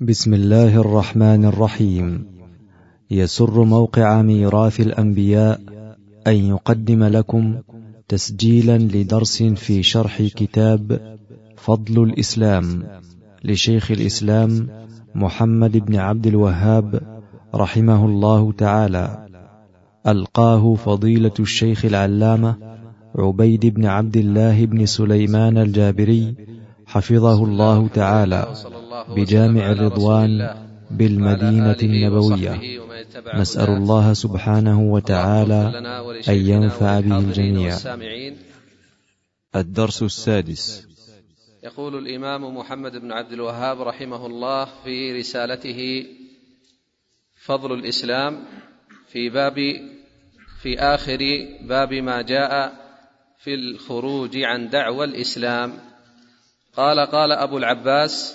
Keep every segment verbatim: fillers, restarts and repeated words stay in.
بسم الله الرحمن الرحيم. يسر موقع ميراث الأنبياء أن يقدم لكم تسجيلا لدرس في شرح كتاب فضل الإسلام لشيخ الإسلام محمد بن عبد الوهاب رحمه الله تعالى، ألقاه فضيلة الشيخ العلامة عبيد بن عبد الله بن سليمان الجابري حفظه الله تعالى بجامع الرضوان بالمدينة النبوية. نسأل الله سبحانه وتعالى أن ينفع به الجميع. الدرس السادس. يقول الإمام محمد بن عبد الوهاب رحمه الله في رسالته فضل الإسلام في باب في آخر باب ما جاء في الخروج عن دعوى الإسلام، قال قال أبو العباس: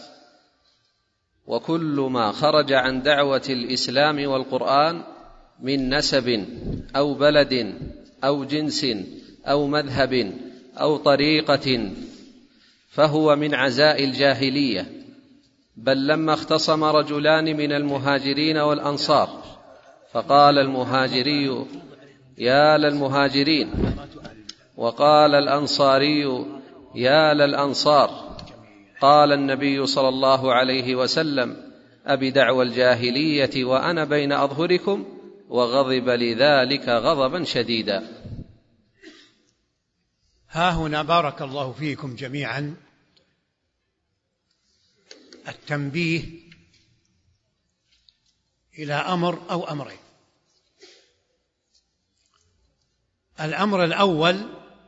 وكل ما خرج عن دعوة الإسلام والقرآن من نسب أو بلد أو جنس أو مذهب أو طريقة فهو من عزاء الجاهلية. بل لما اختصم رجلان من المهاجرين والأنصار فقال المهاجري: يا للمهاجرين، وقال الأنصاري: يا للأنصار، قال النبي صلى الله عليه وسلم: أبدعوى الجاهلية وأنا بين أظهركم، وغضب لذلك غضبا شديدا. ها هنا بارك الله فيكم جميعا التنبيه إلى أمر أو أمرين. الأمر الأول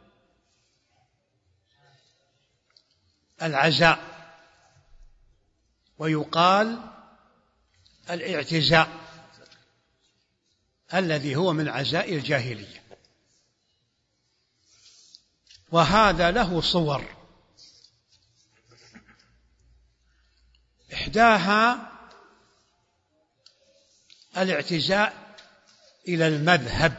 العزاء، ويقال الاعتزاء الذي هو من عزاء الجاهلية، وهذا له صور. إحداها الاعتزاء إلى المذهب،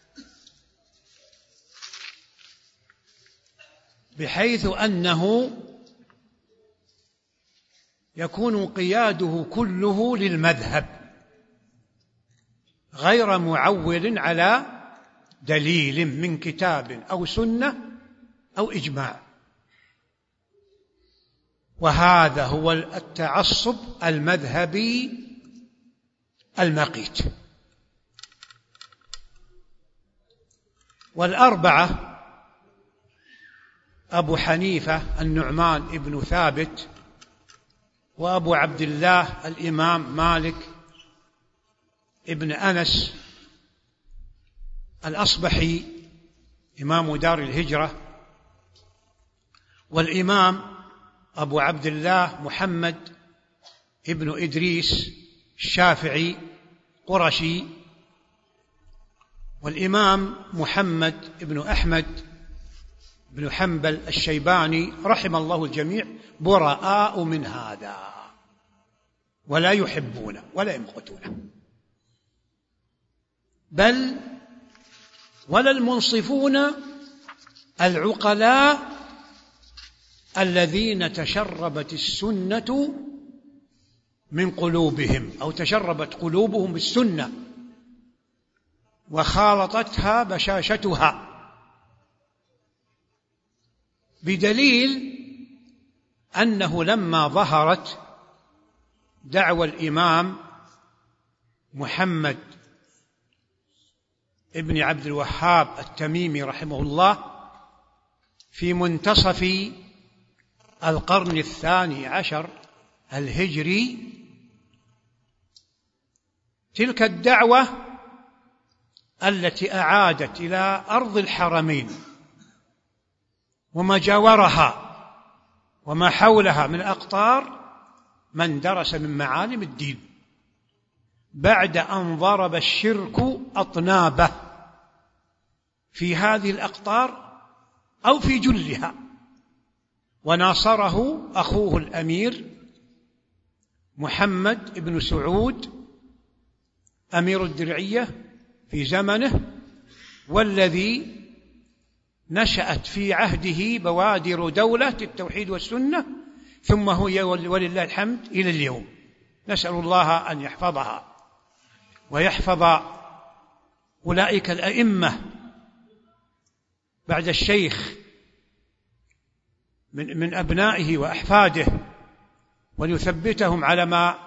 بحيث أنه يكون قياده كله للمذهب غير معول على دليل من كتاب أو سنة أو إجماع، وهذا هو التعصب المذهبي المقيت. والأربعة أبو حنيفة النعمان ابن ثابت، وأبو عبد الله الإمام مالك ابن أنس الأصبحي إمام دار الهجرة، والإمام أبو عبد الله محمد ابن إدريس الشافعي قرشي، والإمام محمد ابن أحمد بن حنبل الشيباني رحم الله الجميع، براء من هذا ولا يحبون ولا يمقتون، بل ولا المنصفون العقلاء الذين تشربت السنة من قلوبهم، أو تشربت قلوبهم بالسنة وخالطتها بشاشتها، بدليل أنه لما ظهرت دعوى الإمام محمد ابن عبد الوهاب التميمي رحمه الله في منتصف القرن الثاني عشر الهجري، تلك الدعوة التي أعادت إلى أرض الحرمين وما جاورها وما حولها من أقطار من درس من معالم الدين، بعد أن ضرب الشرك أطنابه في هذه الأقطار أو في جلها، وناصره أخوه الأمير محمد بن سعود أمير الدرعية في زمنه، والذي نشأت في عهده بوادر دولة التوحيد والسنة، ثم هو ولله الحمد إلى اليوم نسأل الله أن يحفظها ويحفظ أولئك الأئمة بعد الشيخ من, من أبنائه وأحفاده، وليثبتهم على ما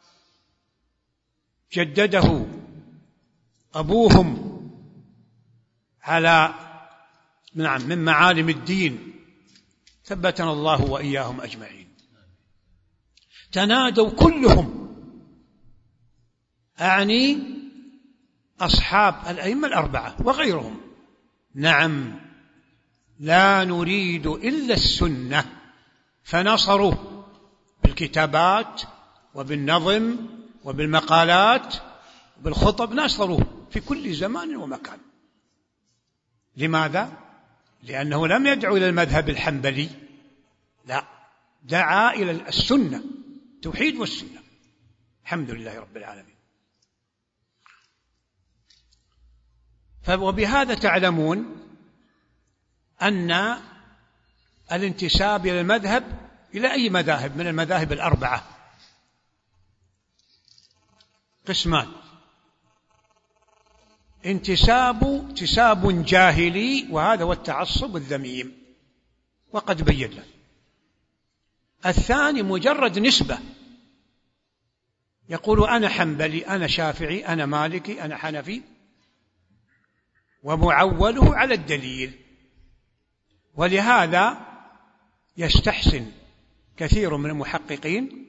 جدده أبوهم على نعم من معالم الدين. ثبتنا الله وإياهم أجمعين. تنادوا كلهم، أعني أصحاب الأئمة الأربعة وغيرهم، نعم لا نريد إلا السنة، فنصروا بالكتابات وبالنظم وبالمقالات وبالخطب، نصروا في كل زمان ومكان. لماذا؟ لأنه لم يدعو إلى المذهب الحنبلي، لا، دعا إلى السنة، توحيد والسنة. الحمد لله رب العالمين. وبهذا تعلمون أن الانتساب إلى المذهب إلى أي مذاهب من المذاهب الأربعة قسمان: انتساب انتساب جاهلي، وهذا هو التعصب الذميم وقد بينا. الثاني مجرد نسبة، يقول أنا حنبلي، أنا شافعي، أنا مالكي، أنا حنفي، ومعوله على الدليل. ولهذا يستحسن كثير من المحققين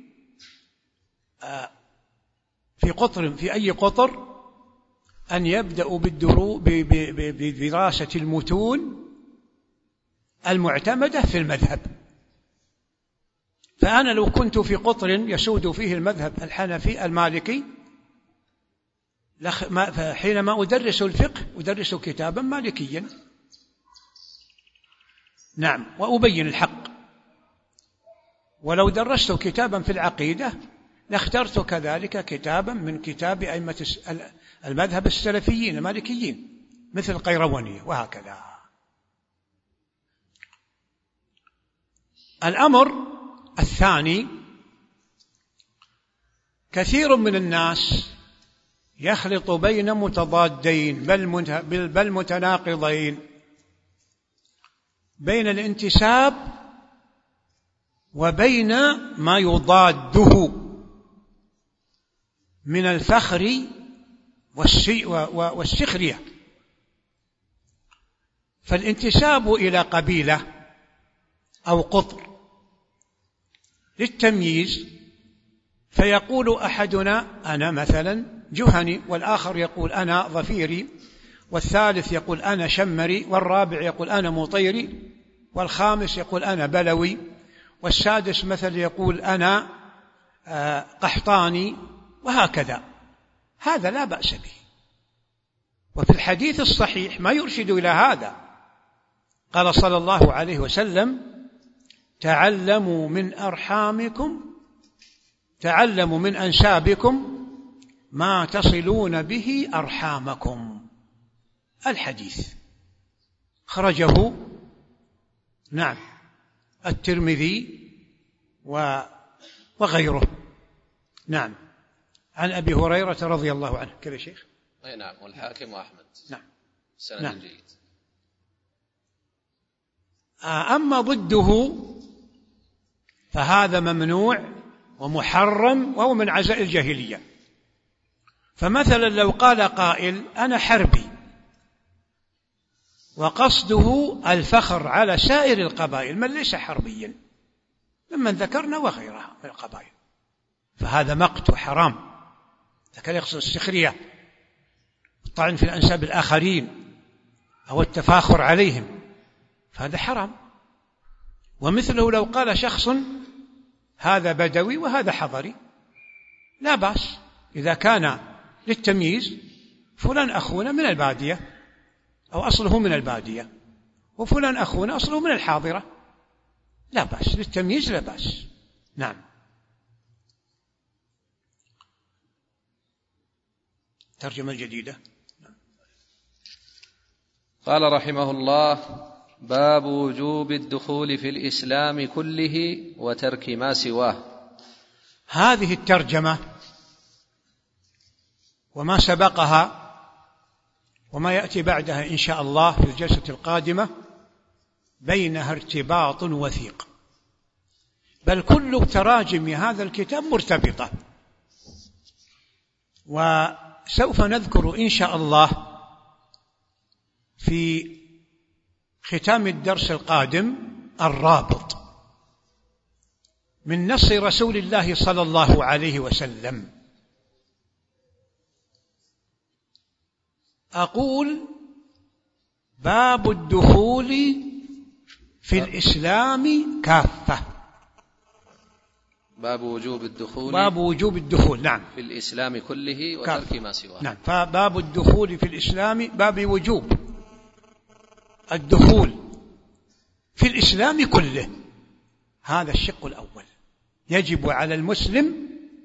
في قطر في أي قطر أن يبدأوا بدراسة المتون المعتمدة في المذهب. فأنا لو كنت في قطر يسود فيه المذهب الحنفي المالكي، حينما أدرس الفقه أدرس كتابا مالكيا، نعم، وأبين الحق. ولو درست كتابا في العقيدة لاخترت كذلك كتابا من كتاب أئمة المذهب السلفيين المالكيين مثل القيرواني، وهكذا. الأمر الثاني: كثير من الناس يخلط بين متضادين بل متناقضين، بين الانتساب وبين ما يضاده من الفخر والسخرية. فالانتساب إلى قبيلة أو قطر للتمييز، فيقول أحدنا أنا مثلا جهني، والآخر يقول أنا ظفيري، والثالث يقول أنا شمري، والرابع يقول أنا مطيري، والخامس يقول أنا بلوي، والسادس مثل يقول أنا قحطاني، وهكذا. هذا لا بأس به، وفي الحديث الصحيح ما يرشد إلى هذا. قال صلى الله عليه وسلم: تعلموا من أرحامكم تعلموا من أنسابكم ما تصلون به أرحامكم. الحديث خرجه نعم الترمذي وغيره، نعم، عن أبي هريرة رضي الله عنه. كذا شيخ؟ أي نعم، والحاكم وأحمد. نعم، سند نعم. جيد. أما ضده فهذا ممنوع ومحرم، وهو من عزائم الجاهلية. فمثلا لو قال قائل أنا حربي، وقصده الفخر على سائر القبائل من ليس حربيا ممن ذكرنا وغيرها من القبائل، فهذا مقت وحرام. إذا كان يقصد السخرية، الطعن في الأنساب الآخرين أو التفاخر عليهم، فهذا حرام. ومثله لو قال شخص هذا بدوي وهذا حضري، لا بأس إذا كان للتمييز، فلان أخونا من البادية أو أصله من البادية، وفلان أخونا أصله من الحاضرة، لا بأس للتمييز، لا بأس. نعم. ترجمة جديدة. قال رحمه الله: باب وجوب الدخول في الإسلام كله وترك ما سواه. هذه الترجمة وما سبقها وما يأتي بعدها إن شاء الله في الجلسة القادمة بينها ارتباط وثيق، بل كل تراجم هذا الكتاب مرتبطة. وسوف نذكر إن شاء الله في ختام الدرس القادم الرابط من نص رسول الله صلى الله عليه وسلم. أقول: باب الدخول في الإسلام كافة. باب وجوب الدخول باب وجوب الدخول نعم في الإسلام كله وترك ما سواه. نعم، فباب الدخول في الإسلام باب وجوب الدخول في الإسلام كله. هذا الشق الأول. يجب على المسلم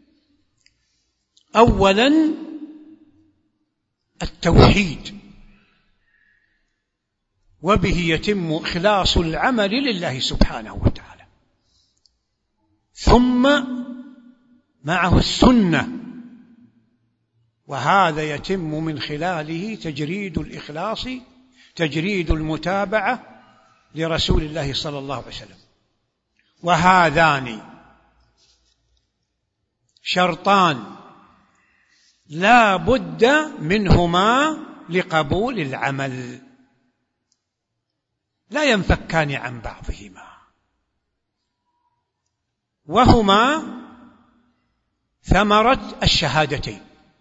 أولا التوحيد، وبه يتم إخلاص العمل لله سبحانه وتعالى، ثم معه السنة، وهذا يتم من خلاله تجريد الإخلاص، تجريد المتابعة لرسول الله صلى الله عليه وسلم. وهذان شرطان لا بد منهما لقبول العمل، لا ينفكان عن بعضهما، وهما ثمرة الشهادتين.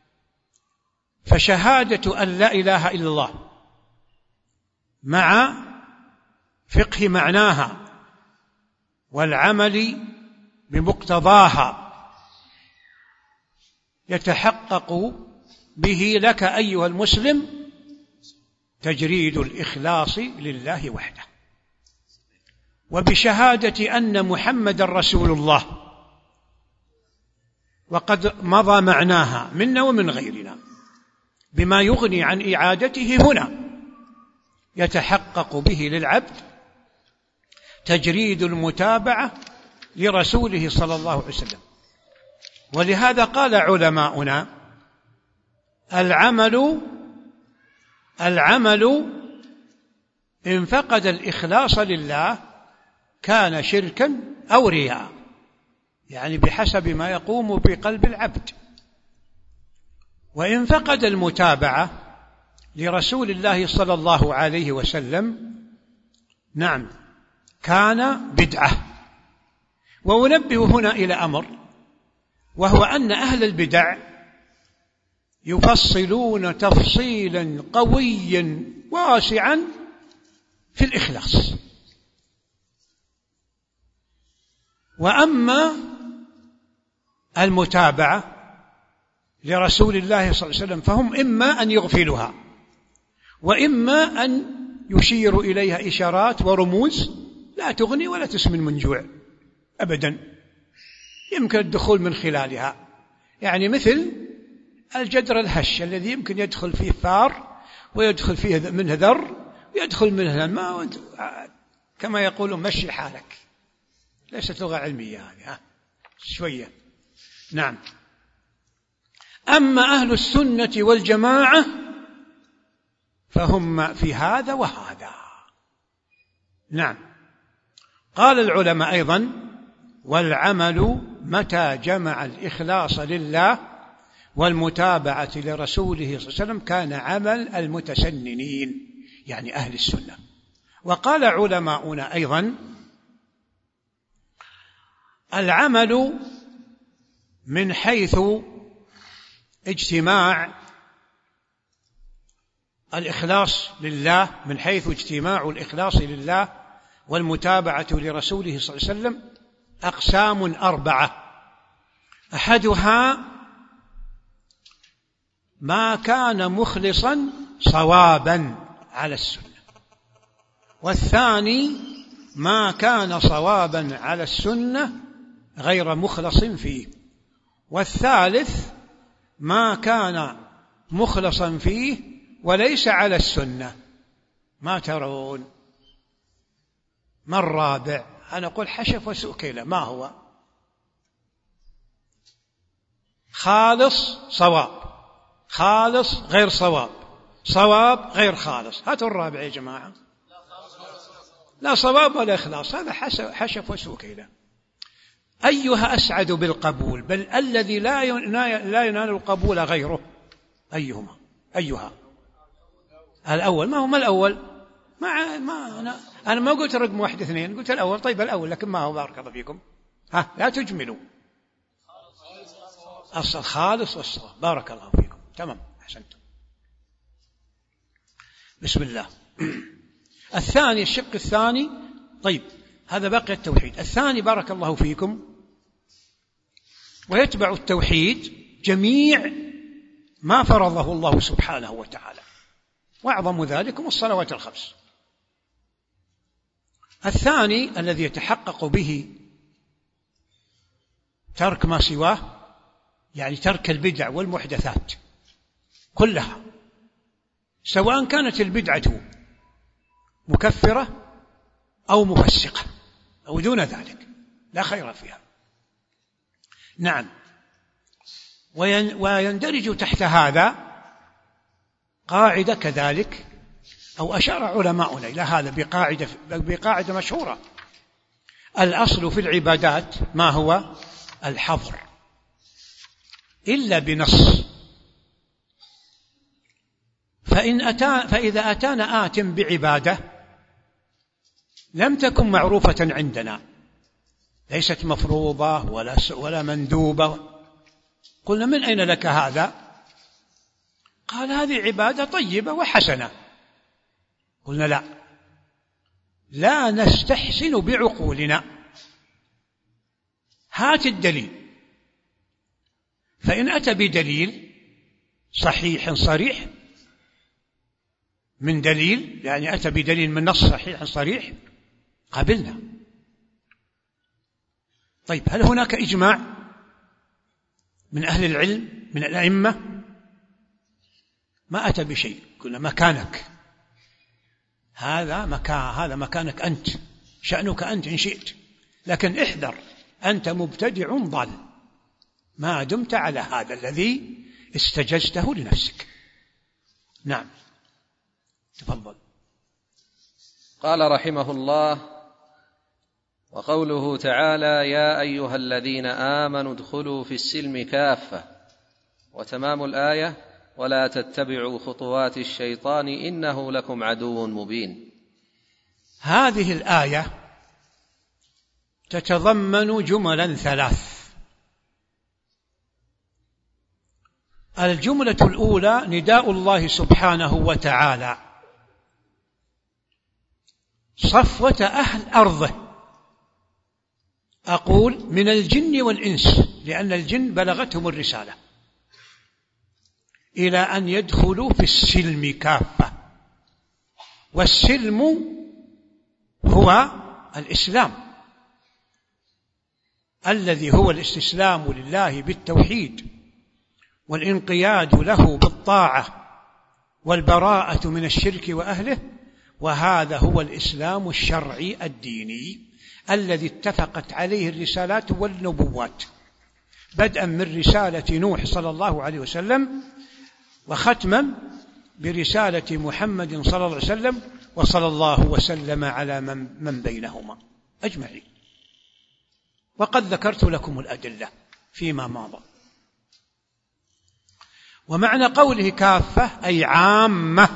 فشهادة أن لا إله إلا الله مع فقه معناها والعمل بمقتضاها يتحقق به لك أيها المسلم تجريد الإخلاص لله وحده، وبشهادة أن محمد رسول الله، وقد مضى معناها منا ومن غيرنا بما يغني عن إعادته هنا، يتحقق به للعبد تجريد المتابعة لرسوله صلى الله عليه وسلم. ولهذا قال علماؤنا: العمل العمل إن فقد الإخلاص لله كان شركا أو رياء، يعني بحسب ما يقوم بقلب العبد. وإن فقد المتابعة لرسول الله صلى الله عليه وسلم نعم كان بدعة. وأنبه هنا إلى أمر، وهو أن أهل البدع يفصلون تفصيلا قويا واسعا في الإخلاص. وأما المتابعة لرسول الله صلى الله عليه وسلم فهم إما أن يغفلها، وإما أن يشير إليها إشارات ورموز لا تغني ولا تسمن من جوع أبدا، يمكن الدخول من خلالها. يعني مثل الجدر الهش الذي يمكن يدخل فيه فار ويدخل فيه منه ذر ويدخل منه الماء، كما يقولون مشي حالك. ليست لغة علمية هذه شوية. نعم. أما أهل السنة والجماعة فهم في هذا وهذا. نعم. قال العلماء أيضا: والعمل متى جمع الإخلاص لله والمتابعة لرسوله صلى الله عليه وسلم كان عمل المتسننين، يعني أهل السنة. وقال علماؤنا أيضا: العمل من حيث اجتماع الإخلاص لله، من حيث اجتماع الإخلاص لله والمتابعة لرسوله صلى الله عليه وسلم أقسام أربعة. أحدها ما كان مخلصا صوابا على السنة، والثاني ما كان صوابا على السنة غير مخلص فيه، والثالث ما كان مخلصا فيه وليس على السنة. ما ترون؟ ما الرابع؟ أنا أقول حشف وسوء كيلة. ما هو؟ خالص صواب، خالص غير صواب، صواب غير خالص. هاتوا الرابع يا جماعة. لا صواب ولا إخلاص، هذا حشف وسوكيلة. أيها أسعد بالقبول؟ بل الذي لا لا ينال القبول غيره. أيهما؟ أيها؟ الأول. ما هو ما الأول؟ ما ما أنا أنا ما قلت رقم واحد اثنين، قلت الأول. طيب الأول، لكن ما هو. بارك الله فيكم. ها لا تجملوا. أصل خالص والصواب. بارك الله فيكم. تمام، أحسنتم. بسم الله. الثاني، الشق الثاني. طيب هذا بقي التوحيد. الثاني بارك الله فيكم، ويتبع التوحيد جميع ما فرضه الله سبحانه وتعالى، وأعظم ذلكم الصلوات الخمس. الثاني الذي يتحقق به ترك ما سواه، يعني ترك البدع والمحدثات كلها، سواء كانت البدعة مكفرة أو مفسقة أو دون ذلك، لا خير فيها. نعم. ويندرج تحت هذا قاعدة كذلك، أو أشار علماؤنا إلى هذا بقاعدة, بقاعدة مشهورة: الأصل في العبادات ما هو؟ الحظر، إلا بنص. فإن أتى فإذا أتانا آت بعبادة لم تكن معروفة عندنا، ليست مفروضة ولا ولا مندوبة، قلنا من أين لك هذا؟ قال هذه عبادة طيبة وحسنة. قلنا لا، لا نستحسن بعقولنا، هات الدليل. فإن أتى بدليل صحيح صريح، من دليل يعني أتى بدليل من نص صحيح صريح، قبلنا. طيب هل هناك إجماع من أهل العلم من الأئمة؟ ما أتى بشيء. قلنا مكانك، هذا مكان هذا مكانك أنت، شأنك أنت إن شئت، لكن احذر، أنت مبتدع ضال ما دمت على هذا الذي استجزته لنفسك. نعم، تفضل. قال رحمه الله: وقوله تعالى: يا أيها الذين آمنوا ادخلوا في السلم كافة. وتمام الآية: ولا تتبعوا خطوات الشيطان إنه لكم عدو مبين. هذه الآية تتضمن جملا ثلاث. الجملة الأولى نداء الله سبحانه وتعالى صفوة أهل أرضه، أقول من الجن والإنس، لأن الجن بلغتهم الرسالة، إلى أن يدخلوا في السلم كافة. والسلم هو الإسلام، الذي هو الاستسلام لله بالتوحيد والانقياد له بالطاعة والبراءة من الشرك وأهله. وهذا هو الإسلام الشرعي الديني الذي اتفقت عليه الرسالات والنبوات، بدءا من رسالة نوح صلى الله عليه وسلم، وختما برسالة محمد صلى الله عليه وسلم، وصلى الله وسلم على من, من بينهما أجمعين. وقد ذكرت لكم الأدلة فيما مضى. ومعنى قوله كافة أي عامة،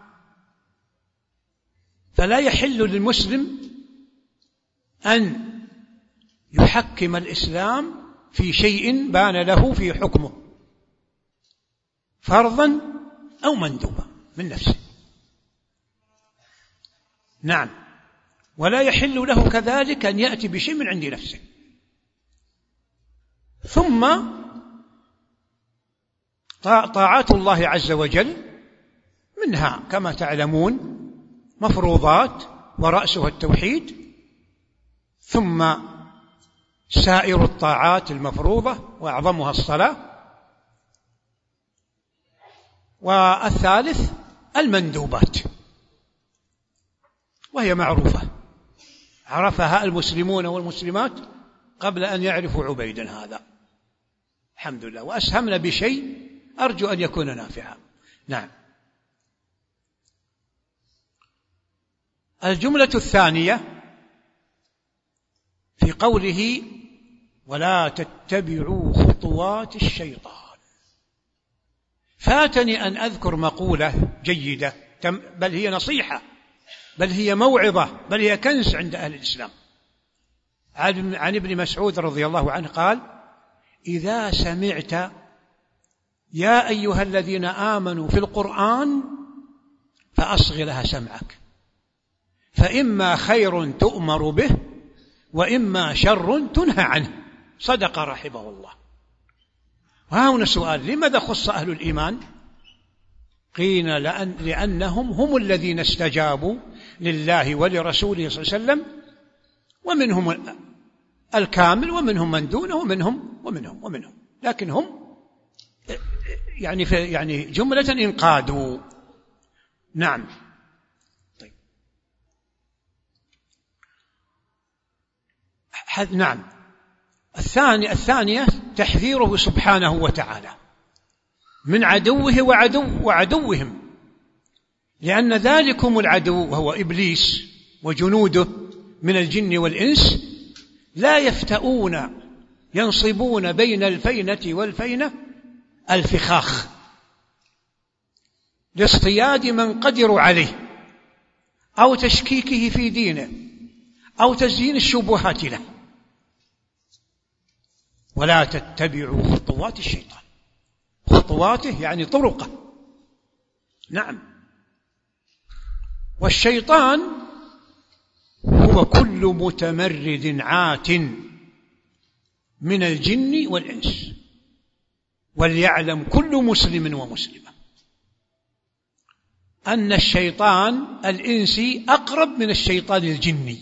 فلا يحل للمسلم أن يحكم الإسلام في شيء بان له في حكمه فرضا أو مندوبا من نفسه. نعم. ولا يحل له كذلك أن يأتي بشيء من عند نفسه. ثم طاعات الله عز وجل منها كما تعلمون مفروضات، ورأسها التوحيد، ثم سائر الطاعات المفروضة وأعظمها الصلاة، والثالث المندوبات، وهي معروفة عرفها المسلمون والمسلمات قبل أن يعرفوا عبيدا هذا الحمد لله. وأسهمنا بشيء أرجو أن يكون نافعا. نعم. الجملة الثانية في قوله ولا تتبعوا خطوات الشيطان، فاتني أن أذكر مقولة جيدة، بل هي نصيحة، بل هي موعظة، بل هي كنز عند أهل الإسلام. عن ابن مسعود رضي الله عنه قال إذا سمعت يا أيها الذين آمنوا في القرآن فأصغ لها سمعك، فإما خير تؤمر به وإما شر تنهى عنه. صدق رحمه الله. وها هنا سؤال: لماذا خص أهل الإيمان؟ قيل لأن لأنهم هم الذين استجابوا لله ولرسوله صلى الله عليه وسلم، ومنهم الكامل ومنهم من دونه ومنهم ومنهم ومنهم لكن هم يعني في يعني جملة انقادوا. نعم. طيب. نعم. الثاني الثانية تحذيره سبحانه وتعالى من عدوه وعدو وعدوهم، لأن ذلكم العدو وهو إبليس وجنوده من الجن والإنس لا يفتؤون ينصبون بين الفينة والفينة الفخاخ لاصطياد من قدروا عليه أو تشكيكه في دينه أو تزيين الشبهات له. ولا تتبعوا خطوات الشيطان، خطواته يعني طرقه. نعم. والشيطان هو كل متمرد عات من الجن والإنس، وليعلم كل مسلم ومسلمة أن الشيطان الإنسي أقرب من الشيطان الجني،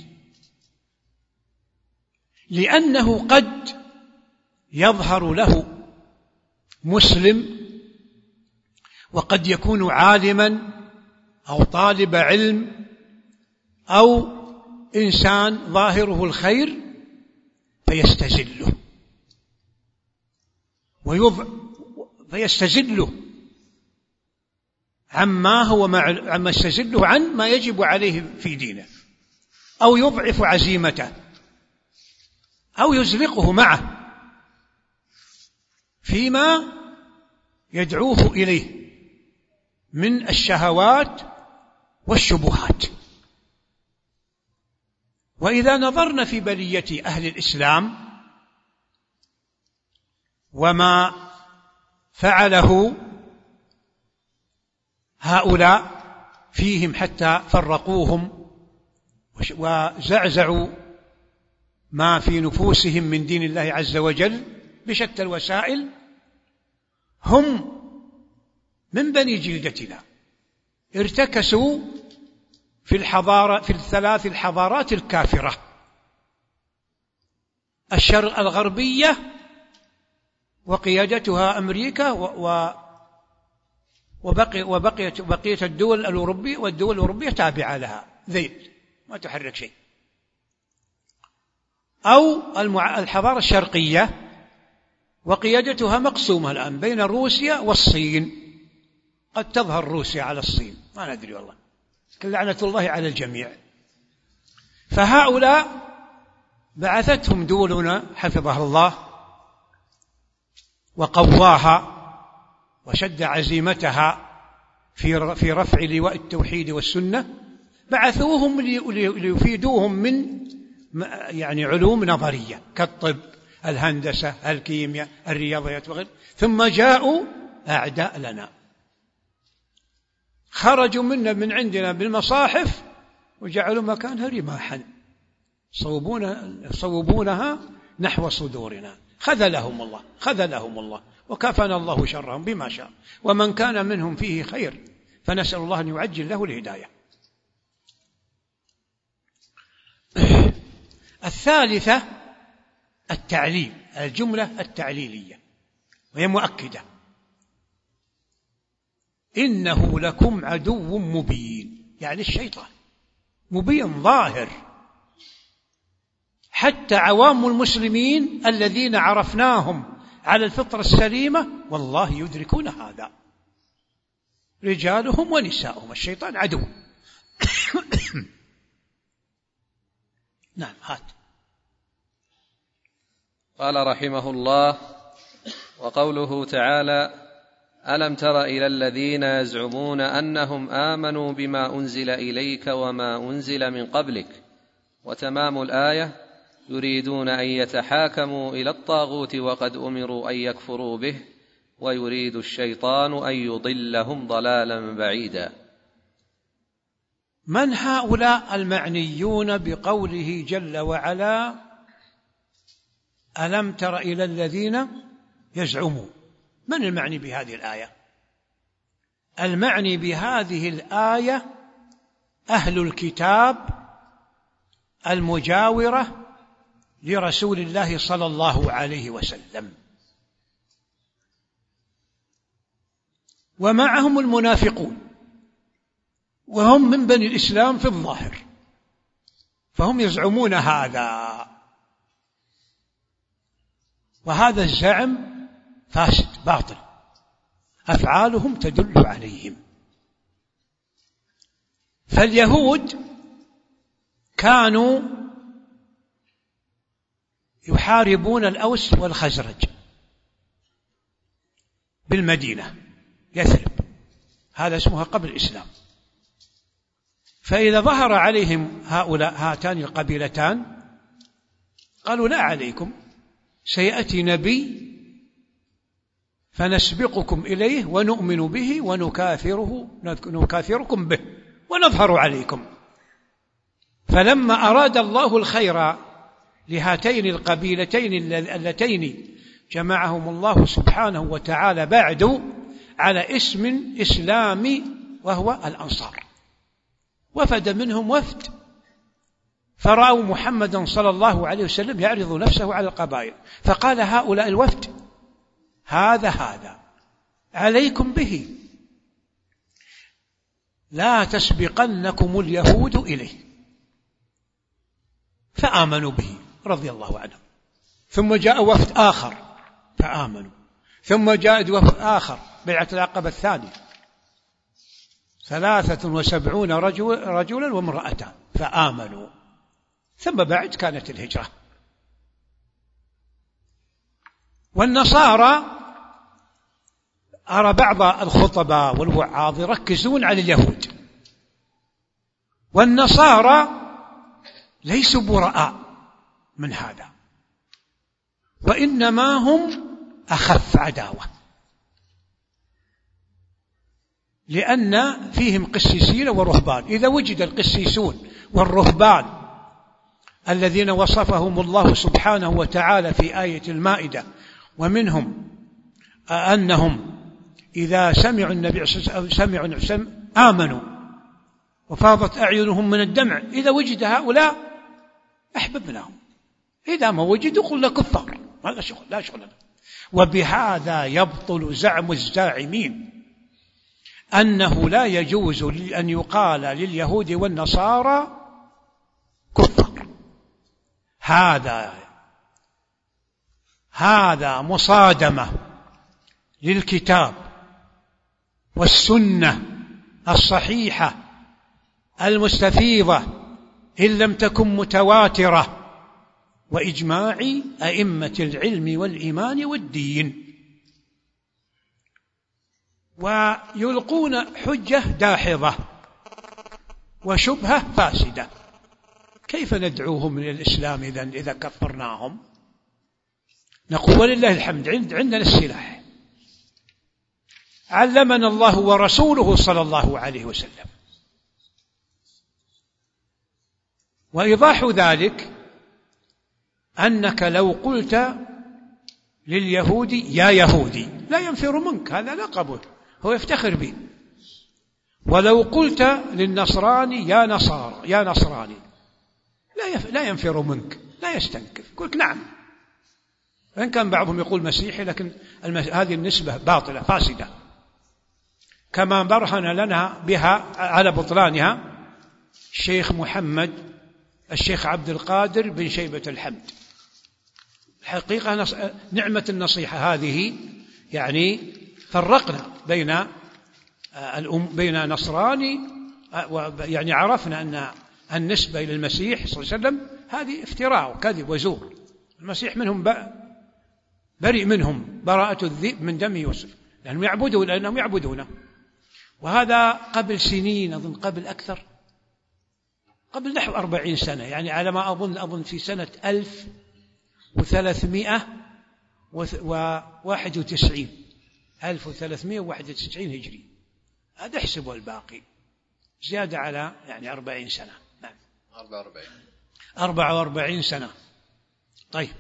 لأنه قد يظهر له مسلم وقد يكون عالما أو طالب علم أو إنسان ظاهره الخير فيستزله ويضع فيستزله عما هو مع... عما يستزله عن ما يجب عليه في دينه، أو يضعف عزيمته، أو يزلقه معه فيما يدعوه إليه من الشهوات والشبهات. وإذا نظرنا في بلية أهل الإسلام وما فعله هؤلاء فيهم حتى فرقوهم وزعزعوا ما في نفوسهم من دين الله عز وجل بشتى الوسائل، هم من بني جلدتنا ارتكسوا في الحضارة في الثلاث الحضارات الكافرة: الشرق الغربية وقيادتها أمريكا و وبقي وبقيت بقية الدول الأوروبية، والدول الأوروبية تابعة لها ذيل ما تحرك شيء، أو الحضارة الشرقية وقيادتها مقسومة الآن بين روسيا والصين. قد تظهر روسيا على الصين، ما ندري والله، لعنة الله على الجميع. فهؤلاء بعثتهم دولنا حفظها الله وقواها وشد عزيمتها في في رفع لواء التوحيد والسنة، بعثوهم ليفيدوهم من يعني علوم نظرية كالطب، الهندسة، الكيمياء، الرياضيات وغيره، ثم جاءوا أعداء لنا، خرجوا منا من عندنا بالمصاحف وجعلوا مكانها رماحا صوبونها نحو صدورنا. خذلهم الله خذلهم الله وكفانا الله شرهم بما شاء، ومن كان منهم فيه خير فنسأل الله أن يعجل له الهداية. الثالثة التعليل، الجملة التعليلية، وهي مؤكدة: إنه لكم عدو مبين، يعني الشيطان مبين ظاهر، حتى عوام المسلمين الذين عرفناهم على الفطرة السليمة والله يدركون هذا، رجالهم ونساؤهم، الشيطان عدو. نعم هات. قال رحمه الله: وقوله تعالى: ألم تر إلى الذين يزعمون أنهم آمنوا بما أنزل إليك وما أنزل من قبلك. وتمام الآية: يريدون أن يتحاكموا إلى الطاغوت وقد أمروا أن يكفروا به ويريد الشيطان أن يضلهم ضلالا بعيدا. من هؤلاء المعنيون بقوله جل وعلا ألم تر إلى الذين يزعمون؟ من المعني بهذه الآية؟ المعني بهذه الآية أهل الكتاب المجاورة لرسول الله صلى الله عليه وسلم، ومعهم المنافقون، وهم من بني الإسلام في الظاهر، فهم يزعمون هذا، وهذا الزعم فاسد باطل، أفعالهم تدل عليهم. فاليهود كانوا يحاربون الأوس والخزرج بالمدينة يثرب، هذا اسمها قبل الإسلام. فإذا ظهر عليهم هؤلاء هاتان القبيلتان قالوا لا عليكم، سيأتي نبي فنسبقكم إليه ونؤمن به ونكافره نكافركم به ونظهر عليكم. فلما أراد الله الخير لهاتين القبيلتين اللتين جمعهم الله سبحانه وتعالى بعد على اسم إسلامي وهو الأنصار، وفد منهم وفد، فرأوا محمدا صلى الله عليه وسلم يعرض نفسه على القبائل، فقال هؤلاء الوفد هذا هذا عليكم به، لا تسبقنكم اليهود إليه، فآمنوا به رضي الله عنهم. ثم جاء وفد آخر فآمنوا، ثم جاء وفد آخر بيعة العقبة الثانية، ثلاثة وسبعون رجل رجلا وامرأتان فآمنوا، ثم بعد كانت الهجرة. والنصارى أرى بعض الخطباء والوعاظ يركزون على اليهود، والنصارى ليسوا براء من هذا، وإنما هم أخف عداوة، لأن فيهم قسيسين ورهبان. إذا وجد القسيسون والرهبان الذين وصفهم الله سبحانه وتعالى في آية المائدة، ومنهم أنهم إذا سمعوا النبي سمعوا آمنوا وفاضت أعينهم من الدمع، إذا وجد هؤلاء أحببناهم، إذا ما وجدوا قلنا كفار، لا شغل لا شغل. وبهذا يبطل زعم الزاعمين أنه لا يجوز أن يقال لليهود والنصارى كفار. هذا هذا مصادمة للكتاب والسنة الصحيحة المستفيضة إن لم تكن متواترة، وإجماع أئمة العلم والإيمان والدين، ويلقون حجة داحضة وشبهة فاسدة. كيف ندعوهم إلى الإسلام إذن إذا كفرناهم؟ نقول ولله الحمد عندنا السلاح، علمنا الله ورسوله صلى الله عليه وسلم. وإيضاح ذلك أنك لو قلت لليهودي يا يهودي لا ينفر منك، هذا لقبه هو يفتخر به. ولو قلت للنصراني يا نصار يا نصراني لا لا ينفر منك، لا يستنكف، يقول نعم. وإن كان بعضهم يقول مسيحي، لكن هذه النسبة باطلة فاسدة، كما برهن لنا بها على بطلانها الشيخ محمد الشيخ عبد القادر بن شيبة الحمد حقيقة نص... نعمة النصيحة هذه يعني فرقنا بين الأم... بين نصراني، يعني عرفنا أن النسبة إلى المسيح صلى الله عليه وسلم هذه افتراء وكذب وزور. المسيح منهم ب... بريء منهم براءة الذئب من دم يوسف، لأنهم يعبدون لأنهم يعبدونه. وهذا قبل سنين، أظن قبل أكثر، قبل نحو أربعين سنة، يعني على ما أظن أظن في سنة ألف وثلاثمائة وواحد وتسعين ألف وثلاثمائة وواحد وتسعين هجري. هذا احسبوا الباقي زيادة على يعني أربعين سنة. نعم أربعة وأربعين أربعة وأربعين سنة. طيب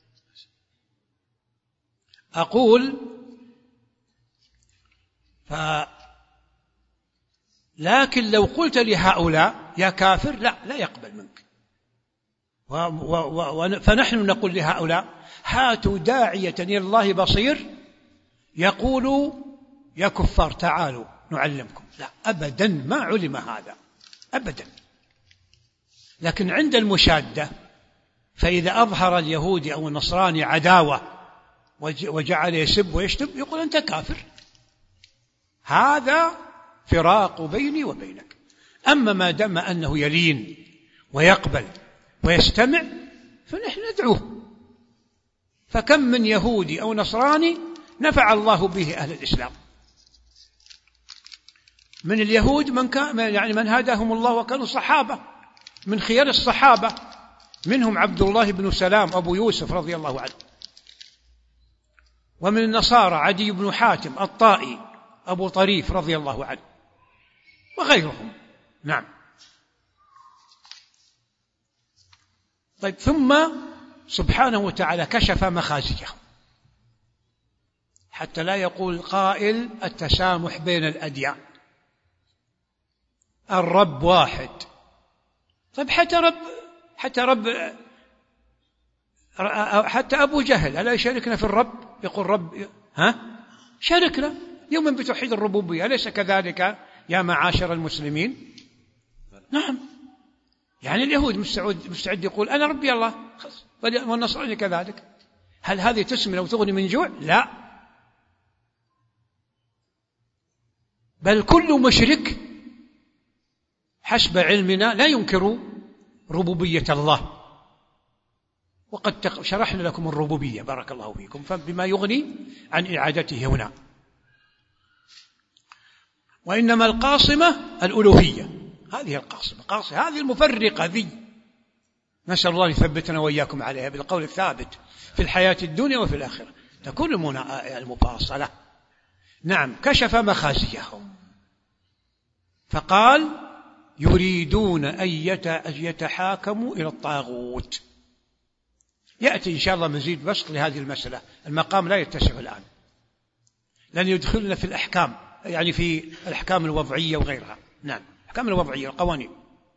أقول ف لكن لو قلت لهؤلاء يا كافر، لا لا يقبل منك. و و و فنحن نقول لهؤلاء هاتوا داعية إلى الله بصير يقول يا كفار تعالوا نعلمكم. لا أبدا، ما علم هذا أبدا. لكن عند المشادة، فإذا أظهر اليهودي أو النصراني عداوة وجعل يسب ويشتم يقول أنت كافر. هذا فراق بيني وبينك. أما ما دام أنه يلين ويقبل ويستمع فنحن ندعوه. فكم من يهودي أو نصراني نفع الله به أهل الإسلام. من اليهود من كان يعني من هداهم الله وكانوا صحابة من خيار الصحابة، منهم عبد الله بن سلام أبو يوسف رضي الله عنه. ومن النصارى عدي بن حاتم الطائي أبو طريف رضي الله عنه وغيرهم. نعم. طيب ثم سبحانه وتعالى كشف مخازيهم حتى لا يقول قائل التسامح بين الأديان، الرب واحد. طيب حتى رب حتى رب حتى أبو جهل ألا يشاركنا في الرب؟ يقول رب ها شاركنا يوما بتوحيد الربوبية، أليس كذلك يا معاشر المسلمين؟ نعم. يعني اليهود مستعد مستعد يقول أنا ربي الله، والنصراني كذلك. هل هذه تسمن أو تغني من جوع؟ لا، بل كل مشرك حسب علمنا لا ينكر ربوبية الله. وقد شرحنا لكم الربوبية بارك الله فيكم، فبما يغني عن إعادته هنا. وإنما القاصمة الألوهية، هذه القاصمة قاصمة هذه المفرقة ذي، نسأل الله يثبتنا وإياكم عليها بالقول الثابت في الحياة الدنيا وفي الآخرة تكون المفاصلة. نعم. كشف مخازيهم فقال يريدون أن يتحاكموا إلى الطاغوت. يأتي إن شاء الله مزيد بسط لهذه المسألة، المقام لا يتسع الآن، لن يدخلنا في الأحكام، يعني في الأحكام الوضعية وغيرها. نعم، الأحكام الوضعية القوانين.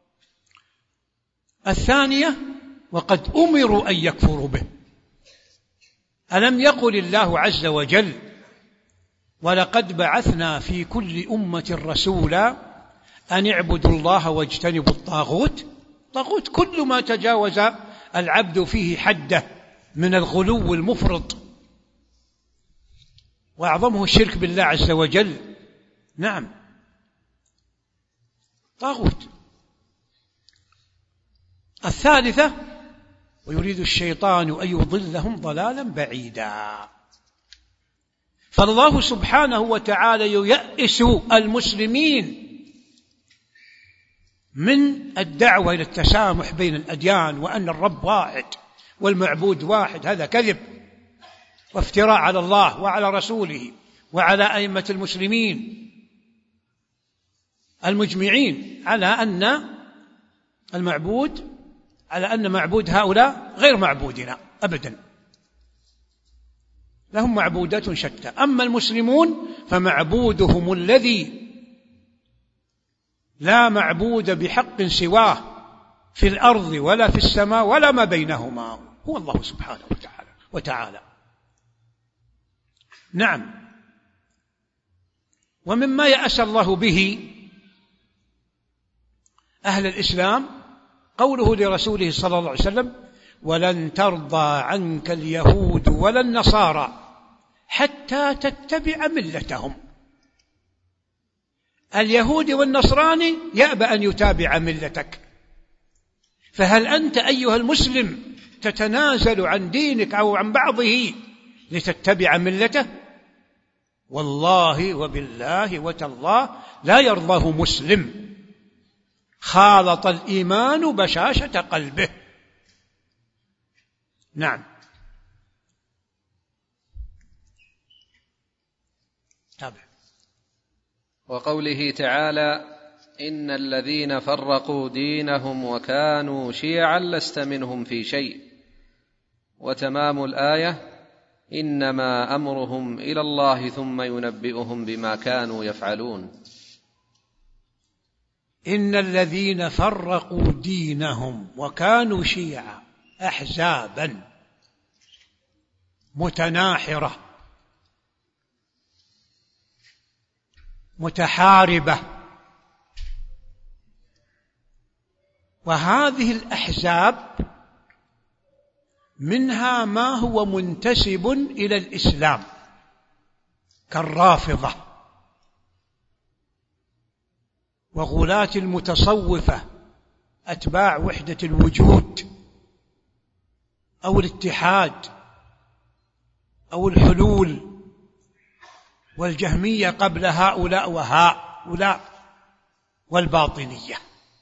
الثانية وقد أمروا أن يكفروا به. ألم يقل الله عز وجل ولقد بعثنا في كل أمة رسولا أن اعبدوا الله واجتنبوا الطاغوت. طاغوت كل ما تجاوز العبد فيه حده من الغلو المفرط، وأعظمه الشرك بالله عز وجل. نعم، طاغوت. الثالثة ويريد الشيطان أن يضلهم ضلالا بعيدا. فالله سبحانه وتعالى ييأس المسلمين من الدعوة إلى التسامح بين الأديان وأن الرب واحد والمعبود واحد. هذا كذب وافتراء على الله وعلى رسوله وعلى أئمة المسلمين المجمعين على أن المعبود على أن معبود هؤلاء غير معبودنا أبدا، لهم معبودات شتى. أما المسلمون فمعبودهم الذي لا معبود بحق سواه في الأرض ولا في السماء ولا ما بينهما هو الله سبحانه وتعالى وتعالى. نعم. ومما يأس الله به أهل الإسلام قوله لرسوله صلى الله عليه وسلم ولن ترضى عنك اليهود ولا النصارى حتى تتبع ملتهم. اليهودي والنصراني يأبى أن يتابع ملتك، فهل أنت أيها المسلم تتنازل عن دينك أو عن بعضه لتتبع ملته؟ والله وبالله وتالله لا يرضاه مسلم خالط الإيمان بشاشة قلبه. نعم. تابع. وقوله تعالى: إن الذين فرقوا دينهم وكانوا شيعا لست منهم في شيء. وتمام الآية: إنما أمرهم إلى الله ثم ينبئهم بما كانوا يفعلون. إن الذين فرقوا دينهم وكانوا شيعا، أحزابا متناحرة متحاربة، وهذه الأحزاب منها ما هو منتسب إلى الإسلام كالرافضة وغلاة المتصوفة أتباع وحدة الوجود أو الاتحاد أو الحلول، والجهمية قبل هؤلاء وهؤلاء، والباطنية.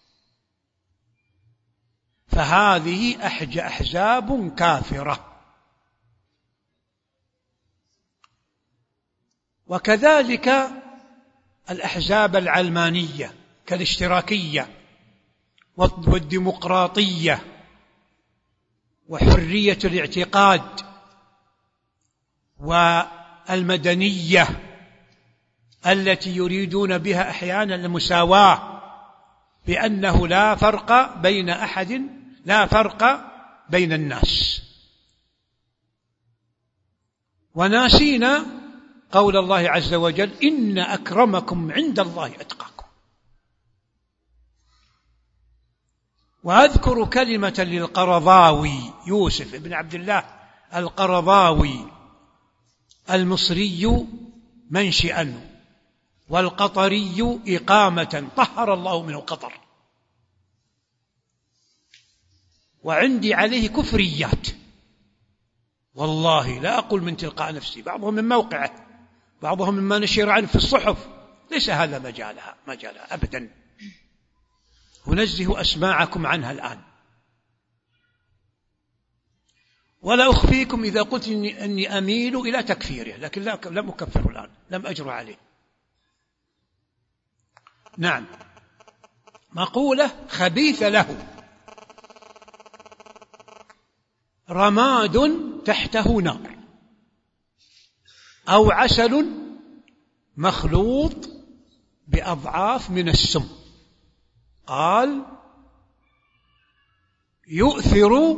فهذه أحزاب كافرة. وكذلك الأحزاب العلمانية كالاشتراكية والديمقراطية وحرية الاعتقاد والمدنية التي يريدون بها أحيانا المساواة، بأنه لا فرق بين أحد، لا فرق بين الناس، وناسينا قول الله عز وجل: إن أكرمكم عند الله أتقاكم. وأذكر كلمة للقرضاوي يوسف بن عبد الله القرضاوي المصري منشئا والقطري إقامة، طهر الله منه القطر، وعندي عليه كفريات والله، لا أقول من تلقاء نفسي، بعضهم من موقعه، بعضهم مما نشر عنه في الصحف، ليس هذا مجالها مجالها أبدا، أنزه أسماعكم عنها الآن. ولا أخفيكم إذا قلت إني, أني أميل إلى تكفيره، لكن لا لم أكفره الآن، لم أجر عليه. نعم. مقولة خبيث له، رماد تحته نار، أو عسل مخلوط بأضعاف من السم. قال: يؤثر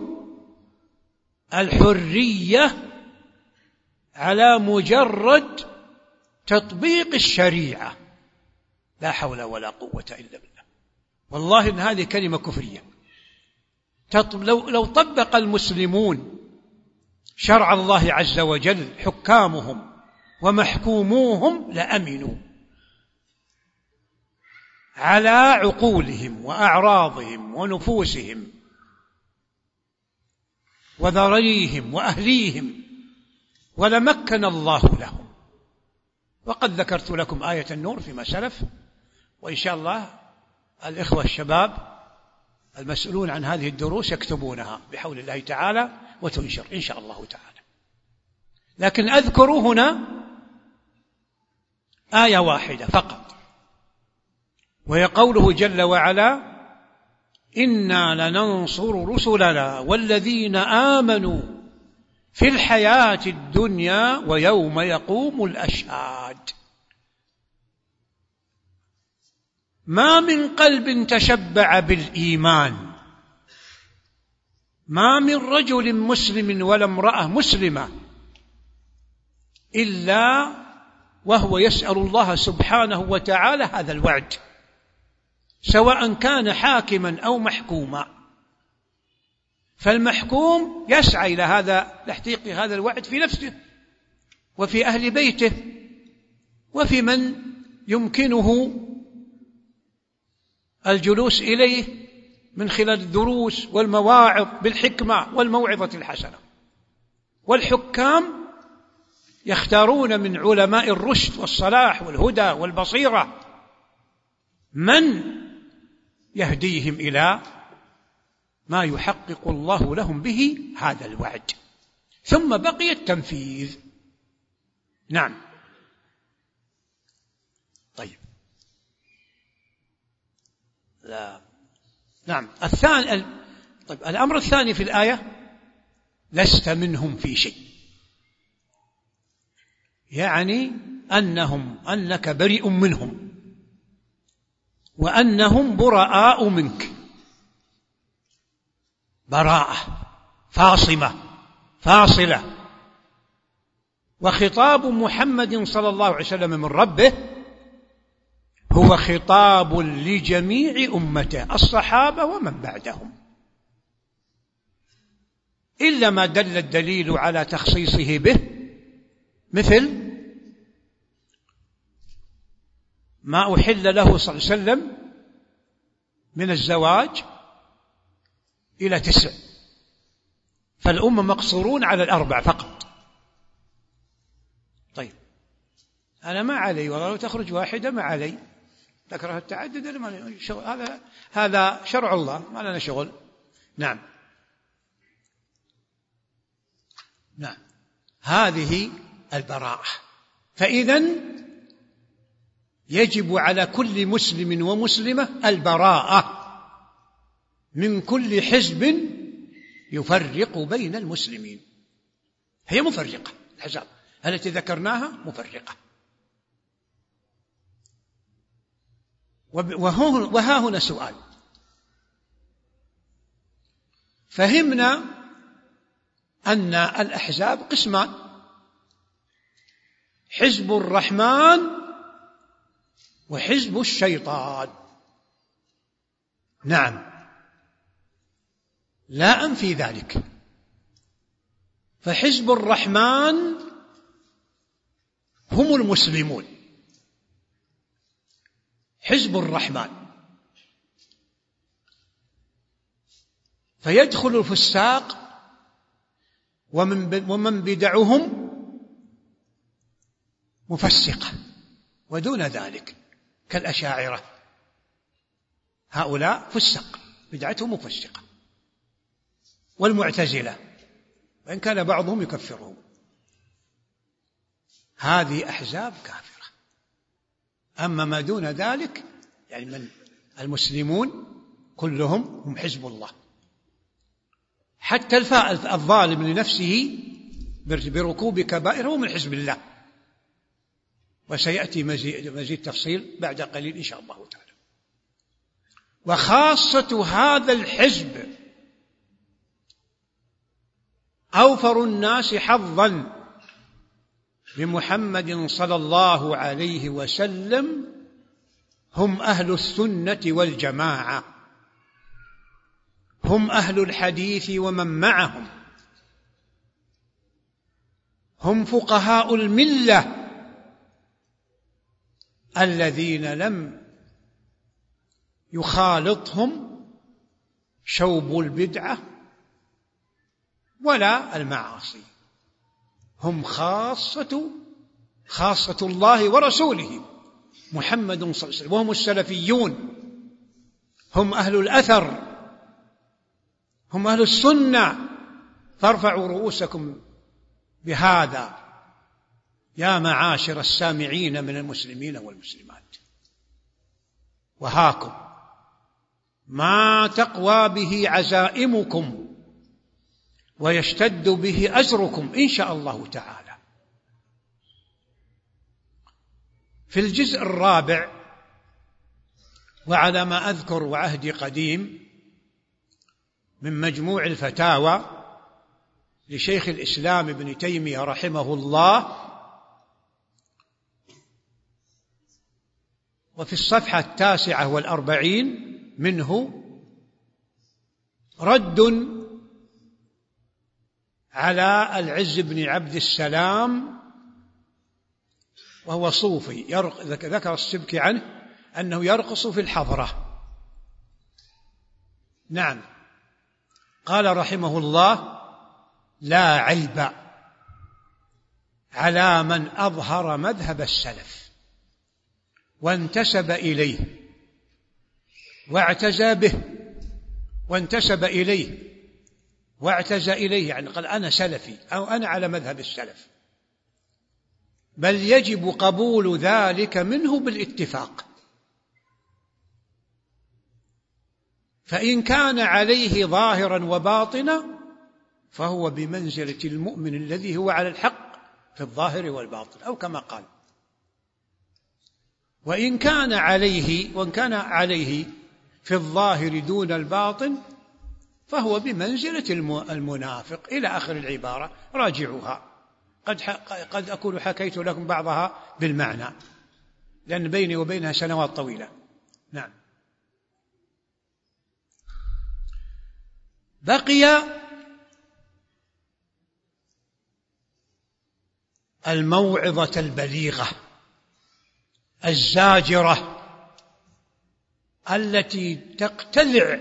الحرية على مجرد تطبيق الشريعة. لا حول ولا قوة إلا بالله. والله إن هذه كلمة كفرية. لو, لو طبق المسلمون شرع الله عز وجل، حكامهم ومحكوموهم لأمنوا على عقولهم وأعراضهم ونفوسهم وذريهم وأهليهم، ولمكن الله لهم. وقد ذكرت لكم آية النور فيما سلف، وإن شاء الله الإخوة الشباب المسؤولون عن هذه الدروس يكتبونها بحول الله تعالى وتنشر إن شاء الله تعالى. لكن أذكر هنا آية واحدة فقط، وهي قوله جل وعلا: إنا لننصر رسلنا والذين آمنوا في الحياة الدنيا ويوم يقوم الأشهاد. ما من قلب تشبع بالإيمان، ما من رجل مسلم ولا امرأة مسلمة إلا وهو يسأل الله سبحانه وتعالى هذا الوعد، سواء كان حاكما أو محكوما. فالمحكوم يسعى إلى هذا تحقيق هذا الوعد في نفسه وفي أهل بيته وفي من يمكنه الجلوس إليه من خلال الدروس والمواعظ بالحكمة والموعظة الحسنة. والحكام يختارون من علماء الرشد والصلاح والهدى والبصيرة من يهديهم إلى ما يحقق الله لهم به هذا الوعد، ثم بقي التنفيذ. نعم. طيب. لا. نعم. الثاني. طيب. الأمر الثاني في الآية: لست منهم في شيء، يعني أنهم أنك بريء منهم وأنهم براء منك، براءة فاصمة فاصلة. وخطاب محمد صلى الله عليه وسلم من ربه هو خطاب لجميع أمته الصحابة ومن بعدهم، إلا ما دل الدليل على تخصيصه به، مثل ما أحل له صلى الله عليه وسلم من الزواج إلى تسع، فالأمة مقصورون على الأربع فقط. طيب، أنا ما علي، والله لو تخرج واحدة ما علي، تكره التعدد، هذا هذا شرع الله، ما لنا شغل. نعم. نعم. هذه البراءة. فإذن يجب على كل مسلم ومسلمة البراءة من كل حزب يفرق بين المسلمين. هي مفرقة، الأحزاب التي ذكرناها مفرقة. وها هنا سؤال: فهمنا أن الأحزاب قسمان: حزب الرحمن وحزب الشيطان. نعم، لا أنفي ذلك، فحزب الرحمن هم المسلمون، حزب الرحمن، فيدخل الفساق ومن بدعهم مفسقة ودون ذلك كالأشاعرة، هؤلاء فسق بدعتهم مفسقة، والمعتزلة وإن كان بعضهم يكفرهم. هذه أحزاب كافرة. أما ما دون ذلك يعني من المسلمون كلهم هم حزب الله، حتى الظالم لنفسه بركوب كبائر هو من حزب الله، وسيأتي مزيد, مزيد تفصيل بعد قليل إن شاء الله تعالى. وخاصة هذا الحزب أوفر الناس حظا بمحمد صلى الله عليه وسلم هم أهل السنة والجماعة، هم أهل الحديث ومن معهم، هم فقهاء الملة الذين لم يخالطهم شوب البدعة ولا المعاصي، هم خاصة خاصة الله ورسوله محمد صلى الله عليه وسلم، وهم السلفيون، هم أهل الأثر، هم أهل السنة. فارفعوا رؤوسكم بهذا يا معاشر السامعين من المسلمين والمسلمات، وهاكم ما تقوى به عزائمكم ويشتد به أجركم إن شاء الله تعالى. في الجزء الرابع، وعلى ما أذكر وعهدي قديم، من مجموع الفتاوى لشيخ الإسلام ابن تيمية رحمه الله، وفي الصفحة التاسعة والأربعين منه رد على العز بن عبد السلام وهو صوفي، ذكر السبكي عنه أنه يرقص في الحضرة. نعم. قال رحمه الله: لا عيب على من أظهر مذهب السلف وانتسب إليه واعتزى به وانتسب إليه واعتزى إليه، يعني قال أنا سلفي أو أنا على مذهب السلف، بل يجب قبول ذلك منه بالاتفاق، فإن كان عليه ظاهرا وباطنا فهو بمنزلة المؤمن الذي هو على الحق في الظاهر والباطن، أو كما قال. وإن كان عليه وإن كان عليه في الظاهر دون الباطن فهو بمنزلة المنافق، إلى آخر العبارة، راجعوها، قد قد أكون حكيت لكم بعضها بالمعنى لأن بيني وبينها سنوات طويلة. نعم. بقي الموعظة البليغة الزاجرة التي تقتلع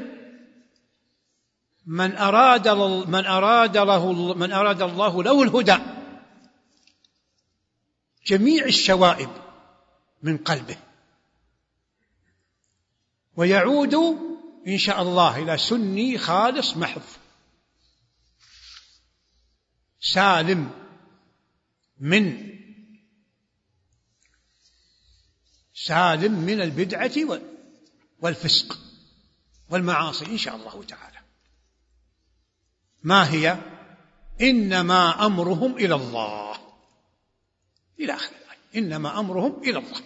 من أراد من أراد له من أراد الله له الهدى جميع الشوائب من قلبه، ويعود إن شاء الله إلى سني خالص محض سالم من سالم من البدعة والفسق والمعاصي إن شاء الله تعالى. ما هي؟ إنما أمرهم إلى الله، إلى آخر الآية، إنما أمرهم إلى الله.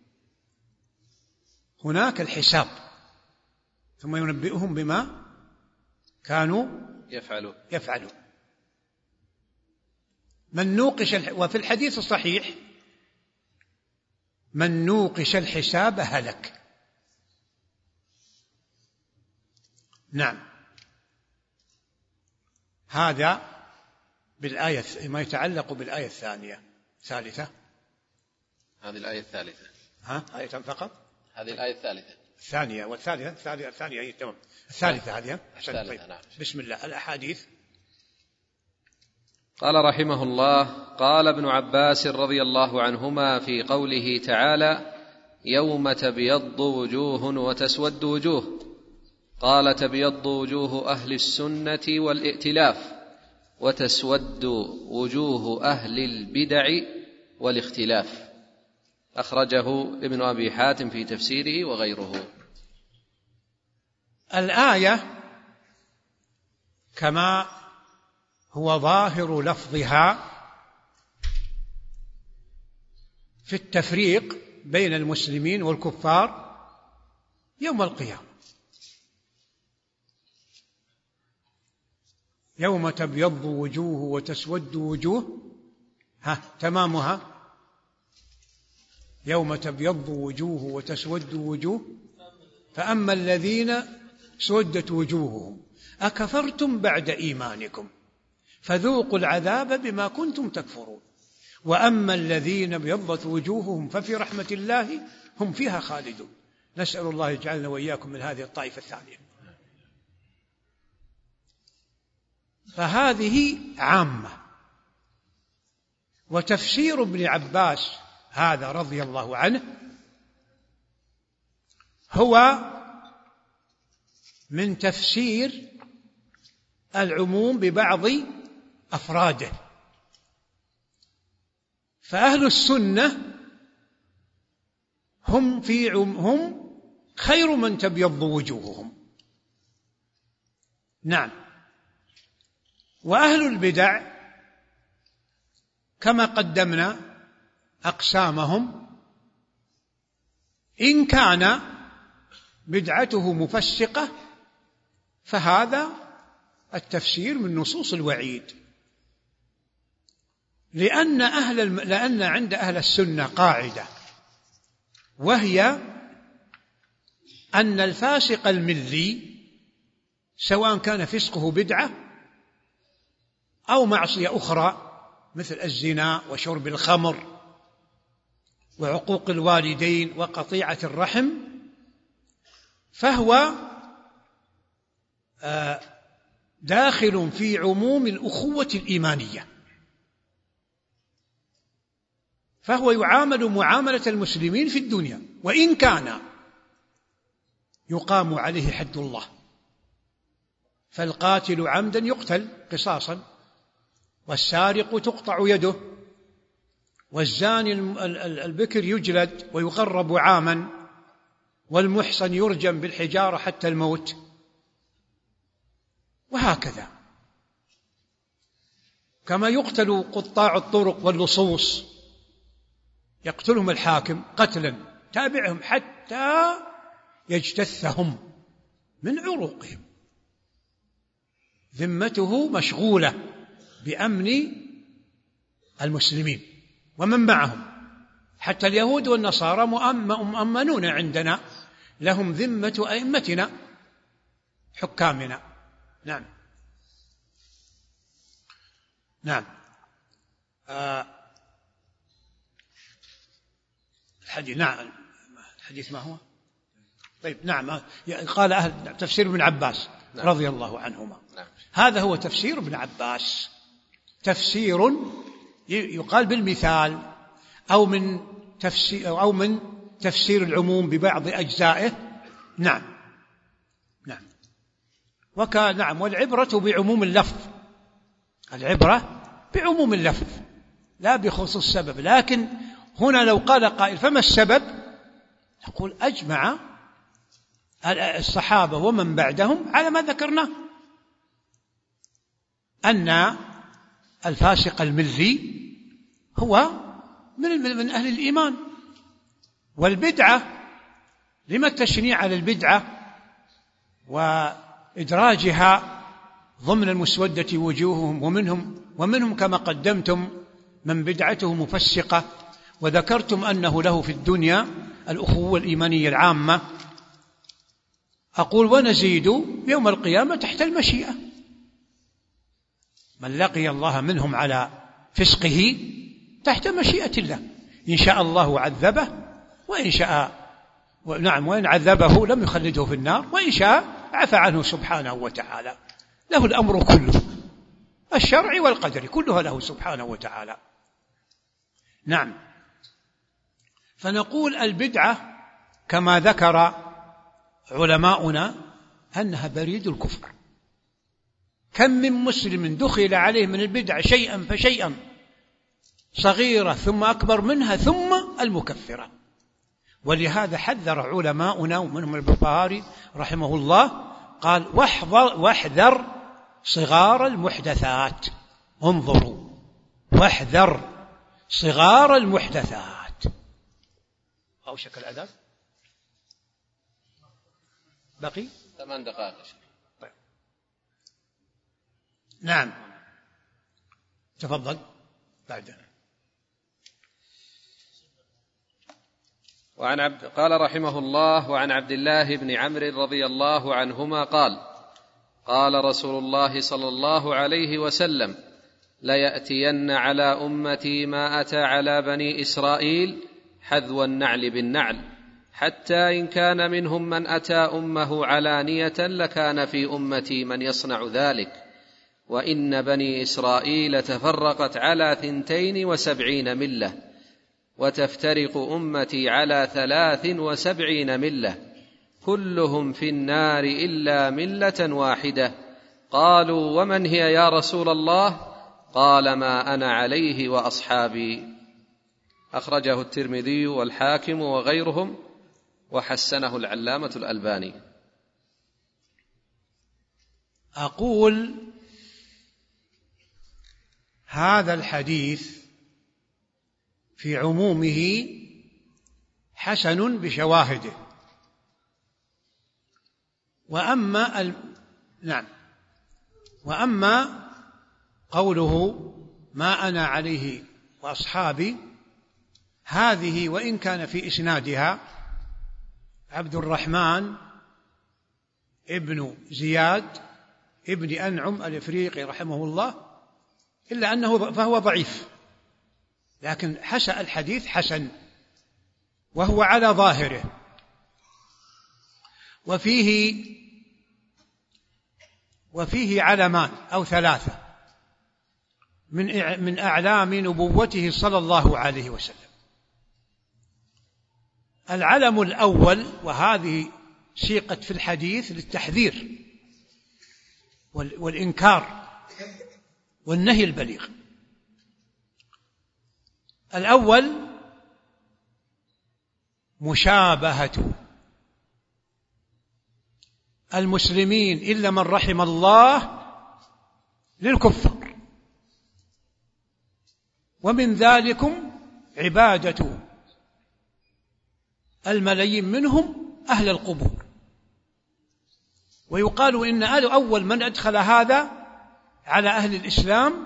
هناك الحساب ثم ينبئهم بما كانوا يفعلون يفعلون من نوقش الح... وفي الحديث الصحيح: من نوقش الحساب هلك. نعم. هذا بالآية ما يتعلق بالآية الثانية الثالثة. هذه الآية الثالثة. ها آية فقط؟ هذه الآية الثالثة. الثانية والثالثة الثانية الثانية هي تمام. الثالثة هذه. طيب. نعم. بسم الله. الأحاديث. قال رحمه الله: قال ابن عباس رضي الله عنهما في قوله تعالى: يوم تبيض وجوه وتسود وجوه، قال: تبيض وجوه أهل السنة والائتلاف، وتسود وجوه أهل البدع والاختلاف. أخرجه ابن أبي حاتم في تفسيره وغيره. الآية كما هو ظاهر لفظها في التفريق بين المسلمين والكفار يوم القيامة. يوم تبيض وجوه وتسود وجوه، ها تمامها: يوم تبيض وجوه وتسود وجوه، فأما الذين سودت وجوههم أكفرتم بعد إيمانكم فذوقوا العذاب بما كنتم تكفرون، وأما الذين ابيضت وجوههم ففي رحمة الله هم فيها خالدون. نسأل الله يجعلنا وإياكم من هذه الطائفة الثانية. فهذه عامة. وتفسير ابن عباس هذا رضي الله عنه هو من تفسير العموم ببعض أفراده. فأهل السنة هم في عم هم خير من تبيض وجوههم. نعم. وأهل البدع كما قدمنا أقسامهم: إن كان بدعته مفسقة فهذا التفسير من نصوص الوعيد، لأن أهل الم... لأن عند أهل السنة قاعدة، وهي أن الفاسق الملي سواء كان فسقه بدعة أو معصية أخرى مثل الزنا وشرب الخمر وعقوق الوالدين وقطيعة الرحم، فهو داخل في عموم الأخوة الإيمانية، فهو يعامل معاملة المسلمين في الدنيا، وإن كان يقام عليه حد الله، فالقاتل عمدا يقتل قصاصا، والسارق تقطع يده، والزاني البكر يجلد ويغرب عاما، والمحصن يرجم بالحجارة حتى الموت، وهكذا. كما يقتل قطاع الطرق واللصوص، يقتلهم الحاكم قتلا تابعهم حتى يجتثهم من عروقهم، ذمته مشغولة بأمن المسلمين ومن معهم، حتى اليهود والنصارى مؤمنون عندنا، لهم ذمة أئمتنا حكامنا. نعم نعم آه الحديث نعم الحديث ما هو؟ طيب نعم، قال أهل تفسير ابن عباس نعم. رضي الله عنهما نعم. هذا هو تفسير ابن عباس، تفسير يقال بالمثال أو من تفسير أو من تفسير العموم ببعض أجزائه. نعم نعم وكان نعم والعبرة بعموم اللفظ، العبرة بعموم اللفظ لا بخصوص السبب. لكن هنا لو قال قائل فما السبب؟ نقول أجمع الصحابة ومن بعدهم على ما ذكرناه، أن الفاسق الملي هو من من أهل الإيمان. والبدعة، لما التشنيع على البدعة وإدراجها ضمن المسودة وجوههم، ومنهم ومنهم كما قدمتم من بدعته مفسقة، وذكرتم أنه له في الدنيا الأخوة الإيمانية العامة. أقول ونزيد يوم القيامة تحت المشيئة، من لقي الله منهم على فسقه تحت مشيئة الله، إن شاء الله عذبه، وإن شاء نعم وإن عذبه لم يخلده في النار، وإن شاء عفى عنه سبحانه وتعالى. له الأمر كله، الشرعي والقدري كلها له سبحانه وتعالى. نعم فنقول البدعة كما ذكر علماؤنا أنها بريد الكفر. كم من مسلم دخل عليه من البدع شيئا فشيئا، صغيرة ثم أكبر منها ثم المكفرة. ولهذا حذر علماؤنا ومنهم البخاري رحمه الله، قال واحذر, واحذر صغار المحدثات. انظروا، واحذر صغار المحدثات. أوشك الأذان، بقي ثمان دقائق. طيب. نعم تفضل بعد. وعن عبد قال رحمه الله: وعن عبد الله بن عمرو رضي الله عنهما قال: قال رسول الله صلى الله عليه وسلم: ليأتين على أمتي ما أتى على بني إسرائيل حذو النعل بالنعل، حتى إن كان منهم من أتى أمه علانية لكان في أمتي من يصنع ذلك. وإن بني إسرائيل تفرقت على ثنتين وسبعين ملة، وتفترق أمتي على ثلاث وسبعين ملة، كلهم في النار إلا ملة واحدة. قالوا: ومن هي يا رسول الله؟ قال: ما أنا عليه وأصحابي. أخرجه الترمذي والحاكم وغيرهم، وحسنه العلامة الألباني. أقول هذا الحديث في عمومه حسن بشواهده. وأما ال... نعم وأما قوله ما أنا عليه وأصحابي، هذه وإن كان في إسنادها عبد الرحمن ابن زياد ابن أنعم الإفريقي رحمه الله، إلا أنه فهو ضعيف، لكن حسن الحديث حسن وهو على ظاهره. وفيه وفيه علمان أو ثلاثة من من أعلام نبوته صلى الله عليه وسلم. العلم الأول، وهذه سيقت في الحديث للتحذير والإنكار والنهي البليغ. الأول مشابهة المسلمين إلا من رحم الله للكفار، ومن ذلكم عبادة الملايين منهم أهل القبور. ويقال إن أول من أدخل هذا على أهل الإسلام،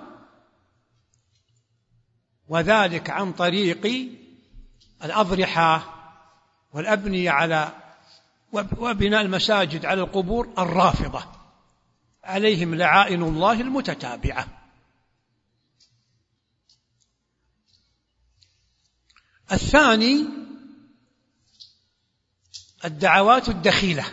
وذلك عن طريق الأضرحة والأبنية على وبناء المساجد على القبور الرافضة، عليهم لعائن الله المتتابعة. الثاني الدعوات الدخيلة،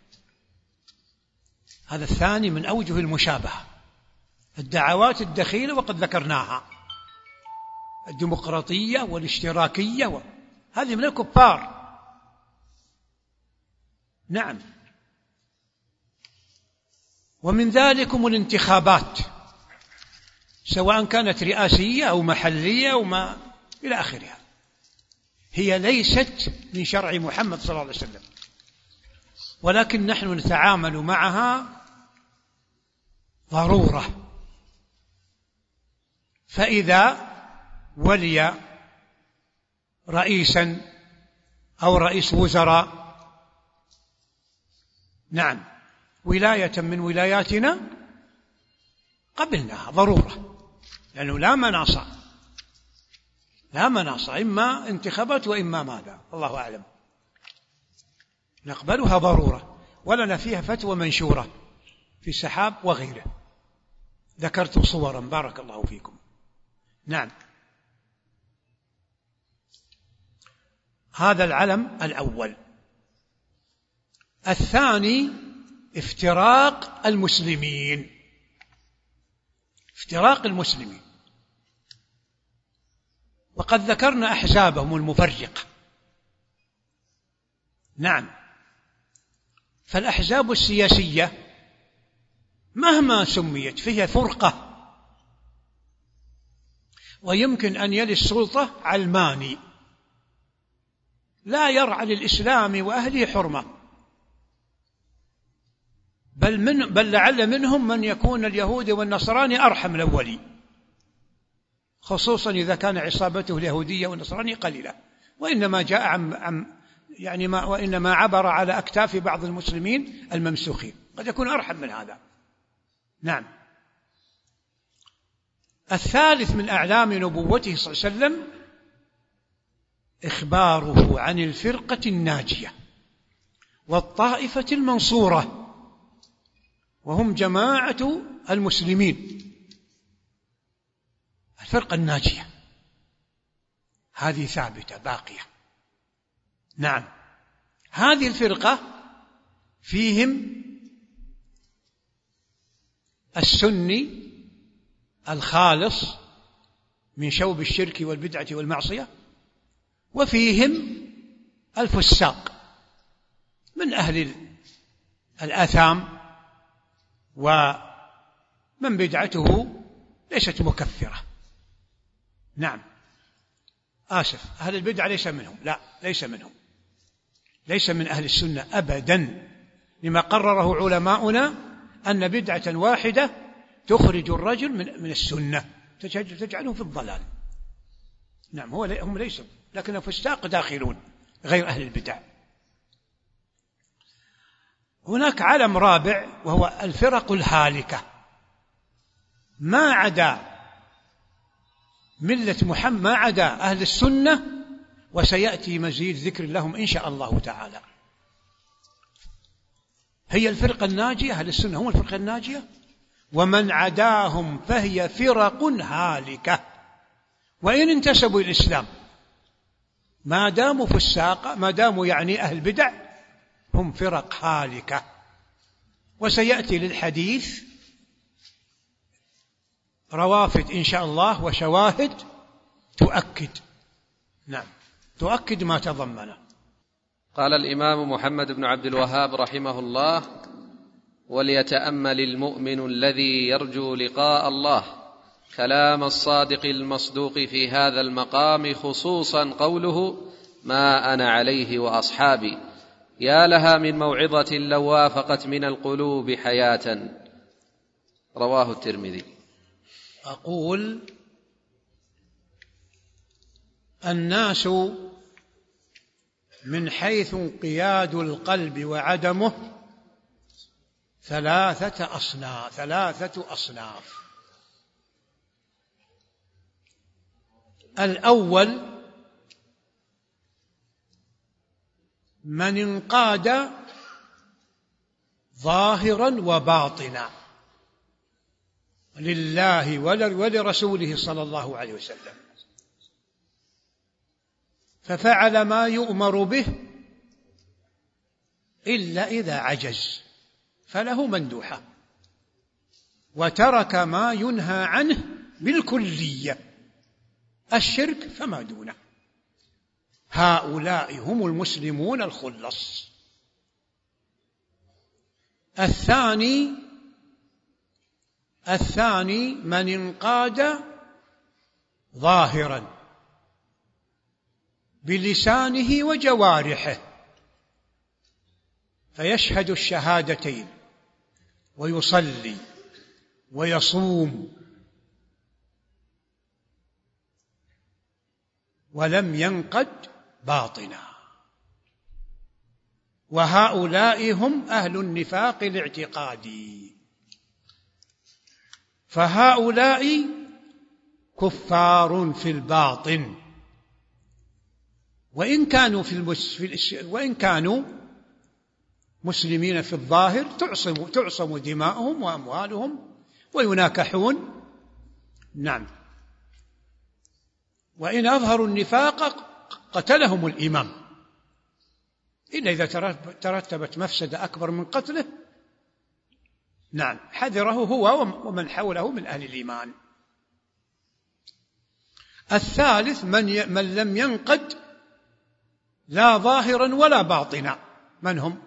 هذا الثاني من أوجه المشابهة، الدعوات الدخيلة وقد ذكرناها، الديمقراطية والاشتراكية و... هذه من الكفار. نعم. ومن ذلكم الانتخابات، سواء كانت رئاسية أو محلية أو ما إلى آخرها، هي ليست من شرع محمد صلى الله عليه وسلم، ولكن نحن نتعامل معها ضرورة. فإذا ولي رئيسا أو رئيس وزراء، نعم، ولاية من ولاياتنا، قبلناها ضرورة، لأنه لا مناص لا مناص إما انتخابات وإما ماذا، الله أعلم، نقبلها ضرورة، ولنا فيها فتوى منشورة في السحاب وغيره، ذكرت صورا بارك الله فيكم. نعم. هذا العلم الأول. الثاني افتراق المسلمين، افتراق المسلمين، وقد ذكرنا أحزابهم المفرقة. نعم. فالأحزاب السياسية مهما سميت فيها فرقة، ويمكن أن يلي السلطة علماني لا يرعى للإسلام وأهله حرمة، بل, من بل لعل منهم من يكون اليهودي والنصراني أرحم الأولي، خصوصا إذا كان عصابته اليهودية والنصرانية قليلة، وإنما جاء عن, عن يعني ما وإنما عبر على أكتاف بعض المسلمين الممسوخين، قد يكون أرحم من هذا. نعم. الثالث من أعلام نبوته صلى الله عليه وسلم إخباره عن الفرقة الناجية والطائفة المنصورة، وهم جماعة المسلمين، الفرقة الناجية هذه ثابتة باقية. نعم. هذه الفرقة فيهم السني الخالص من شوب الشرك والبدعة والمعصية، وفيهم الفساق من أهل الآثام ومن بدعته ليست مكفرة. نعم. آسف، أهل البدعة ليس منهم، لا ليس منهم، ليس من أهل السنة أبدا، لما قرره علماؤنا أن بدعة واحدة تخرج الرجل من من السنة، تجعله في الضلال. نعم. هو هم ليسوا، لكن الفساق داخلون غير أهل البدع. هناك علم رابع وهو الفرق الهالكة، ما عدا ملة محمد، ما عدا أهل السنة، وسيأتي مزيد ذكر لهم إن شاء الله تعالى. هي الفرقة الناجية، أهل السنة هم الفرقة الناجية، ومن عداهم فهي فرق هالكة. وإن انتسبوا الإسلام ما داموا فساق، ما داموا يعني أهل بدع، هم فرق هالكة. وسيأتي للحديث روافد إن شاء الله وشواهد تؤكد، نعم، تؤكد ما تضمنه. قال الإمام محمد بن عبد الوهاب رحمه الله: وليتأمل المؤمن الذي يرجو لقاء الله كلام الصادق المصدوق في هذا المقام، خصوصا قوله: ما أنا عليه وأصحابي، يا لها من موعظة لو وافقت من القلوب حياة. رواه الترمذي. أقول: الناس من حيث انقياد القلب وعدمه ثلاثة أصناف ثلاثة أصناف الأول من انقاد ظاهرا وباطنا لله ولرسوله صلى الله عليه وسلم، ففعل ما يؤمر به إلا إذا عجز فله مندوحة، وترك ما ينهى عنه بالكلية، الشرك فما دونه. هؤلاء هم المسلمون الخلص. الثاني الثاني من انقاد ظاهرا بلسانه وجوارحه، فيشهد الشهادتين ويصلي ويصوم ولم ينقد باطنا، وهؤلاء هم أهل النفاق الاعتقادي. فهؤلاء كفار في الباطن، وإن كانوا في المس... وإن كانوا مسلمين في الظاهر تعصم تعصم دماؤهم وأموالهم ويناكحون، نعم، وإن أظهروا النفاق قتلهم الإمام إلا إذا ترتبت مفسدة أكبر من قتله، نعم، حذره هو ومن حوله من أهل الإيمان. الثالث من, من لم ينقد لا ظاهرا ولا باطنا. من هم؟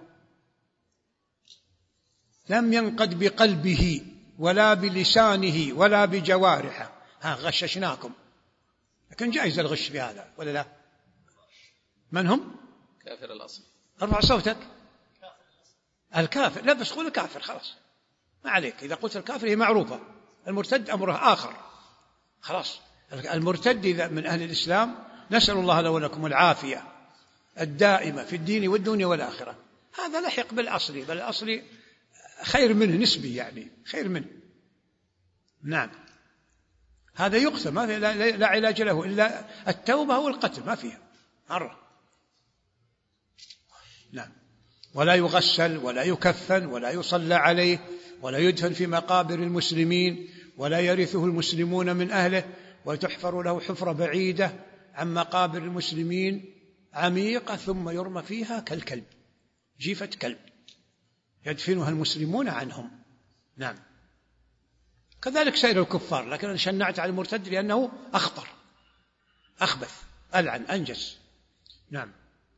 لم ينقد بقلبه ولا بلسانه ولا بجوارحه. ها، غششناكم، لكن جائز الغش في هذا ولا لا؟ من هم؟ كافر الأصل. ارفع صوتك. الكافر، لا بس قول الكافر خلاص، ما عليك، إذا قلت الكافر هي معروفة. المرتد أمره آخر، خلاص. المرتد إذا من أهل الإسلام نسأل الله له ولكم العافية الدائمة في الدين والدنيا والآخرة، هذا لحق بالأصل، بل الأصل خير منه نسبي، يعني خير منه، نعم، هذا يقتل، ما في لا, لا علاج له إلا التوبة والقتل، ما فيها مرة، نعم، ولا يغسل ولا يكفن ولا يصلى عليه ولا يدفن في مقابر المسلمين ولا يرثه المسلمون من أهله، وتحفر له حفرة بعيدة عن مقابر المسلمين عميقة ثم يرمى فيها كالكلب، جيفة كلب يدفنها المسلمون عنهم، نعم. كذلك سائر الكفار، لكن أنا شنعت على المرتد لأنه أخطر أخبث ألعن أنجس، نعم.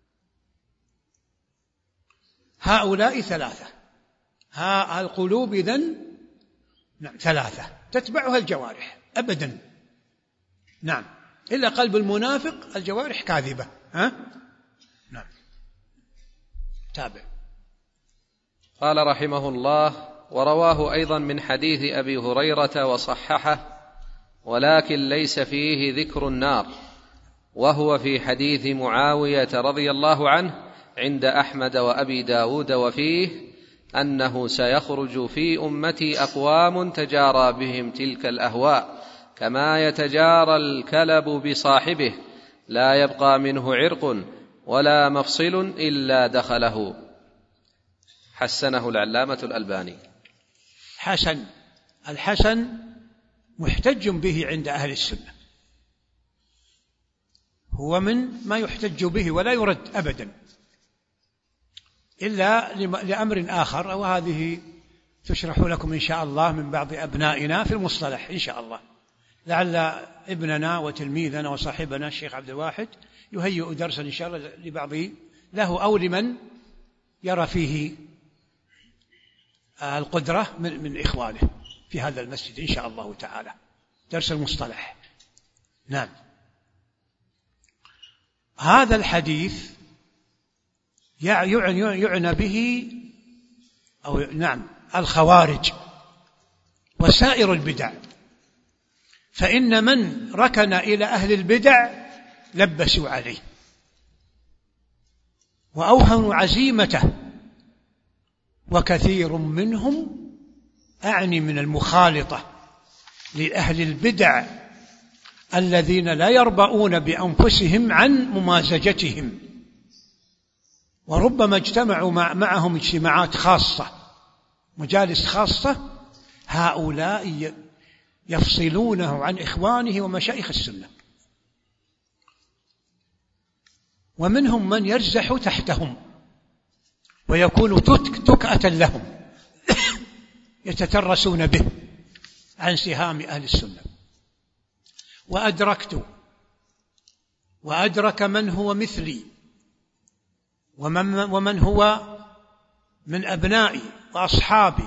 هؤلاء ثلاثة، ها القلوب إذن نعم ثلاثة تتبعها الجوارح أبدا، نعم، إلا قلب المنافق الجوارح كاذبة، ها؟ نعم. تابع. قال رحمه الله: ورواه أيضا من حديث أبي هريرة وصححه، ولكن ليس فيه ذكر النار، وهو في حديث معاوية رضي الله عنه عند أحمد وأبي داود، وفيه أنه سيخرج في أمتي أقوام تجارى بهم تلك الأهواء كما يتجارى الكلب بصاحبه، لا يبقى منه عرق ولا مفصل إلا دخله. حسنه العلامة الألباني. حسن الحسن محتج به عند أهل السنة، هو من ما يحتج به ولا يرد أبدا إلا لأمر آخر، وهذه تشرح لكم إن شاء الله من بعض أبنائنا في المصطلح إن شاء الله، لعل ابننا وتلميذنا وصاحبنا الشيخ عبد الواحد يهيئ درسا إن شاء الله لبعض له أو لمن يرى فيه القدرة من, من إخوانه في هذا المسجد إن شاء الله تعالى، درس المصطلح. نعم. هذا الحديث يعني, يعني به أو نعم الخوارج وسائر البدع، فإن من ركن إلى أهل البدع لبسوا عليه وأوهنوا عزيمته، وكثير منهم أعني من المخالطة لأهل البدع الذين لا يربؤون بأنفسهم عن ممازجتهم، وربما اجتمعوا معهم اجتماعات خاصة، مجالس خاصة، هؤلاء يفصلونه عن إخوانه ومشايخ السنة، ومنهم من يرزح تحتهم ويكون تكأة لهم يتترسون به عن سهام أهل السنة. وأدركت وأدرك من هو مثلي ومن, ومن هو من أبنائي وأصحابي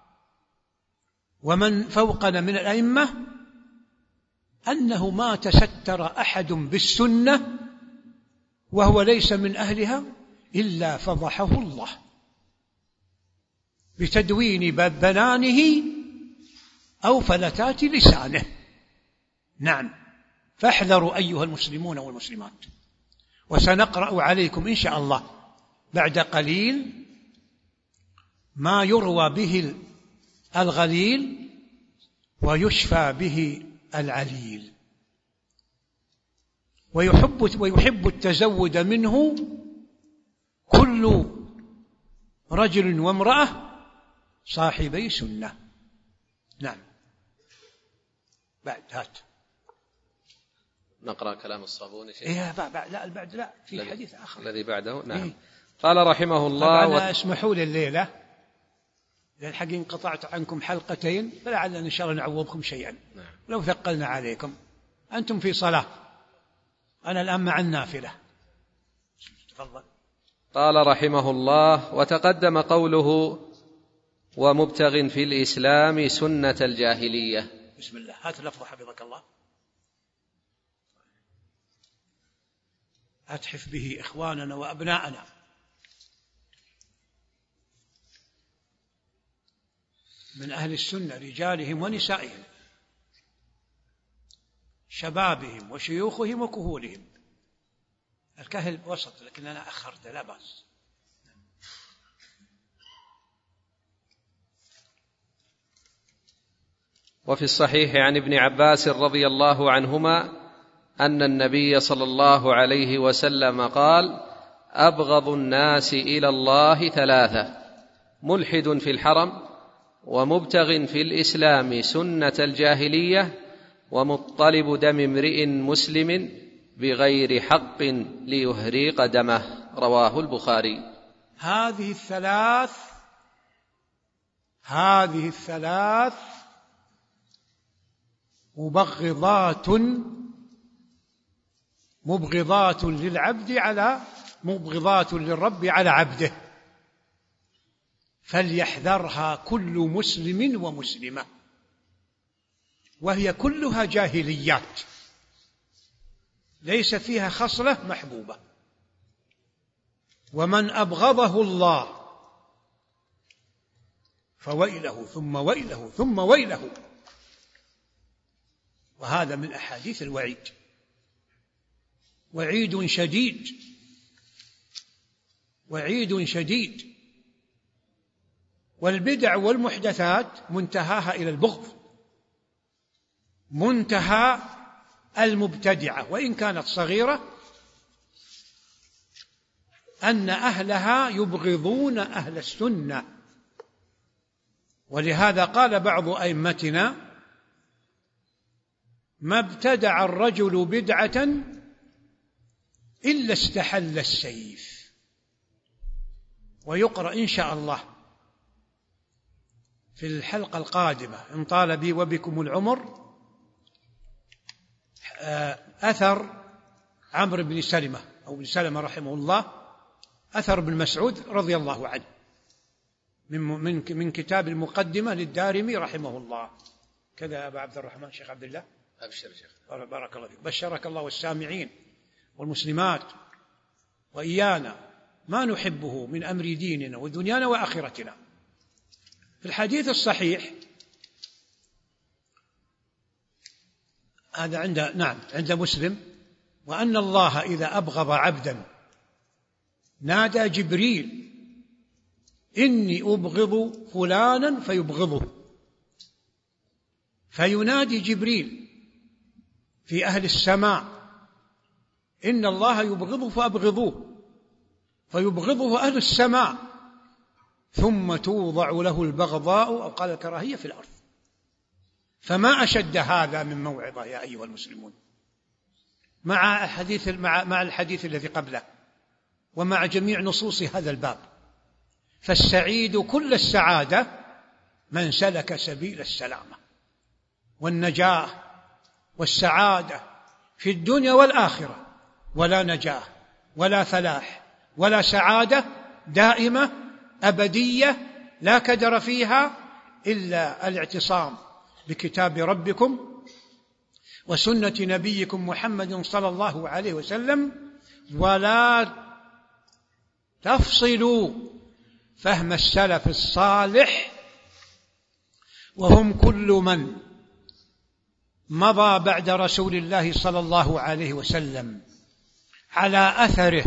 ومن فوقنا من الأئمة أنه ما تستر أحد بالسنة وهو ليس من أهلها إلا فضحه الله بتدوين بنانه أو فلتات لسانه. نعم، فاحذروا أيها المسلمون والمسلمات. وسنقرأ عليكم إن شاء الله بعد قليل ما يروى به الغليل ويشفى به العليل، ويحب, ويحب التزود منه كل رجل وامرأة صاحبي سنة. نعم. بعد هات نقرأ كلام الصابوني. إيه بعد لا بعد لا في حديث آخر الذي بعده. نعم. إيه؟ قال رحمه الله طبعا و... اسمحوا لي الليلة للحق انقطعت عنكم حلقتين، فلعلنا إن شاء الله نعوضكم شيئا. نعم. لو ثقلنا عليكم، أنتم في صلاة، أنا الآن مع النافلة. تفضل. قال رحمه الله: وتقدم قوله: ومبتغ في الإسلام سنة الجاهلية. بسم الله. هات لفظ حفظك الله أتحف به إخواننا وأبناءنا. من أهل السنة رجالهم ونسائهم، شبابهم وشيوخهم وكهولهم. الكهل وسط لكن أنا أخرت، لا بأس. وفي الصحيح عن ابن عباس رضي الله عنهما أن النبي صلى الله عليه وسلم قال: أبغض الناس إلى الله ثلاثة: ملحد في الحرم، ومبتغ في الإسلام سنة الجاهلية، ومطلب دم امرئ مسلم بغير حق ليهريق دمه. رواه البخاري. هذه الثلاث هذه الثلاث مبغضات مبغضات للعبد على مبغضات للرب على عبده، فليحذرها كل مسلم ومسلمة، وهي كلها جاهليات ليس فيها خصلة محبوبة. ومن أبغضه الله فويله ثم ويله ثم ويله. وهذا من أحاديث الوعيد، وعيد شديد وعيد شديد. والبدع والمحدثات منتهاها إلى البغض، منتهى المبتدعة وإن كانت صغيرة أن أهلها يبغضون أهل السنة ولهذا قال بعض أئمتنا: ما ابتدع الرجل بدعة إلا استحل السيف. ويقرأ إن شاء الله في الحلقة القادمة إن طال بي وبكم العمر أثر عمرو بن سلمة أو بن سلمة رحمه الله، أثر بن مسعود رضي الله عنه من من من كتاب المقدمة للدارمي رحمه الله. كذا يا أبا عبد الرحمن شيخ عبد الله. أبشر شيخ. بارك الله فيك. بشرك الله والسامعين والمسلمات وإيانا ما نحبه من أمر ديننا ودنيانا وآخرتنا. في الحديث الصحيح هذا عند نعم عند مسلم: وأن الله إذا أبغض عبدا نادى جبريل: إني أبغض فلانا فيبغضه. فينادي جبريل في أهل السماء: إن الله يبغضه فأبغضوه. فيبغضه أهل السماء، ثم توضع له البغضاء أو قال الكراهية في الأرض. فما أشد هذا من موعظة يا أيها المسلمون، مع الحديث مع مع الحديث الذي قبله ومع جميع نصوص هذا الباب. فالسعيد كل السعادة من سلك سبيل السلامة والنجاة والسعادة في الدنيا والآخرة، ولا نجاة ولا فلاح ولا سعادة دائمة أبدية لا كدر فيها إلا الاعتصام بكتاب ربكم وسنة نبيكم محمد صلى الله عليه وسلم، ولا تفصلوا فهم السلف الصالح، وهم كل من مضى بعد رسول الله صلى الله عليه وسلم على أثره،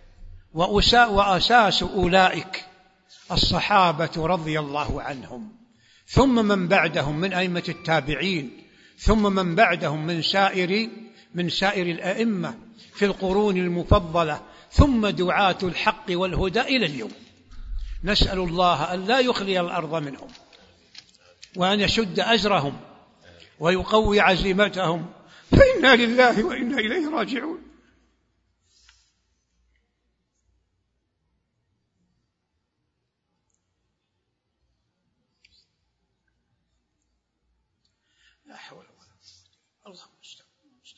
وأساس أولئك الصحابة رضي الله عنهم، ثم من بعدهم من أئمة التابعين، ثم من بعدهم من سائر من سائر الأئمة في القرون المفضلة، ثم دعاة الحق والهدى إلى اليوم. نسأل الله أن لا يخلي الأرض منهم، وأن يشد أجرهم ويقوي عزيمتهم، فإنا لله وإنا إليه راجعون. لا حول ولا قوة. الله المستعان.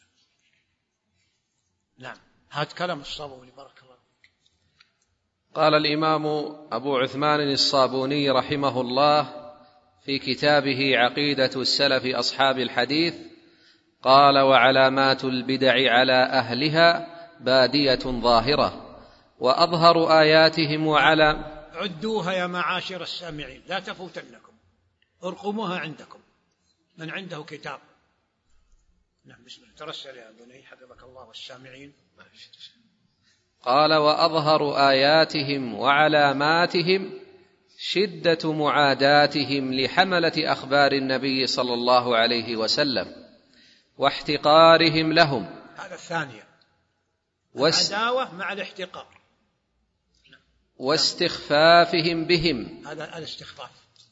نعم، هذا كلام الصابوني بارك الله فيك. قال الإمام أبو عثمان الصابوني رحمه الله في كتابه عقيدة السلف أصحاب الحديث: قال: وعلامات البدع على أهلها بادية ظاهرة، وأظهر آياتهم وعلى عدوها يا معاشر السامعين، لا تفوتنكم، ارقموها عندكم من عنده كتاب. نعم بسم الله. ترسل يا بني حفظك الله والسامعين. قال: وأظهر آياتهم وعلاماتهم شدة معاداتهم لحملة أخبار النبي صلى الله عليه وسلم واحتقارهم لهم. هذا الثانية، واس... العداوة مع الاحتقار، واستخفافهم بهم، هذا الاستخفاف،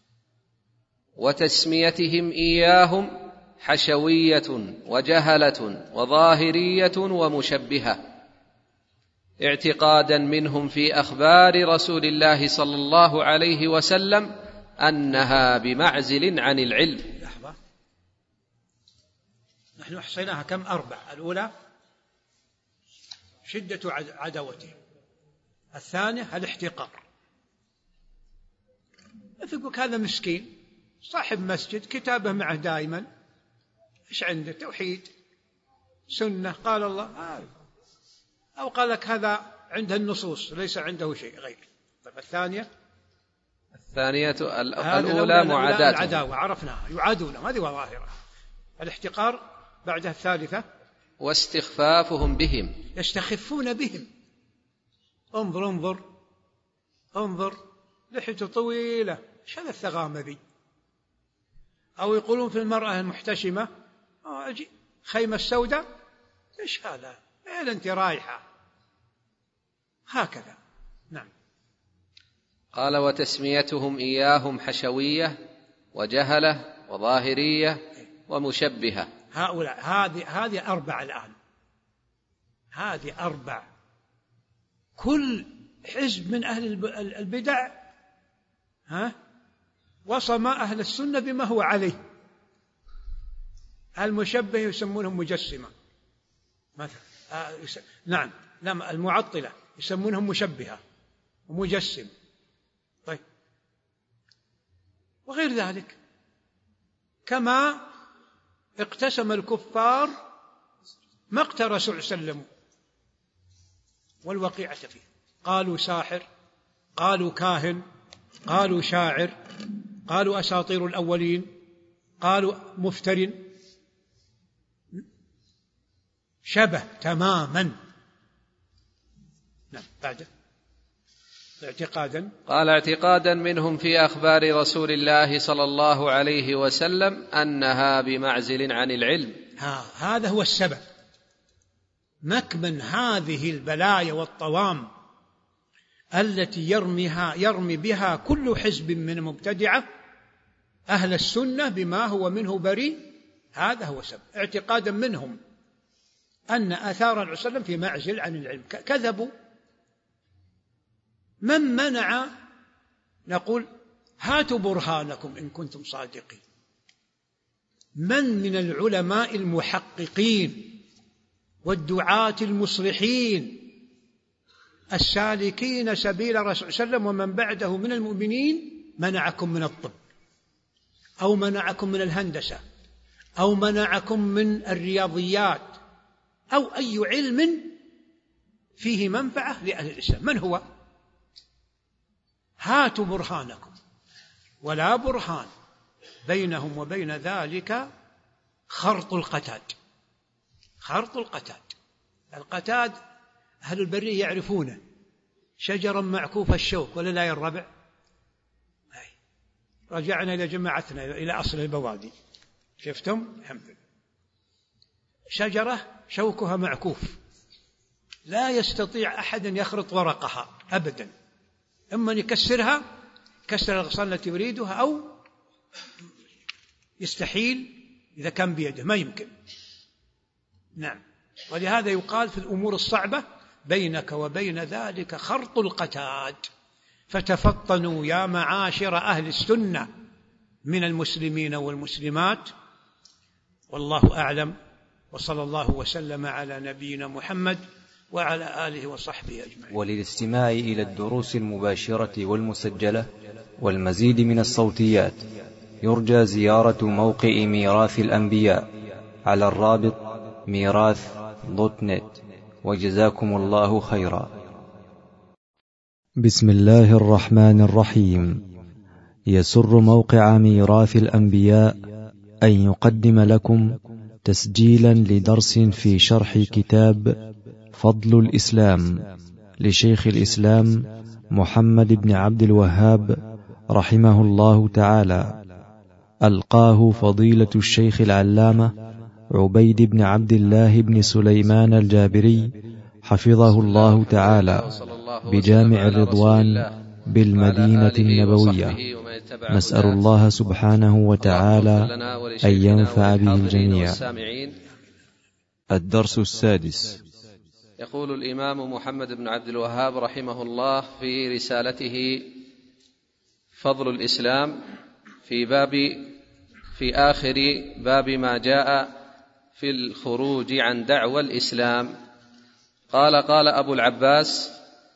وتسميتهم إياهم حشوية وجهلة وظاهرية ومشبهة، اعتقادا منهم في أخبار رسول الله صلى الله عليه وسلم أنها بمعزل عن العلم. لحظة، نحن حصيناها كم؟ أربع. الأولى شدة عداوته، الثانية الاحتقار. يقولك هذا مسكين صاحب مسجد كتابه معه دائما، إيش عنده؟ توحيد سنة قال الله آه. أو قال لك هذا عنده النصوص ليس عنده شيء غير. طيب الثانية الثانية الأولى معاداة العداوة عرفناها، يعادون، هذه ظاهرة. الاحتقار بعدها الثالثة واستخفافهم بهم، يستخفون بهم. انظر انظر انظر لحيته طويلة، ايش هذا الثغامة ذي؟ أو يقولون في المرأة المحتشمة آه أجي خيمة السوداء، ايش هذا؟ إيه أنت رايحة هكذا. نعم. قال: وتسميتهم إياهم حشوية وجهلة وظاهرية ومشبهة. هؤلاء هذه هذه أربع الآن، هذه أربع. كل حزب من أهل البدع ها وصم أهل السنة بما هو عليه. المشبه يسمونهم مجسمة مثلا، آه يس... نعم لا المعطلة يسمونهم مشبهة ومجسم، طيب وغير ذلك. كما اقتسم الكفار مقت الرسول صلى الله عليه وسلم والوقيعة فيه، قالوا ساحر، قالوا كاهن، قالوا شاعر، قالوا أساطير الأولين، قالوا مفتر، شبه تماما. نعم بعد اعتقادا، قال اعتقادا منهم في أخبار رسول الله صلى الله عليه وسلم أنها بمعزل عن العلم. ها هذا هو السبب، مكمن هذه البلايا والطوام التي يرميها يرمي بها كل حزب من المبتدعة أهل السنة بما هو منه بريء. هذا هو السبب، اعتقادا منهم أن آثار الرسول صلى الله عليه وسلم في معزل عن العلم. كذبوا. من منع؟ نقول هاتوا برهانكم إن كنتم صادقين. من من العلماء المحققين والدعاة المصلحين السالكين سبيل الرسول صلى الله عليه وسلم ومن بعده من المؤمنين منعكم من الطب، أو منعكم من الهندسة، أو منعكم من الرياضيات، أو أي علم فيه منفعة لأهل الإسلام؟ من هو؟ هاتوا برهانكم. ولا برهان بينهم وبين ذلك خرط القتاد. خرط القتاد، القتاد أهل البرية يعرفونه، شجرا معكوف الشوك ولا لا يا الربع؟ رجعنا إلى جماعتنا إلى أصل البوادي، شفتم؟ الحمد لله. شجرة شوكها معكوف، لا يستطيع أحد أن يخرط ورقها أبدا، إما أن يكسرها كسر الأغصان التي يريدها، أو يستحيل إذا كان بيده، ما يمكن. نعم، ولهذا يقال في الأمور الصعبة بينك وبين ذلك خرط القتاد. فتفطنوا يا معاشر أهل السنة من المسلمين والمسلمات، والله أعلم، وصلى الله وسلم على نبينا محمد وعلى آله وصحبه أجمعين. وللاستماع إلى الدروس المباشرة والمسجلة والمزيد من الصوتيات يرجى زيارة موقع ميراث الأنبياء على الرابط ميراث دوت نت. وجزاكم الله خيرا. بسم الله الرحمن الرحيم. يسر موقع ميراث الأنبياء أن يقدم لكم تسجيلا لدرس في شرح كتاب فضل الإسلام لشيخ الإسلام محمد بن عبد الوهاب رحمه الله تعالى، ألقاه فضيلة الشيخ العلامة عبيد بن عبد الله بن سليمان الجابري حفظه الله تعالى بجامع الرضوان بالمدينة النبوية. نسأل الله سبحانه وتعالى أن ينفع به الجميع. الدرس السادس. يقول الإمام محمد بن عبد الوهاب رحمه الله في رسالته فضل الإسلام في باب في آخر باب ما جاء في الخروج عن دعوى الإسلام، قال قال أبو العباس: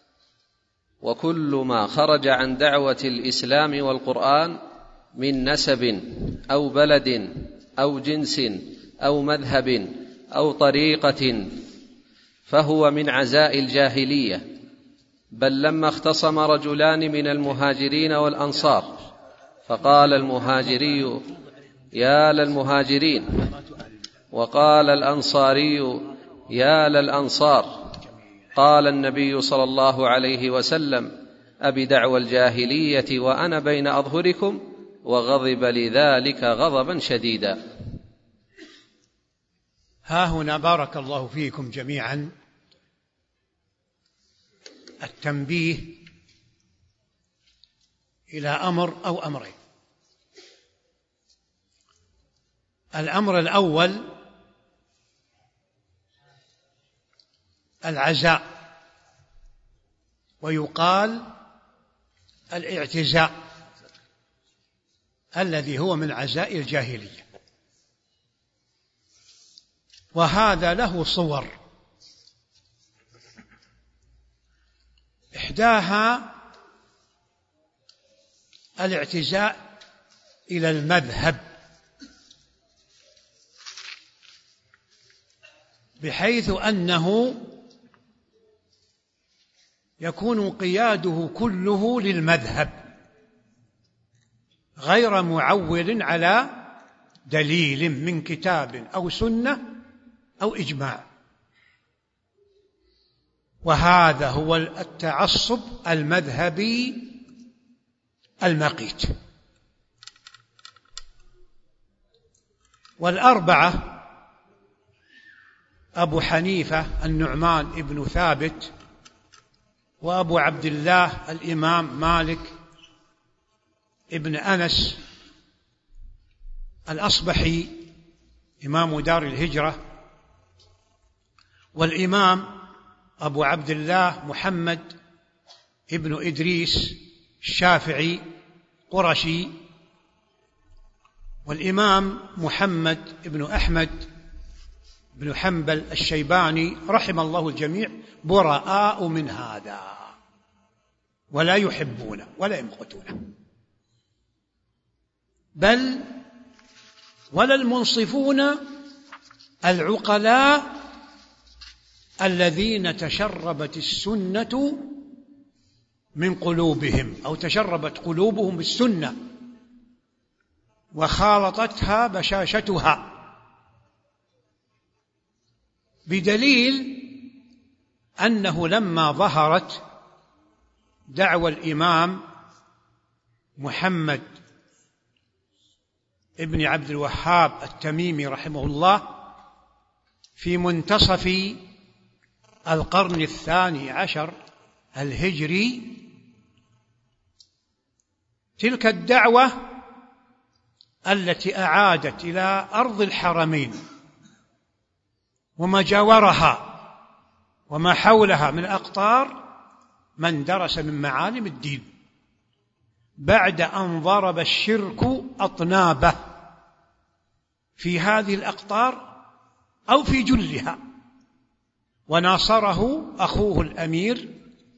وكل ما خرج عن دعوة الإسلام والقرآن من نسب أو بلد أو جنس أو مذهب أو طريقة فهو من عزاء الجاهلية. بل لما اختصم رجلان من المهاجرين والأنصار فقال المهاجري: يا للمهاجرين، وقال الأنصاري: يا للأنصار. قال النبي صلى الله عليه وسلم: أبدعوى الجاهلية وأنا بين أظهركم، وغضب لذلك غضبا شديدا. ها هنا بارك الله فيكم جميعا التنبيه إلى أمر أو أمرين. الأمر الأول العزاء، ويقال الاعتزاء الذي هو من عزاء الجاهلية، وهذا له صور. إحداها الاعتزاء إلى المذهب، بحيث أنه يكون قياده كله للمذهب غير معول على دليل من كتاب أو سنة أو إجماع، وهذا هو التعصب المذهبي المقيت. والأربعة أبو حنيفة النعمان ابن ثابت، وأبو عبد الله الإمام مالك ابن أنس الأصبحي إمام دار الهجرة، والإمام أبو عبد الله محمد ابن إدريس الشافعي قرشي، والإمام محمد ابن أحمد بن حنبل الشيباني رحم الله الجميع، براء من هذا ولا يحبونه ولا يمقتونه، بل ولا المنصفون العقلاء الذين تشربت السنة من قلوبهم، أو تشربت قلوبهم بالسنة وخالطتها بشاشتها، بدليل أنه لما ظهرت دعوى الإمام محمد ابن عبد الوهاب التميمي رحمه الله في منتصف القرن الثاني عشر الهجري، تلك الدعوة التي أعادت إلى أرض الحرمين وما جاورها وما حولها من أقطار من درس من معالم الدين، بعد أن ضرب الشرك أطنابه في هذه الأقطار أو في جلها، وناصره أخوه الأمير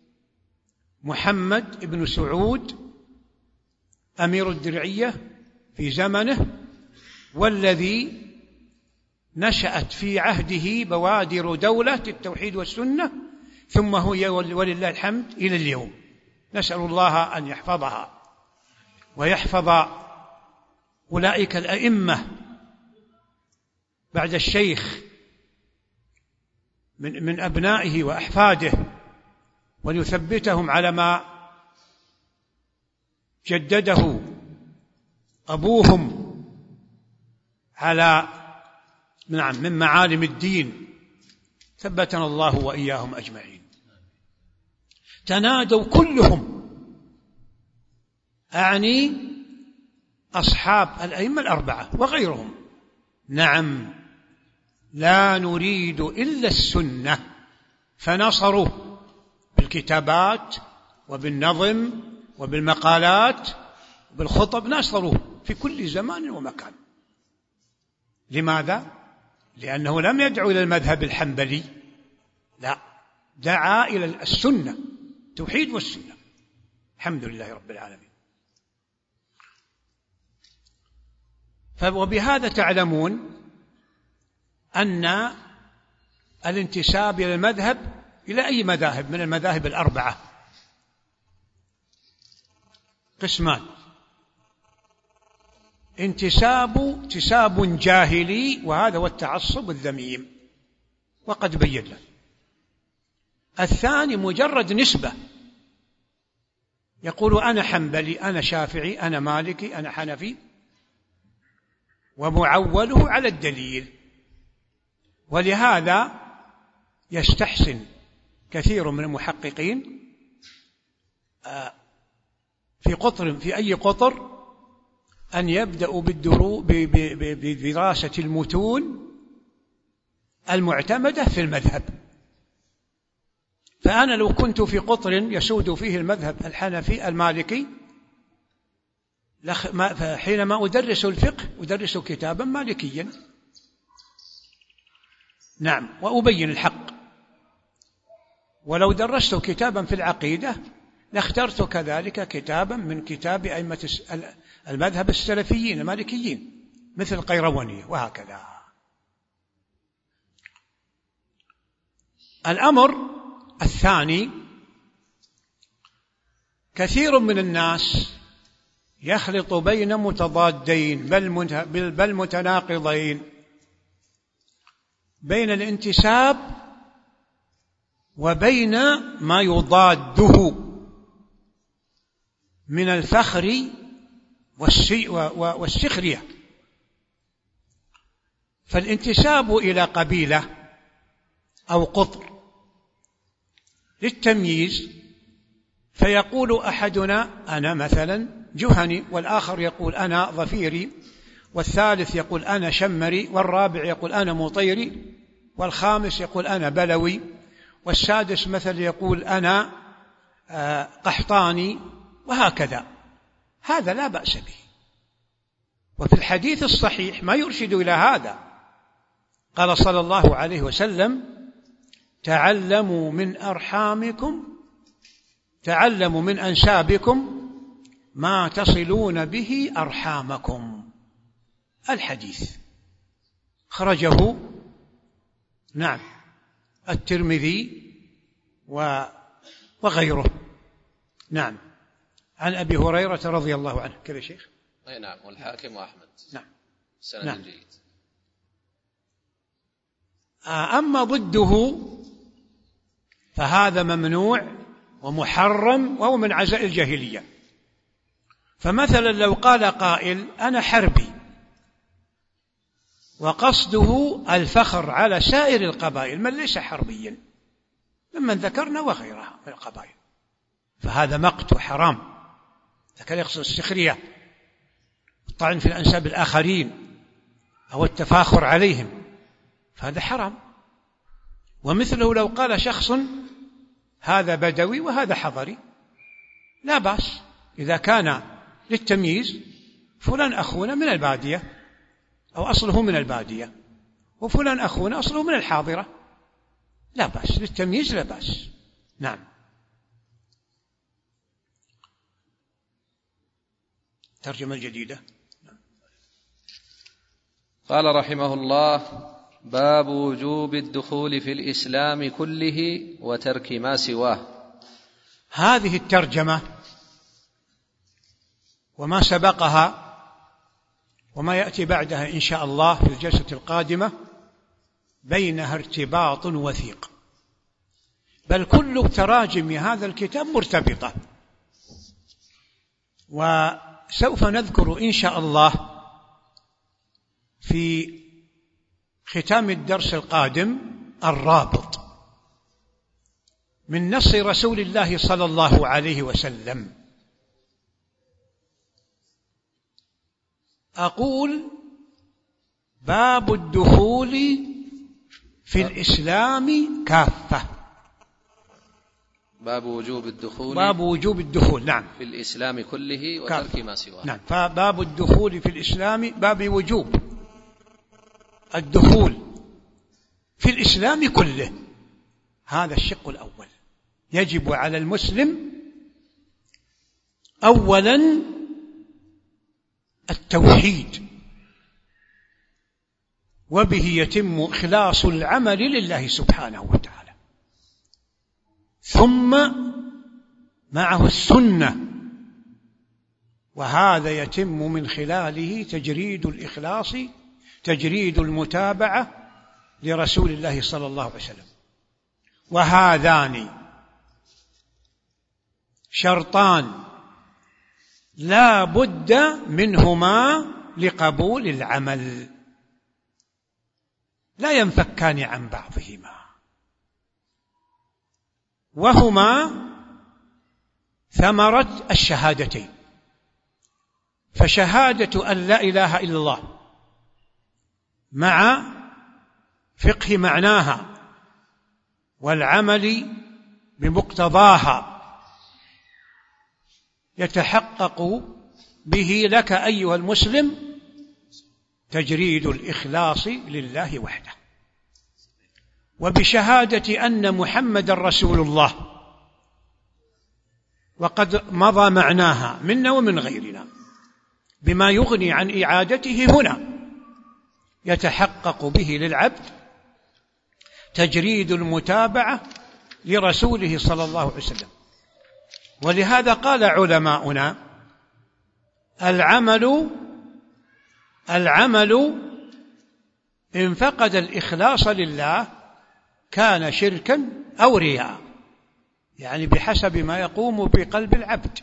محمد بن سعود أمير الدرعية في زمنه، والذي نشأت في عهده بوادر دولة التوحيد والسنة، ثم هو ولله الحمد إلى اليوم. نسأل الله أن يحفظها ويحفظ أولئك الأئمة بعد الشيخ من, من أبنائه وأحفاده، وليثبتهم على ما جدده أبوهم على نعم من معالم الدين، ثبتنا الله وإياهم أجمعين. تنادوا كلهم، أعني أصحاب الأئمة الأربعة وغيرهم، نعم لا نريد إلا السنة، فنصروا بالكتابات وبالنظم وبالمقالات وبالخطب، نصروا في كل زمان ومكان. لماذا؟ لأنه لم يدعو إلى المذهب الحنبلي، لا، دعا إلى السنة، توحيد والسنة. الحمد لله رب العالمين. وبهذا تعلمون أن الانتساب إلى المذهب إلى أي مذاهب من المذاهب الأربعة قسمان: انتساب انتساب جاهلي، وهذا هو التعصب الذميم وقد بينا. الثاني مجرد نسبة، يقول أنا حنبلي، أنا شافعي، أنا مالكي، أنا حنفي، ومعوله على الدليل. ولهذا يستحسن كثير من المحققين في قطر في أي قطر أن يبدأوا بدراسة المتون المعتمدة في المذهب. فأنا لو كنت في قطر يسود فيه المذهب الحنفي المالكي، حينما أدرس الفقه أدرس كتابا مالكيا، نعم، وأبين الحق. ولو درست كتابا في العقيدة لاخترت كذلك كتابا من كتاب أئمة المذهب السلفيين المالكيين مثل القيرواني، وهكذا. الأمر الثاني، كثير من الناس يخلط بين متضادين بل متناقضين، بين الانتساب وبين ما يضاده من الفخر والسخرية. فالانتساب إلى قبيلة أو قطر للتمييز، فيقول أحدنا أنا مثلا جهني، والآخر يقول أنا ظفيري، والثالث يقول أنا شمري، والرابع يقول أنا مطيري، والخامس يقول أنا بلوي، والسادس مثل يقول أنا قحطاني، وهكذا. هذا لا بأس به، وفي الحديث الصحيح ما يرشد إلى هذا. قال صلى الله عليه وسلم: تعلموا من أرحامكم تعلموا من أنسابكم ما تصلون به أرحامكم. الحديث خرجه نعم الترمذي وغيره، نعم، عن أبي هريرة رضي الله عنه. كذا شيخ؟ أي نعم، والحاكم وأحمد. نعم، سند نعم. جيد. أما ضده فهذا ممنوع ومحرم، وهو من عزاء الجاهلية. فمثلا لو قال قائل أنا حربي، وقصده الفخر على سائر القبائل من ليس حربيا ممن ذكرنا وغيرها من القبائل، فهذا مقت حرام. لكن يقصد السخرية، الطعن في الأنساب الآخرين أو التفاخر عليهم، فهذا حرام. ومثله لو قال شخص هذا بدوي وهذا حضري، لا بأس إذا كان للتمييز، فلان أخونا من البادية أو أصله من البادية، وفلان أخونا أصله من الحاضرة، لا بأس للتمييز، لا بأس. نعم. ترجمة الجديدة. قال رحمه الله: باب وجوب الدخول في الإسلام كله وترك ما سواه. هذه الترجمة وما سبقها وما يأتي بعدها إن شاء الله في الجلسة القادمة بينها ارتباط وثيق، بل كل تراجم هذا الكتاب مرتبطة. وسوف نذكر إن شاء الله في ختام الدرس القادم الرابط من نص رسول الله صلى الله عليه وسلم. أقول: باب الدخول في الإسلام كافة. باب وجوب الدخول باب وجوب الدخول نعم في الإسلام كله وترك ما سواه. نعم. فباب الدخول في الإسلام باب وجوب الدخول في الإسلام كله. هذا الشق الأول. يجب على المسلم أولا التوحيد، وبه يتم إخلاص العمل لله سبحانه وتعالى، ثم معه السنة، وهذا يتم من خلاله تجريد الإخلاص، تجريد المتابعة لرسول الله صلى الله عليه وسلم. وهذان شرطان لا بد منهما لقبول العمل، لا ينفكان عن بعضهما، وهما ثمرة الشهادتين. فشهادة أن لا إله إلا الله مع فقه معناها والعمل بمقتضاها يتحقق به لك أيها المسلم تجريد الإخلاص لله وحده، وبشهادة أن محمد رسول الله وقد مضى معناها منا ومن غيرنا بما يغني عن إعادته هنا، يتحقق به للعبد تجريد المتابعة لرسوله صلى الله عليه وسلم. ولهذا قال علماؤنا: العمل العمل إن فقد الإخلاص لله كان شركا أو رياء، يعني بحسب ما يقوم بقلب العبد.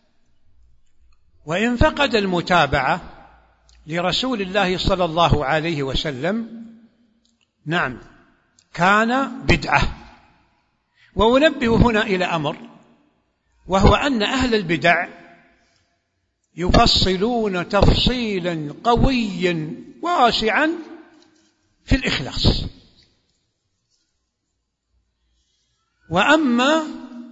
وإن فقد المتابعة لرسول الله صلى الله عليه وسلم نعم كان بدعة. وأنبه هنا إلى أمر، وهو أن أهل البدع يفصلون تفصيلا قويا واسعا في الإخلاص. وأما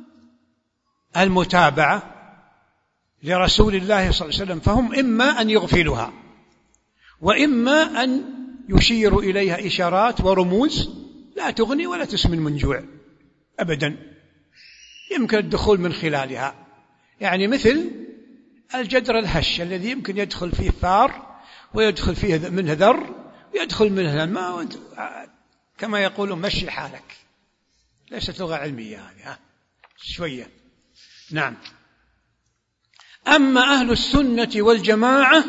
المتابعة لرسول الله صلى الله عليه وسلم فهم إما أن يغفلها وإما أن يشيروا إليها إشارات ورموز لا تغني ولا تسمن من جوع أبدا، يمكن الدخول من خلالها، يعني مثل الجدر الهش الذي يمكن يدخل فيه فار ويدخل فيه منه ذر ويدخل منه الماء، كما يقولون مشي حالك. ليست لغة علمية هذه، شوية. نعم. أما أهل السنة والجماعة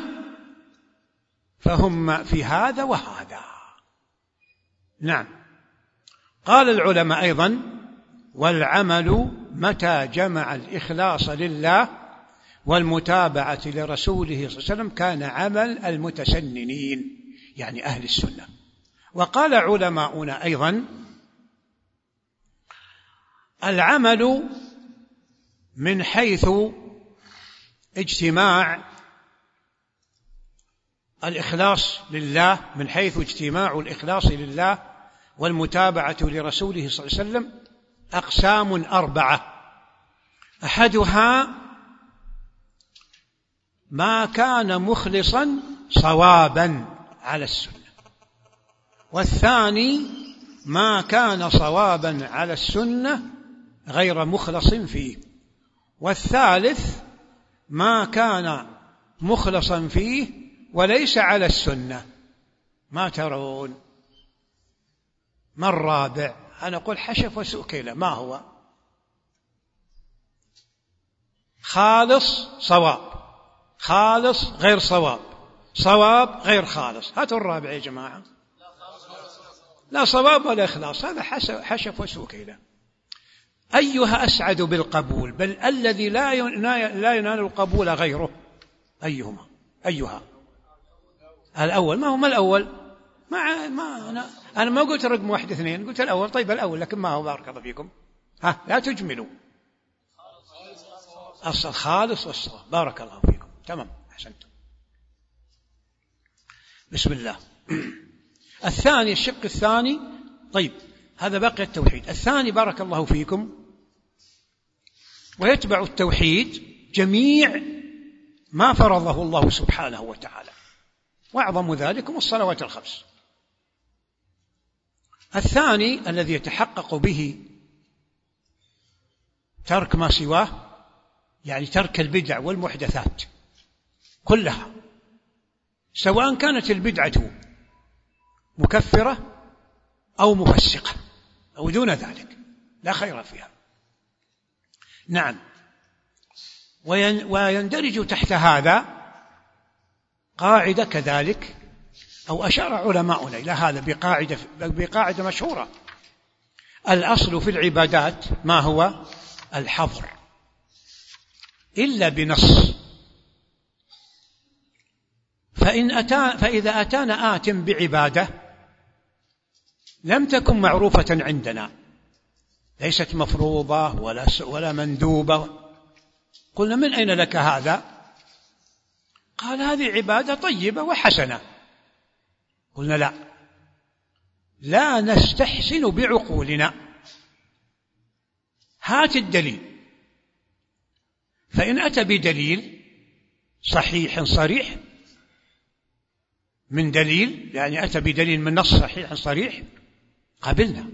فهم في هذا وهذا. نعم. قال العلماء أيضا: والعمل متى جمع الإخلاص لله والمتابعة لرسوله صلى الله عليه وسلم كان عمل المتسننين، يعني أهل السنة. وقال علماؤنا أيضا: العمل من حيث اجتماع الإخلاص لله، من حيث اجتماع الإخلاص لله والمتابعة لرسوله صلى الله عليه وسلم أقسام أربعة. أحدها ما كان مخلصا صوابا على السنة، والثاني ما كان صوابا على السنة غير مخلص فيه، والثالث ما كان مخلصا فيه وليس على السنة. ما ترون؟ ما الرابع؟ أنا أقول حشف وسوء كيلة. ما هو؟ خالص صواب، خالص غير صواب، صواب غير خالص. هاتوا الرابع يا جماعة. لا صواب ولا إخلاص، هذا حشف وسوء كيلة. أيها أسعد بالقبول؟ بل الذي لا ينال القبول غيره. أيهما؟ أيها؟ الأول. ما هو ما الأول؟ ما ما أنا أنا ما قلت رقم واحد اثنين، قلت الأول. طيب الأول، لكن ما هو؟ بارك الله فيكم. ها لا تجملوا. أصل خالص والصواب. بارك الله فيكم. تمام، أحسنتم. بسم الله. الثاني، الشق الثاني. طيب هذا باقي التوحيد. الثاني بارك الله فيكم، ويتبع التوحيد جميع ما فرضه الله سبحانه وتعالى، وأعظم ذلكم الصلوات الخمس. الثاني الذي يتحقق به ترك ما سواه، يعني ترك البدع والمحدثات كلها، سواء كانت البدعة مكفرة أو مفسقة أو دون ذلك، لا خير فيها. نعم. ويندرج تحت هذا قاعدة كذلك، أو أشار علماؤنا إلى هذا بقاعدة, بقاعدة مشهورة: الأصل في العبادات ما هو؟ الحظر، إلا بنص. فإن أتى فإذا أتانا آت بعبادة لم تكن معروفة عندنا، ليست مفروضة ولا ولا مندوبة، قلنا: من أين لك هذا؟ قال هذه عبادة طيبة وحسنة. قلنا لا، لا نستحسن بعقولنا، هات الدليل. فإن أتى بدليل صحيح صريح، من دليل يعني أتى بدليل من نص صحيح صريح، قبلنا.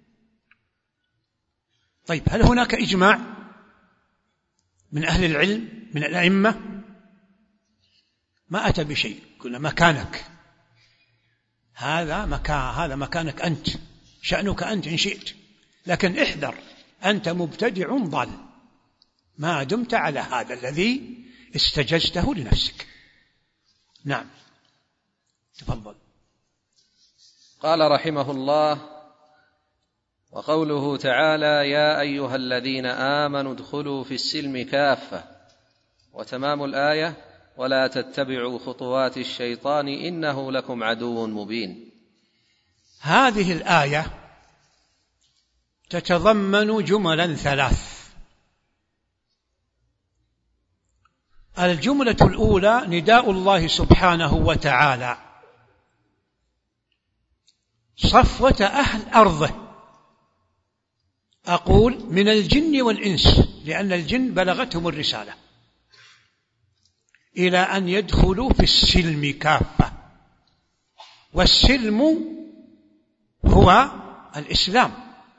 طيب هل هناك إجماع من أهل العلم من الأئمة؟ ما أتى بشيء. قلنا مكانك، هذا مكان، هذا مكانك أنت، شأنك أنت إن شئت، لكن احذر، أنت مبتدع ضال ما دمت على هذا الذي استجزته لنفسك. نعم، تفضل. قال رحمه الله: وقوله تعالى: يا أيها الذين آمنوا ادخلوا في السلم كافة. وتمام الآية: ولا تتبعوا خطوات الشيطان إنه لكم عدو مبين. هذه الآية تتضمن جملا ثلاث. الجملة الأولى نداء الله سبحانه وتعالى صفوة أهل أرضه، أقول من الجن والإنس، لأن الجن بلغتهم الرسالة، إلى أن يدخلوا في السلم كافة. والسلم هو الإسلام،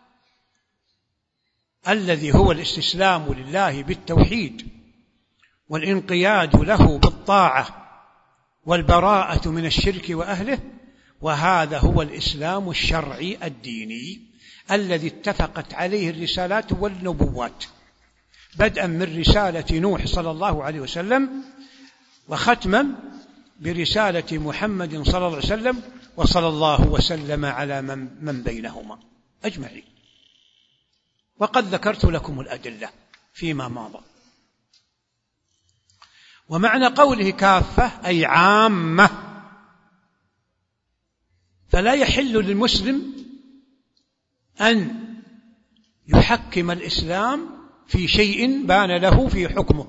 الذي هو الاستسلام لله بالتوحيد والانقياد له بالطاعة والبراءة من الشرك وأهله. وهذا هو الإسلام الشرعي الديني الذي اتفقت عليه الرسالات والنبوات، بدءا من رسالة نوح صلى الله عليه وسلم، وختما برسالة محمد صلى الله عليه وسلم، وصلى الله وسلم على من, من بينهما أجمعين. وقد ذكرت لكم الأدلة فيما مضى. ومعنى قوله كافة أي عامة، فلا يحل للمسلم أن يحكم الإسلام في شيء بان له في حكمه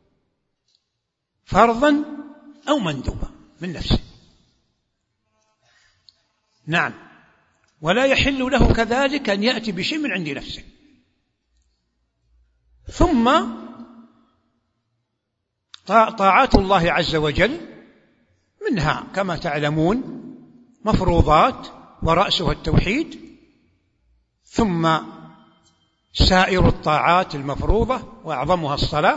فرضا أو مندوبا من نفسه. نعم، ولا يحل له كذلك أن يأتي بشيء من عند نفسه. ثم طاعات الله عز وجل منها كما تعلمون مفروضات، ورأسها التوحيد، ثم سائر الطاعات المفروضة وأعظمها الصلاة،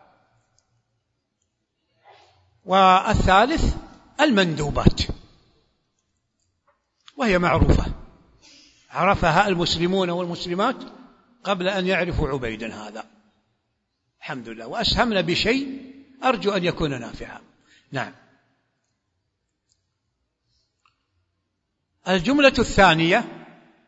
والثالث المندوبات، وهي معروفة عرفها المسلمون والمسلمات قبل أن يعرفوا عبيدا هذا، الحمد لله، وأسهمنا بشيء أرجو أن يكون نافعا. نعم. الجملة الثانية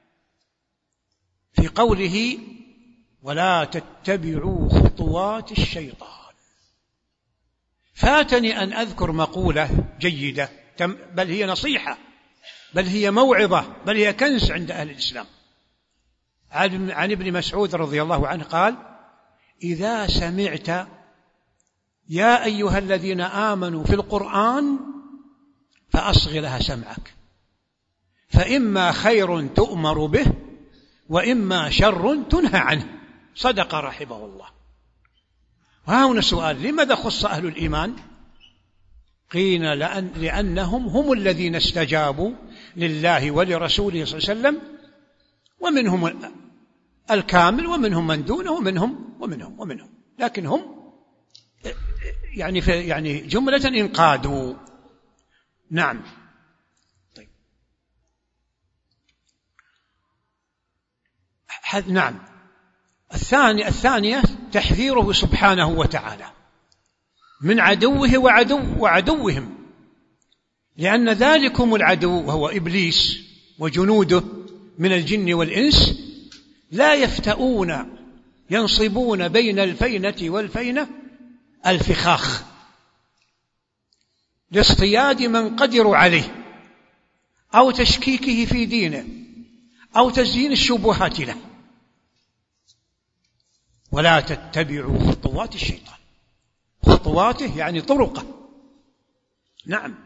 في قوله ولا تتبعوا خطوات الشيطان، فاتني أن أذكر مقولة جيدة، بل هي نصيحة، بل هي موعظة، بل هي كنز عند أهل الإسلام. عن ابن مسعود رضي الله عنه قال: إذا سمعت يا أيها الذين آمنوا في القرآن فأصغ لها سمعك، فإما خير تؤمر به وإما شر تنهى عنه. صدق رحمه الله. وها هنا سؤال: لماذا خص أهل الإيمان؟ قيل لأن لأنهم هم الذين استجابوا لله ولرسوله صلى الله عليه وسلم، ومنهم الكامل ومنهم من دونه ومنهم ومنهم ومنهم لكن هم يعني في يعني جملة انقادوا. نعم. طيب. نعم. الثاني الثانية تحذيره سبحانه وتعالى من عدوه وعدو وعدوهم، لأن ذلكم العدو وهو إبليس وجنوده من الجن والإنس لا يفتؤون ينصبون بين الفينة والفينة الفخاخ لاصطياد من قدروا عليه أو تشكيكه في دينه أو تزيين الشبهات له. ولا تتبعوا خطوات الشيطان، خطواته يعني طرقه نعم.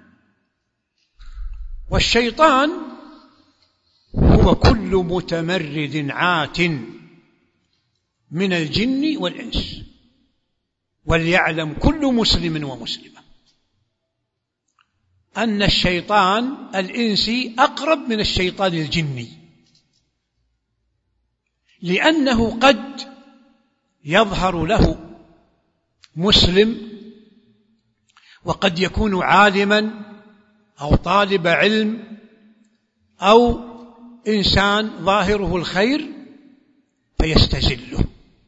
والشيطان هو كل متمرد عات من الجن والإنس، وليعلم كل مسلم ومسلمة أن الشيطان الإنسي أقرب من الشيطان الجني، لأنه قد يظهر له مسلم وقد يكون عالما أو طالب علم أو إنسان ظاهره الخير فيستزله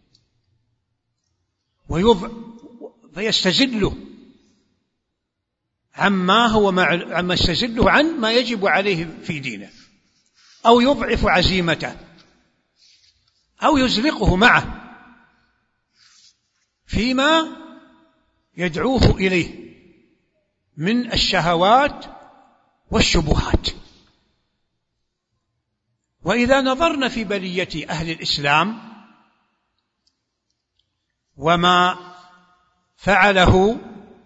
ويضع فيستزله عما هو مع عما يستزله عن ما يجب عليه في دينه، أو يضعف عزيمته، أو يزلقه معه فيما يدعوه إليه من الشهوات والشبهات. وإذا نظرنا في بلية أهل الإسلام وما فعله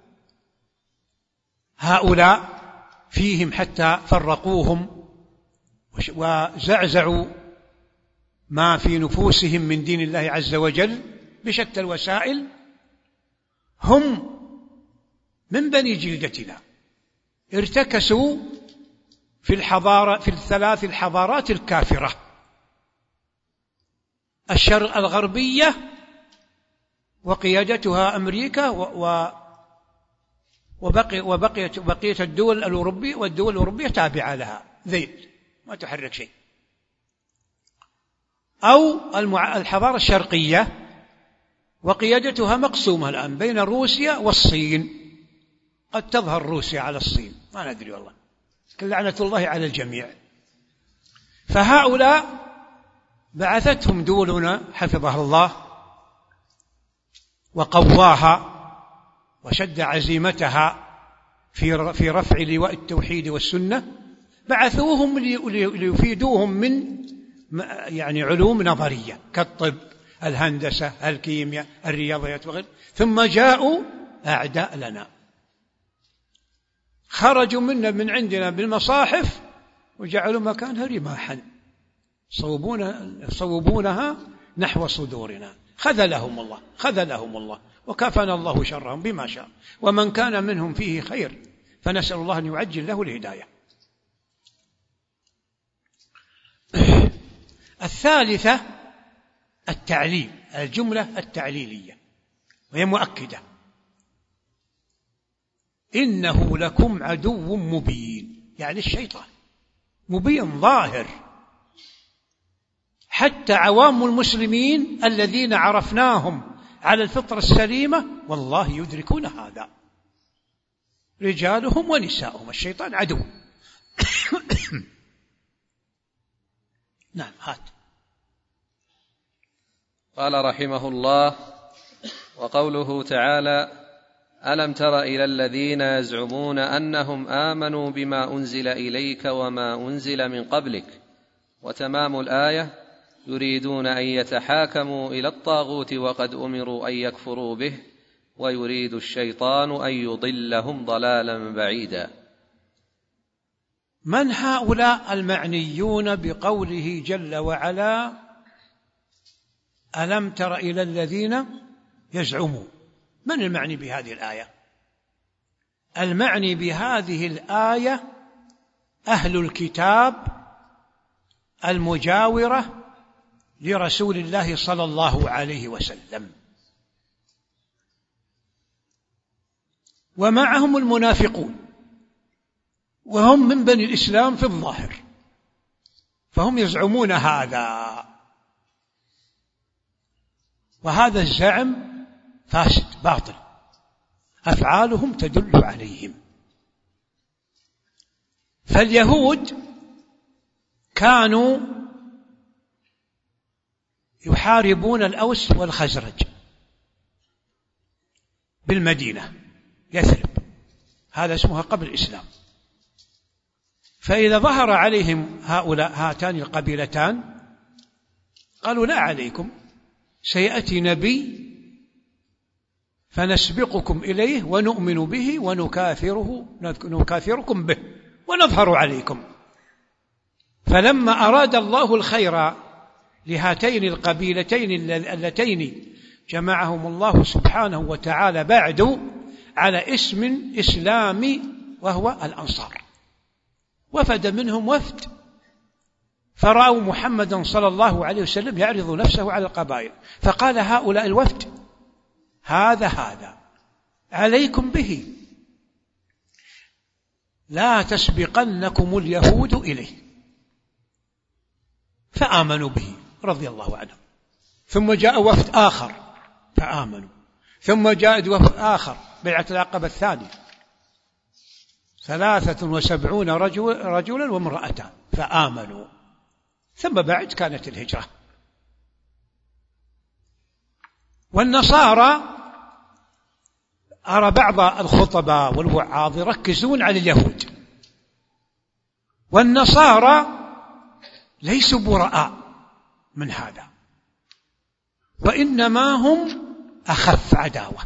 هؤلاء فيهم حتى فرقوهم وزعزعوا ما في نفوسهم من دين الله عز وجل بشتى الوسائل، هم من بني جلدتنا ارتكسوا في الحضارة في الثلاث الحضارات الكافرة، الشرق الغربية وقيادتها أمريكا و وبقي وبقيت بقية الدول الأوروبية، والدول الأوروبية تابعة لها ذيل ما تحرك شيء، أو الحضارة الشرقية وقيادتها مقسومة الآن بين روسيا والصين، قد تظهر روسيا على الصين ما ندري والله، لعنة الله على الجميع. فهؤلاء بعثتهم دولنا حفظها الله وقواها وشد عزيمتها في في رفع لواء التوحيد والسنة، بعثوهم ليفيدوهم من يعني علوم نظرية كالطب، الهندسة، الكيمياء، الرياضيات وغيره، ثم جاءوا أعداء لنا، خرجوا منا من عندنا بالمصاحف وجعلوا مكانها رماحا صوبونها نحو صدورنا، خذلهم الله خذلهم الله وكفنا الله شرهم بما شاء، ومن كان منهم فيه خير فنسأل الله أن يعجل له الهداية. الثالثة التعليل، الجملة التعليلية وهي مؤكدة: إنه لكم عدو مبين، يعني الشيطان مبين ظاهر، حتى عوام المسلمين الذين عرفناهم على الفطرة السليمة والله يدركون هذا، رجالهم ونساؤهم، الشيطان عدو. نعم هات. قال رحمه الله: وقوله تعالى: ألم تر إلى الذين يزعمون أنهم آمنوا بما أنزل إليك وما أنزل من قبلك، وتمام الآية: يريدون أن يتحاكموا إلى الطاغوت وقد أمروا أن يكفروا به ويريد الشيطان أن يضلهم ضلالا بعيدا. من هؤلاء المعنيون بقوله جل وعلا: ألم تر إلى الذين يزعمون؟ من المعني بهذه الآية؟ المعني بهذه الآية أهل الكتاب المجاورة لرسول الله صلى الله عليه وسلم، ومعهم المنافقون، وهم من بني الإسلام في الظاهر، فهم يزعمون هذا، وهذا الزعم فاسد باطل، أفعالهم تدل عليهم. فاليهود كانوا يحاربون الأوس والخزرج بالمدينة يثرب، هذا اسمها قبل الإسلام. فإذا ظهر عليهم هؤلاء هاتان القبيلتان قالوا: لا عليكم، سيأتي نبي فنسبقكم إليه ونؤمن به ونكافره نكافركم به ونظهر عليكم. فلما أراد الله الخير لهاتين القبيلتين اللتين جمعهم الله سبحانه وتعالى بعد على اسم إسلامي وهو الأنصار، وفد منهم وفد فرأوا محمدا صلى الله عليه وسلم يعرض نفسه على القبائل، فقال هؤلاء الوفد هذا هذا عليكم به، لا تسبقنكم اليهود إليه، فآمنوا به رضي الله عنهم. ثم جاء وفد آخر فآمنوا، ثم جاء وفد آخر بيعة العقبة الثانية ثلاثة وسبعون رجل رجلا وامرأتان فآمنوا، ثم بعد كانت الهجرة. والنصارى أرى بعض الخطباء والوعاظ يركزون على اليهود، والنصارى ليسوا براء من هذا، وإنما هم أخف عداوة،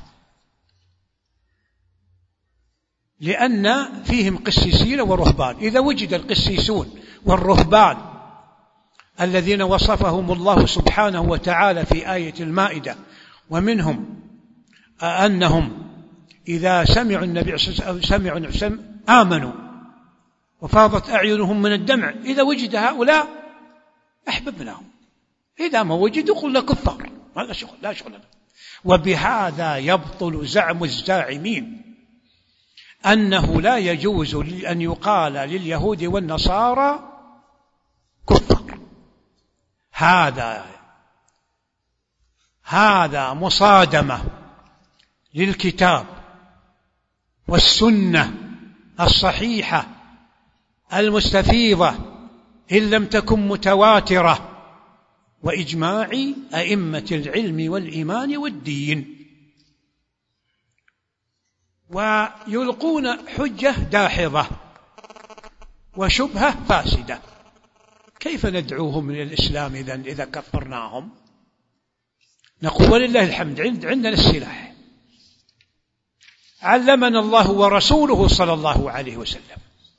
لأن فيهم قسيسين ورهبان. إذا وجد القسيسون والرهبان الذين وصفهم الله سبحانه وتعالى في آية المائدة، ومنهم أنهم إذا سمعوا النبي سمعوا آمنوا وفاضت أعينهم من الدمع، إذا وجد هؤلاء أحببناهم، إذا ما وجدوا قلنا كفار، هذا شغل لا شغل لنا. وبهذا يبطل زعم الزاعمين أنه لا يجوز أن يقال لليهود والنصارى كفار. هذا هذا مصادمة للكتاب والسنة الصحيحة المستفيضة إن لم تكن متواترة، وإجماع أئمة العلم والإيمان والدين. ويلقون حجة داحضة وشبهة فاسدة. كيف ندعوهم إلى الإسلام إذن إذا كفرناهم؟ نقول ولله الحمد عندنا السلاح، علمنا الله ورسوله صلى الله عليه وسلم.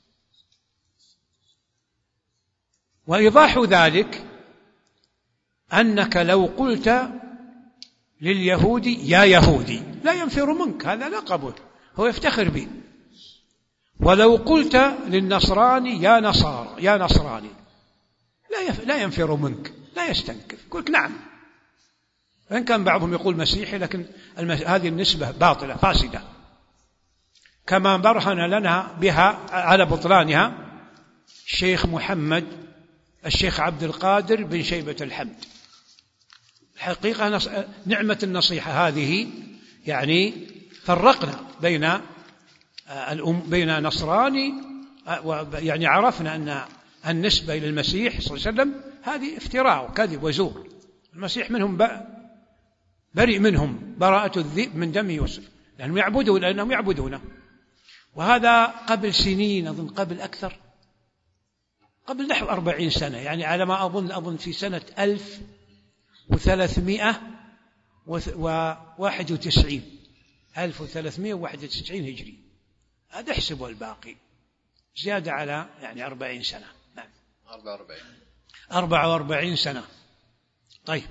وإيضاح ذلك أنك لو قلت لليهودي يا يهودي لا ينفر منك، هذا لا قبول، هو يفتخر به. ولو قلت للنصراني يا نصار يا نصراني لا لا ينفر منك، لا يستنكف، قلت نعم. وإن كان بعضهم يقول مسيحي، لكن هذه النسبة باطلة فاسدة، كما برهن لنا بها على بطلانها الشيخ محمد الشيخ عبد القادر بن شيبة الحمد. الحقيقة نعمة النصيحة هذه، يعني فرقنا بين بين نصراني، يعني عرفنا أن النسبة إلى المسيح صلى الله عليه وسلم هذه افتراء وكذب وزور. المسيح منهم بريء منهم براءة الذئب من دم يوسف، لأنهم يعبدون لأنهم يعبدونه. وهذا قبل سنين، أظن قبل أكثر، قبل نحو أربعين سنة، يعني على ما أظن أظن في سنة ألف وثلاثمائة وواحد وتسعين ألف وثلاثمائة وواحد وتسعين هجري. هذا احسبوا الباقي زيادة على يعني أربعين سنة. نعم أربعة وأربعين أربعة وأربعين سنة. طيب،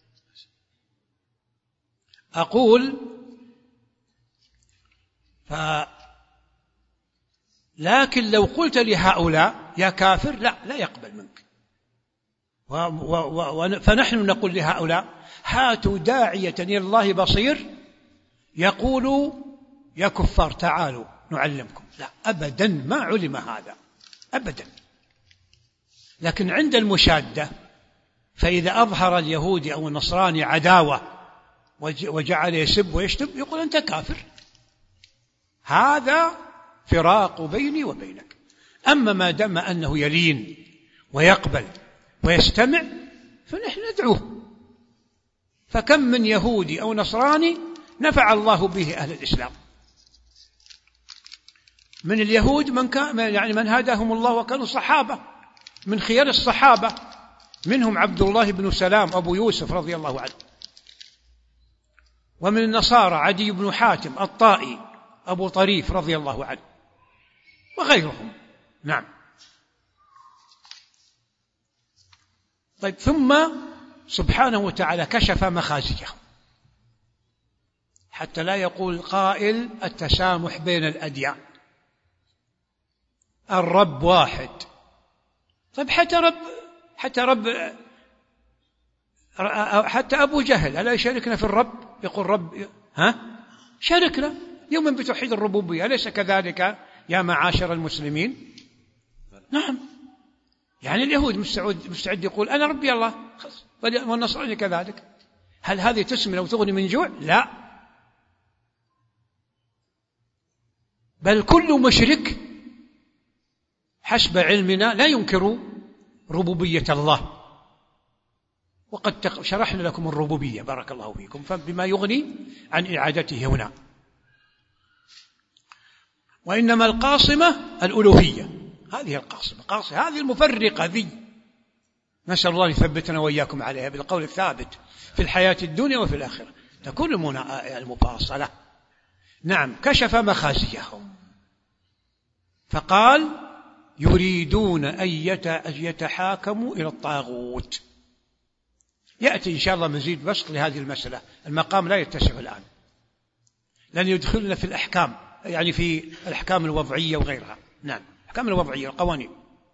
أقول ف لكن لو قلت لهؤلاء يا كافر لا لا يقبل منك. و و و فنحن نقول لهؤلاء هاتوا داعية إلى الله بصير يقول يا كفار تعالوا نعلمكم. لا أبدا، ما علم هذا أبدا. لكن عند المشادة، فإذا أظهر اليهودي أو النصراني عداوة وجعل يسب ويشتم يقول أنت كافر، هذا فراق بيني وبينك. أما ما دام أنه يلين ويقبل ويستمع فنحن ندعوه. فكم من يهودي أو نصراني نفع الله به أهل الإسلام. من اليهود من كان يعني من هداهم الله وكانوا صحابة من خيار الصحابة، منهم عبد الله بن سلام أبو يوسف رضي الله عنه، ومن النصارى عدي بن حاتم الطائي أبو طريف رضي الله عنه وغيرهم. نعم. طيب، ثم سبحانه وتعالى كشف مخازيهم حتى لا يقول قائل التسامح بين الأديان، الرب واحد. طيب، حتى رب حتى رب حتى أبو جهل ألا يشاركنا في الرب؟ يقول رب، ها شاركنا يوما بتوحيد الربوبية، أليس كذلك يا معاشر المسلمين؟ نعم. يعني اليهود مستعد مستعد يقول أنا ربي الله، والنصراني كذلك. هل هذه تسمن أو تغني من جوع؟ لا، بل كل مشرك حسب علمنا لا ينكر ربوبية الله، وقد شرحنا لكم الربوبية بارك الله فيكم، فبما يغني عن إعادته هنا. وإنما القاصمة الألوهية، هذه القاصمة قاصمة هذه المفرقة ذي، نسأل الله يثبتنا وإياكم عليها بالقول الثابت في الحياة الدنيا وفي الآخرة، تكون المفاصلة. نعم. كشف مخازيهم فقال يريدون أن يتحاكموا إلى الطاغوت. يأتي إن شاء الله مزيد بسط لهذه المسألة، المقام لا يتسع الآن، لن يدخلنا في الأحكام، يعني في الأحكام الوضعية وغيرها. نعم، الأحكام الوضعية القوانين.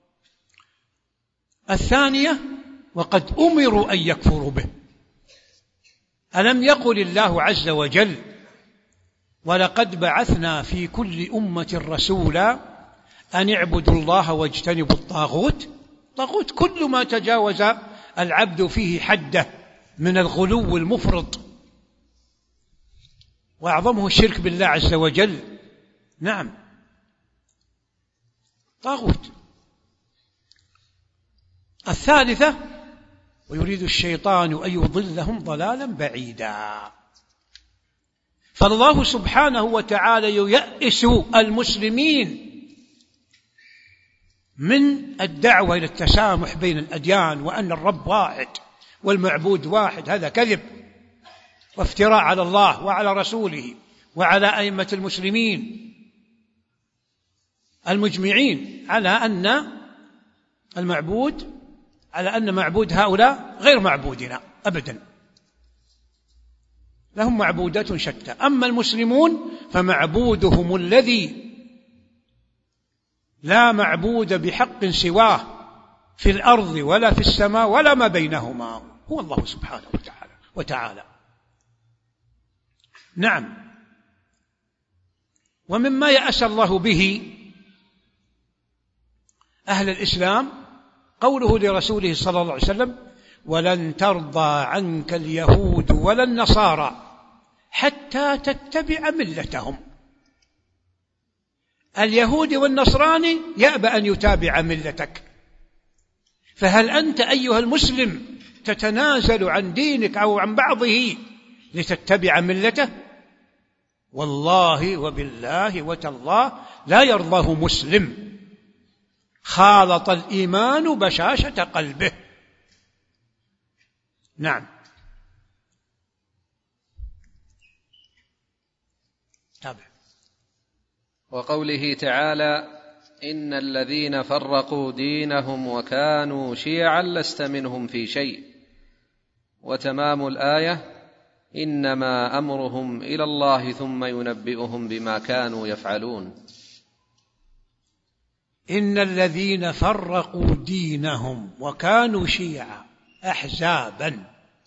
الثانية وقد أمروا أن يكفروا به. ألم يقل الله عز وجل ولقد بعثنا في كل أمة رسولا أن اعبدوا الله واجتنبوا الطاغوت. طاغوت كل ما تجاوز العبد فيه حده من الغلو المفرط، وأعظمه الشرك بالله عز وجل. نعم، طاغوت. الثالثة ويريد الشيطان أن يضلهم ضلالا بعيدا. فالله سبحانه وتعالى ييأس المسلمين من الدعوة إلى التسامح بين الأديان، وأن الرب واحد والمعبود واحد. هذا كذب وافتراء على الله وعلى رسوله وعلى أئمة المسلمين المجمعين على أن المعبود على أن معبود هؤلاء غير معبودنا أبدا، لهم معبودات شتى. أما المسلمون فمعبودهم الذي لا معبود بحق سواه في الأرض ولا في السماء ولا ما بينهما هو الله سبحانه وتعالى وتعالى. نعم. ومما يأس الله به أهل الإسلام قوله لرسوله صلى الله عليه وسلم ولن ترضى عنك اليهود ولا النصارى حتى تتبع ملتهم. اليهود والنصراني يأبى أن يتابع ملتك، فهل أنت أيها المسلم تتنازل عن دينك أو عن بعضه لتتبع ملته؟ والله وبالله وتالله لا يرضاه مسلم خالط الإيمان بشاشة قلبه. نعم. تابع. وقوله تعالى إن الذين فرقوا دينهم وكانوا شيعا لست منهم في شيء. وتمام الآية إنما أمرهم إلى الله ثم ينبئهم بما كانوا يفعلون. إن الذين فرقوا دينهم وكانوا شيعا أحزابا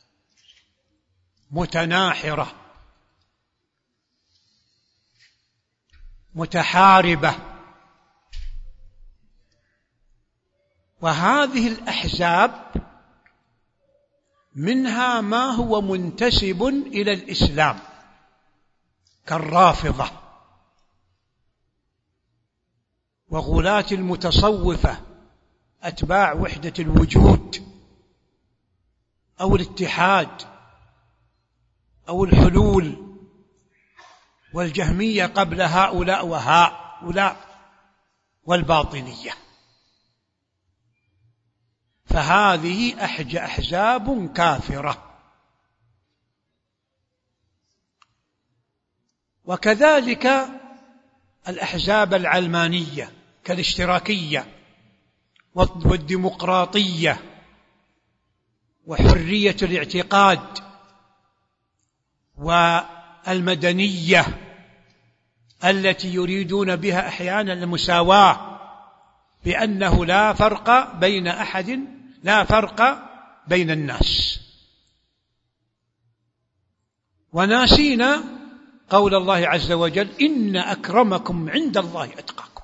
متناحرة متحاربة، وهذه الأحزاب منها ما هو منتسب إلى الإسلام كالرافضة وغلاة المتصوفة أتباع وحدة الوجود أو الاتحاد أو الحلول، والجهمية قبل هؤلاء وهؤلاء، والباطنية. فهذه أحزاب كافرة وكذلك الأحزاب العلمانية كالاشتراكية والديمقراطية وحرية الاعتقاد والمدنية التي يريدون بها أحيانا المساواة، بأنه لا فرق بين أحد، لا فرق بين الناس، وناسينا قول الله عز وجل: إن أكرمكم عند الله أتقاكم.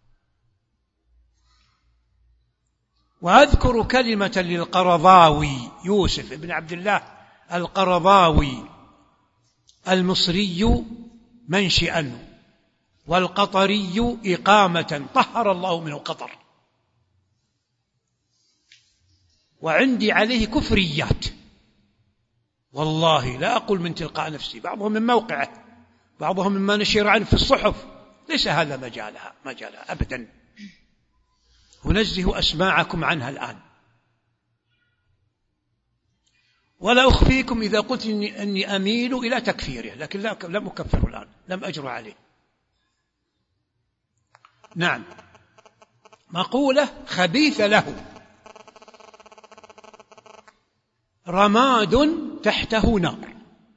وأذكر كلمة للقرضاوي يوسف بن عبد الله القرضاوي المصري منشئا والقطري إقامة، طهر الله منه قطر، وعندي عليه كفريات والله، لا أقول من تلقاء نفسي، بعضهم من موقعه، بعضهم مما نشر عنه في الصحف، ليس هذا مجالها مجالها أبدا، أنزه أسماعكم عنها الآن. ولا أخفيكم إذا قلت إني, إني أميل إلى تكفيره، لكن لا لم أكفره الآن، لم أجر عليه. نعم، مقولة خبيثة له: رماد تحته نار،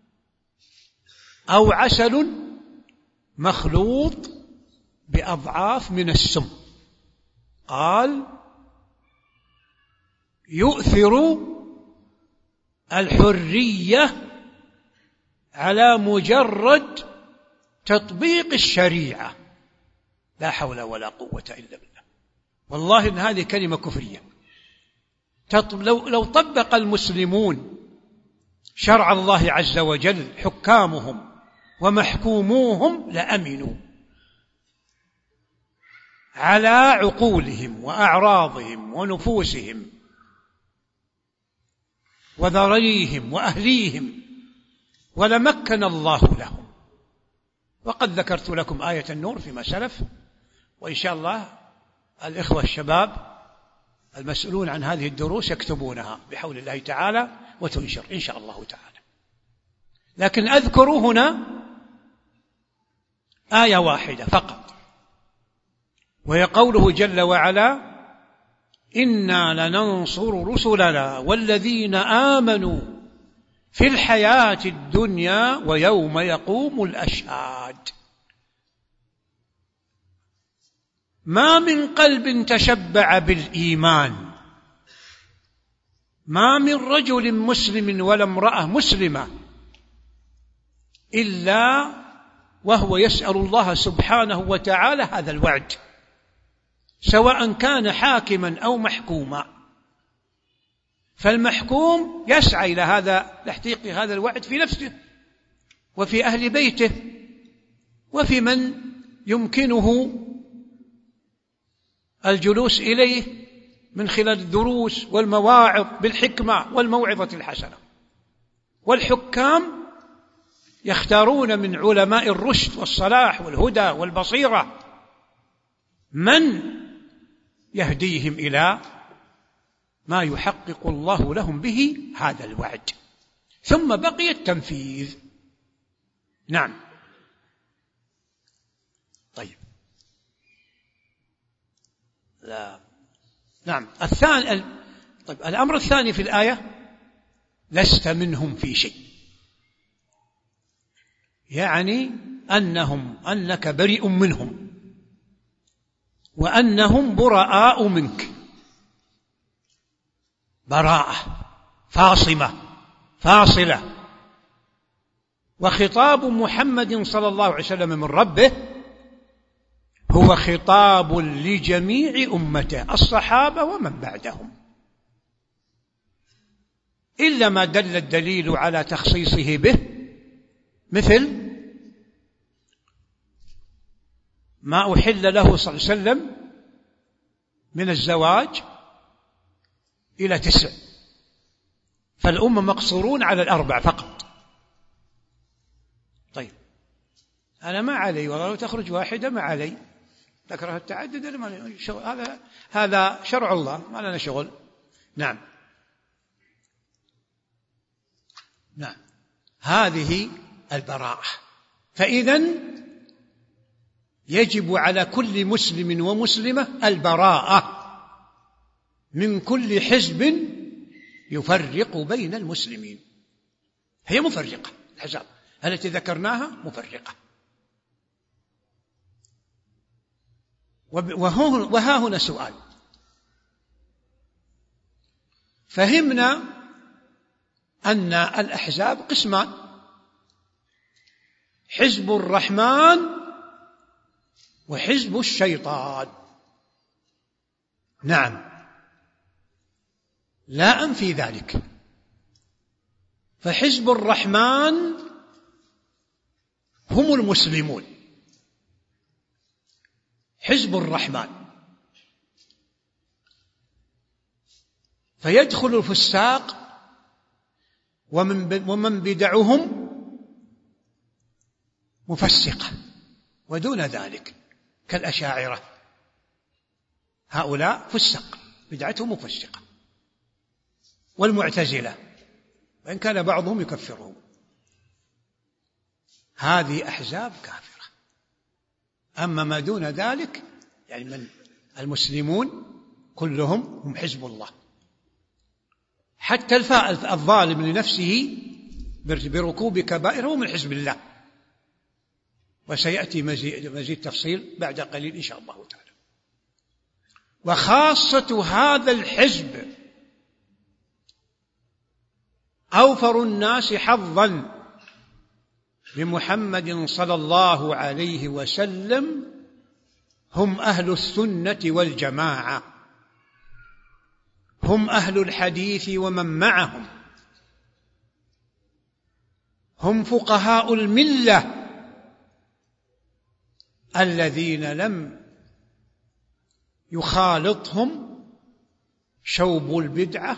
أو عسل مخلوط بأضعاف من السم. قال: يؤثر الحرية على مجرد تطبيق الشريعة. لا حول ولا قوة إلا بالله. والله إن هذه كلمة كفرية. لو, لو طبق المسلمون شرع الله عز وجل، حكامهم ومحكوموهم لأمنوا على عقولهم وأعراضهم ونفوسهم وذريهم وأهليهم، ولمكن الله لهم. وقد ذكرت لكم آية النور فيما سلف، وإن شاء الله الإخوة الشباب المسؤولون عن هذه الدروس يكتبونها بحول الله تعالى وتنشر إن شاء الله تعالى. لكن أذكر هنا آية واحدة فقط، وهي قوله جل وعلا: إنا لننصر رسلنا والذين آمنوا في الحياة الدنيا ويوم يقوم الأشهاد. ما من قلب تشبع بالإيمان، ما من رجل مسلم ولا امرأة مسلمة إلا وهو يسأل الله سبحانه وتعالى هذا الوعد، سواء كان حاكما أو محكوما. فالمحكوم يسعى إلى هذا تحقيق هذا الوعد في نفسه وفي أهل بيته وفي من يمكنه الجلوس إليه من خلال الدروس والمواعظ بالحكمة والموعظة الحسنة. والحكام يختارون من علماء الرشد والصلاح والهدى والبصيرة من يهديهم إلى ما يحقق الله لهم به هذا الوعد، ثم بقي التنفيذ. نعم. طيب. لا. نعم. الثاني. طيب. الأمر الثاني في الآية: لست منهم في شيء، يعني أنهم أنك بريء منهم وأنهم براء منك، براءة فاصمة فاصلة. وخطاب محمد صلى الله عليه وسلم من ربه هو خطاب لجميع أمته، الصحابة ومن بعدهم، إلا ما دل الدليل على تخصيصه به، مثل ما أحل له صلى الله عليه وسلم من الزواج إلى تسع، فالأمة مقصورون على الأربع فقط. طيب، أنا ما علي، والله لو تخرج واحدة ما علي، تكره التعدد، هذا هذا شرع الله، ما لنا شغل. نعم. نعم. هذه البراءة فإذن يجب على كل مسلم ومسلمة البراءة من كل حزب يفرق بين المسلمين. هي مفرقة، الأحزاب التي ذكرناها مفرقة. وها هنا سؤال: فهمنا أن الأحزاب قسمان: حزب الرحمن وحزب الشيطان. نعم، لا أنفي ذلك، فحزب الرحمن هم المسلمون، حزب الرحمن، فيدخل الفساق ومن بدعهم مفسقة ودون ذلك كالأشاعرة، هؤلاء فسق بدعتهم مفسقة، والمعتزلة وإن كان بعضهم يكفرهم. هذه أحزاب كافرة. أما ما دون ذلك يعني من المسلمون كلهم هم حزب الله، حتى الظالم لنفسه بركوب كبائر هو من حزب الله، وسيأتي مزيد تفصيل بعد قليل إن شاء الله تعالى. وخاصة هذا الحزب أوفر الناس حظا بمحمد صلى الله عليه وسلم هم أهل السنة والجماعة، هم أهل الحديث ومن معهم، هم فقهاء الملة الذين لم يخالطهم شوب البدعة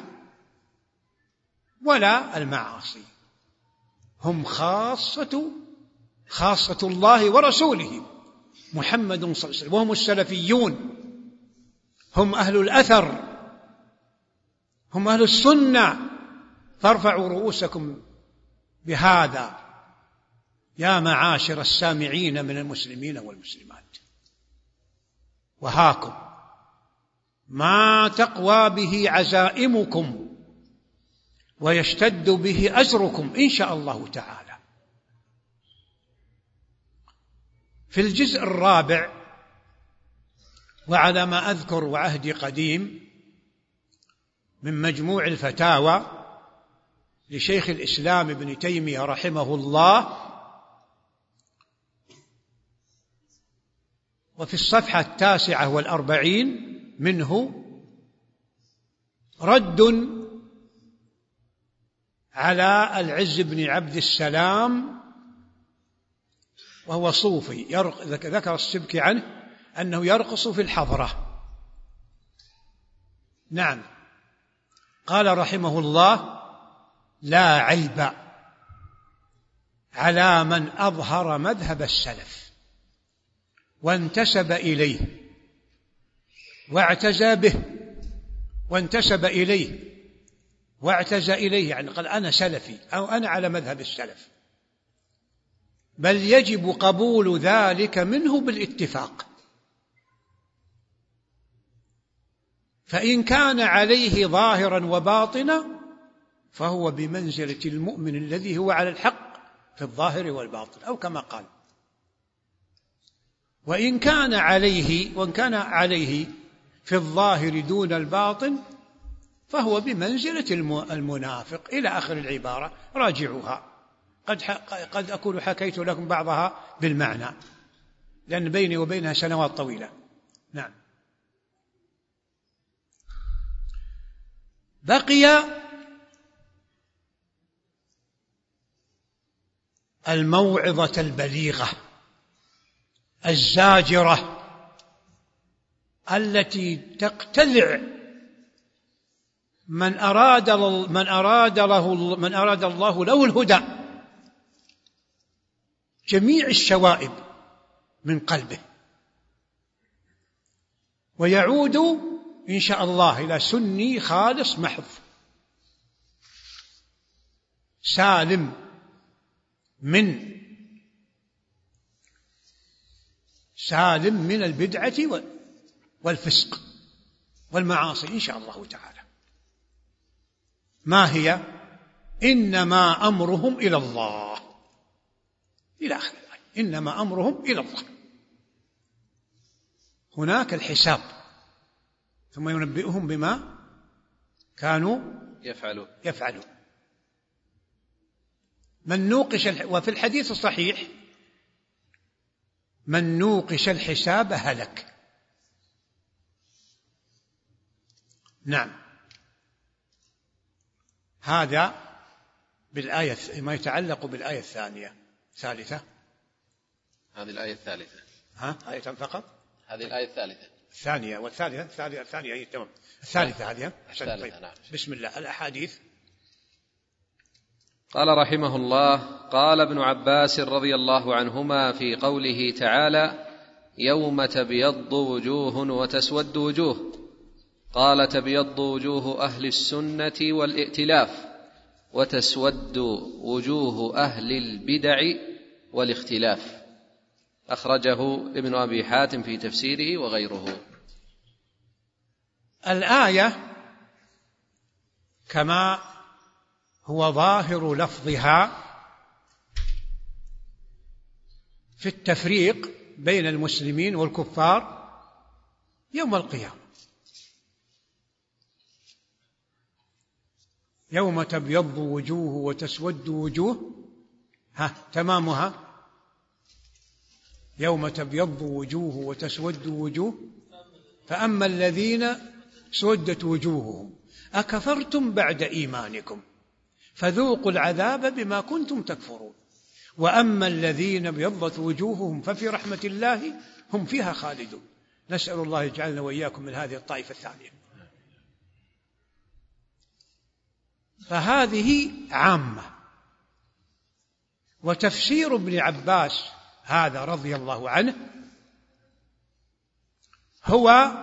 ولا المعاصي، هم خاصة خاصة الله ورسوله محمد صلى الله عليه وسلم، وهم السلفيون، هم أهل الأثر، هم أهل السنة. فارفعوا رؤوسكم بهذا يا معاشر السامعين من المسلمين والمسلمات. وهاكم ما تقوى به عزائمكم ويشتد به أجركم إن شاء الله تعالى. في الجزء الرابع، وعلى ما أذكر وعهدي قديم، من مجموع الفتاوى لشيخ الإسلام ابن تيمية رحمه الله، وفي الصفحة التاسعة والأربعين منه رد على العز بن عبد السلام، وهو صوفي ذكر السبكي عنه أنه يرقص في الحضرة. نعم، قال رحمه الله: لا عيب على من أظهر مذهب السلف وانتسب إليه واعتزى به، وانتسب إليه واعتزى إليه يعني قال أنا سلفي أو أنا على مذهب السلف، بل يجب قبول ذلك منه بالاتفاق، فإن كان عليه ظاهرا وباطنا فهو بمنزلة المؤمن الذي هو على الحق في الظاهر والباطن، أو كما قال. وإن كان عليه وإن كان عليه في الظاهر دون الباطن فهو بمنزلة المنافق، إلى آخر العبارة، راجعوها، قد قد أكون حكيت لكم بعضها بالمعنى لأن بيني وبينها سنوات طويلة. نعم. بقي الموعظة البليغة الزاجرة التي تقتلع من أراد من أراد له من أراد الله له الهدى جميع الشوائب من قلبه، ويعود إن شاء الله إلى سني خالص محض سالم من سالم من البدعة والفسق والمعاصي إن شاء الله تعالى. ما هي؟ إنما أمرهم إلى الله، إلى آخر الآية، إنما أمرهم إلى الله. هناك الحساب ثم ينبئهم بما كانوا يفعلون يفعلون. من نوقش الح... وفي الحديث الصحيح: من نوقش الحساب هلك. نعم، هذا بالآية ما يتعلق بالآية الثانية. ثالثة، هذه الآية الثالثة. ها آية فقط؟ هذه الآية الثالثة. الثانية والثالثة. الثانية الثانية هي تمام. الثالثة هذه. الثالثة. نعم. بسم الله. الأحاديث. قال رحمه الله: قال ابن عباس رضي الله عنهما في قوله تعالى: يوم تبيض وجوه وتسود وجوه، قال: تبيض وجوه أهل السنة والائتلاف، وتسود وجوه أهل البدع والاختلاف. أخرجه ابن أبي حاتم في تفسيره وغيره. الآية كما هو ظاهر لفظها في التفريق بين المسلمين والكفار يوم القيامة. يوم تبيض وجوه وتسود وجوه، ها تمامها: يوم تبيض وجوه وتسود وجوه، فأما الذين سودت وجوههم أكفرتم بعد إيمانكم فذوقوا العذاب بما كنتم تكفرون، وأما الذين ابيضت وجوههم ففي رحمة الله هم فيها خالدون. نسأل الله يجعلنا وإياكم من هذه الطائفة الثانية. فهذه عامة. وتفسير ابن عباس هذا رضي الله عنه هو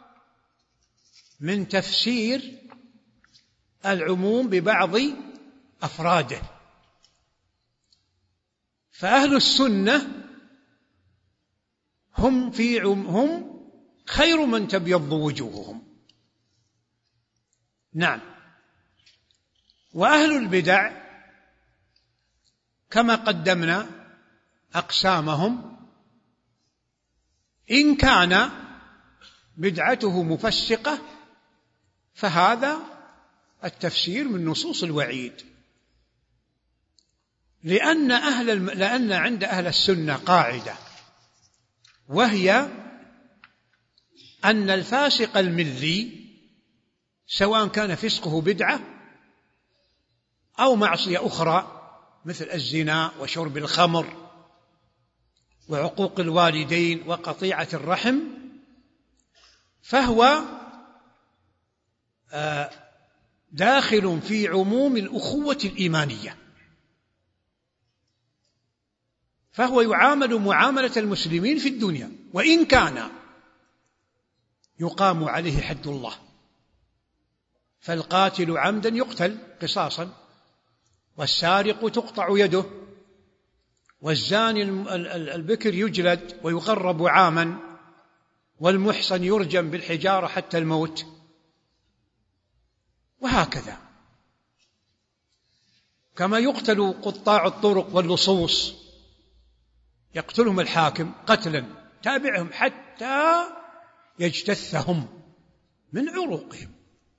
من تفسير العموم ببعض أفراده. فأهل السنة هم في عم هم خير من تبيض وجوههم. نعم. وأهل البدع كما قدمنا أقسامهم: إن كان بدعته مفسقة فهذا التفسير من نصوص الوعيد، لأن أهل الم... لأن عند أهل السنة قاعدة، وهي أن الفاسق الملي سواء كان فسقه بدعة أو معصية أخرى مثل الزنا وشرب الخمر وعقوق الوالدين وقطيعة الرحم، فهو داخل في عموم الأخوة الإيمانية، فهو يعامل معاملة المسلمين في الدنيا، وإن كان يقام عليه حد الله. فالقاتل عمدا يقتل قصاصا، والسارق تقطع يده، والزاني البكر يجلد ويغرب عاما، والمحصن يرجم بالحجارة حتى الموت، وهكذا. كما يقتل قطاع الطرق واللصوص، يقتلهم الحاكم قتلا تابعهم حتى يجتثهم من عروقهم،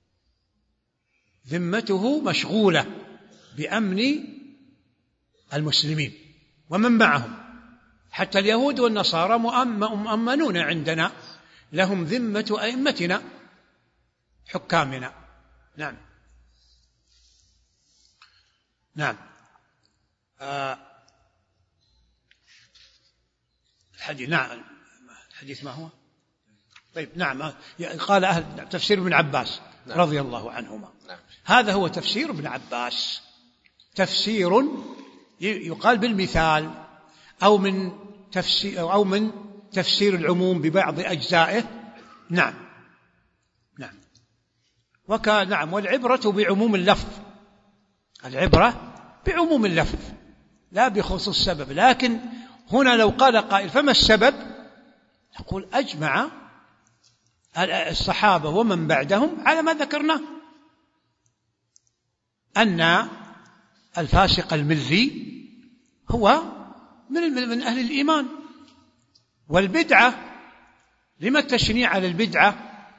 ذمته مشغولة بأمن المسلمين ومن معهم، حتى اليهود والنصارى مؤمنون عندنا، لهم ذمة أئمتنا حكامنا. نعم. نعم. آه الحديث. نعم. الحديث ما هو؟ طيب. نعم. قال أهل تفسير ابن عباس رضي الله عنهما. نعم. هذا هو تفسير ابن عباس، تفسير يقال بالمثال أو من تفسير أو من تفسير العموم ببعض أجزائه. نعم. نعم. وكان نعم. والعبرة بعموم اللفظ، العبرة بعموم اللفظ لا بخصوص السبب. لكن هنا لو قال قائل: فما السبب؟ أقول أجمع الصحابة ومن بعدهم على ما ذكرناه، أن الفاسق الملي هو من من أهل الإيمان. والبدعة، لما التشنيع على البدعة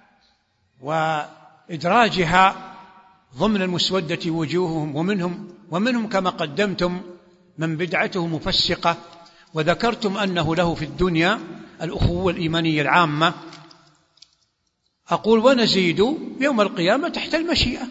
وإدراجها ضمن المسودة وجوههم، ومنهم ومنهم كما قدمتم من بدعته مفسقة، وذكرتم أنه له في الدنيا الأخوة الإيمانية العامة. أقول ونزيد يوم القيامة تحت المشيئة،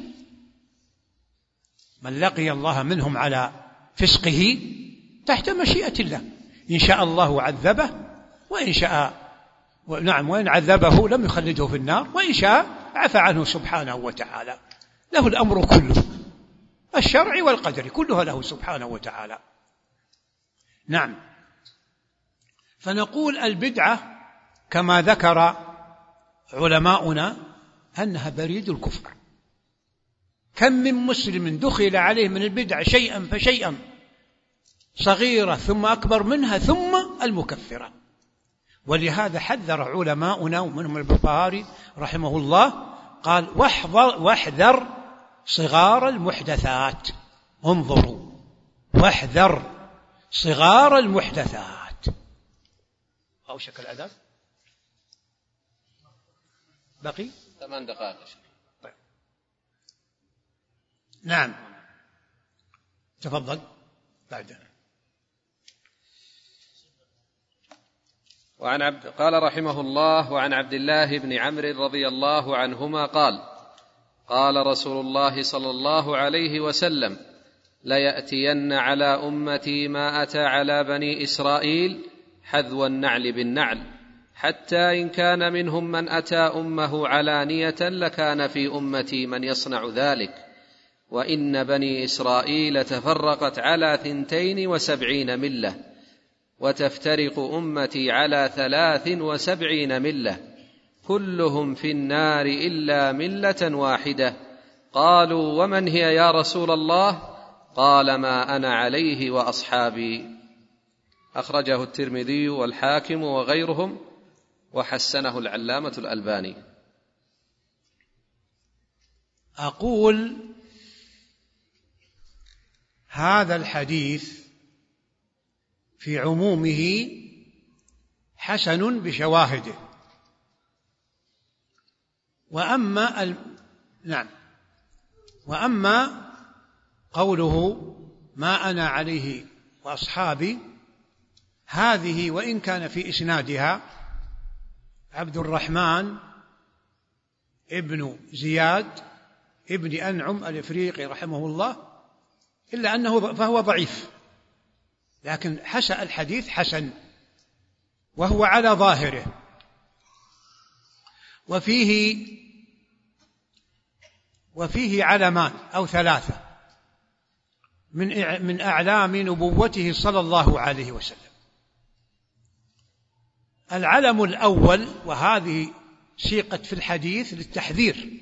من لقي الله منهم على فسقه تحت مشيئة الله، إن شاء الله عذبه، وإن شاء نعم وإن عذبه لم يخلده في النار، وإن شاء عفى عنه سبحانه وتعالى. له الأمر كله، الشرعي والقدري كلها له سبحانه وتعالى. نعم. فنقول البدعة كما ذكر علماؤنا أنها بريد الكفر. كم من مسلم دخل عليه من البدع شيئا فشيئا، صغيرة ثم أكبر منها ثم المكفرة. ولهذا حذر علماؤنا ومنهم البخاري رحمه الله، قال واحذر, واحذر صغار المحدثات. انظروا، واحذر صغار المحدثات. أوشك الأذان، بقي ثمان دقائق. طيب. نعم، تفضل بعد. وعن عبد قال رحمه الله: وعن عبد الله بن عمرو رضي الله عنهما قال: قال رسول الله صلى الله عليه وسلم: ليأتين على أمتي ما أتى على بني إسرائيل حذو النعل بالنعل، حتى إن كان منهم من أتى أمه علانية لكان في أمتي من يصنع ذلك، وإن بني إسرائيل تفرقت على ثنتين وسبعين ملة، وتفترق أمتي على ثلاث وسبعين ملة، كلهم في النار إلا ملة واحدة. قالوا: ومن هي يا رسول الله؟ قال: ما أنا عليه وأصحابي. أخرجه الترمذي والحاكم وغيرهم، وحسنه العلامة الألباني. أقول هذا الحديث في عمومه حسن بشواهده. وأما ال... نعم وأما قوله ما أنا عليه وأصحابي، هذه وإن كان في إسنادها عبد الرحمن ابن زياد ابن أنعم الإفريقي رحمه الله، إلا أنه فهو ضعيف، لكن حسن الحديث حسن وهو على ظاهره. وفيه وفيه علمان أو ثلاثة من من أعلام نبوته صلى الله عليه وسلم. العلم الأول، وهذه سيقت في الحديث للتحذير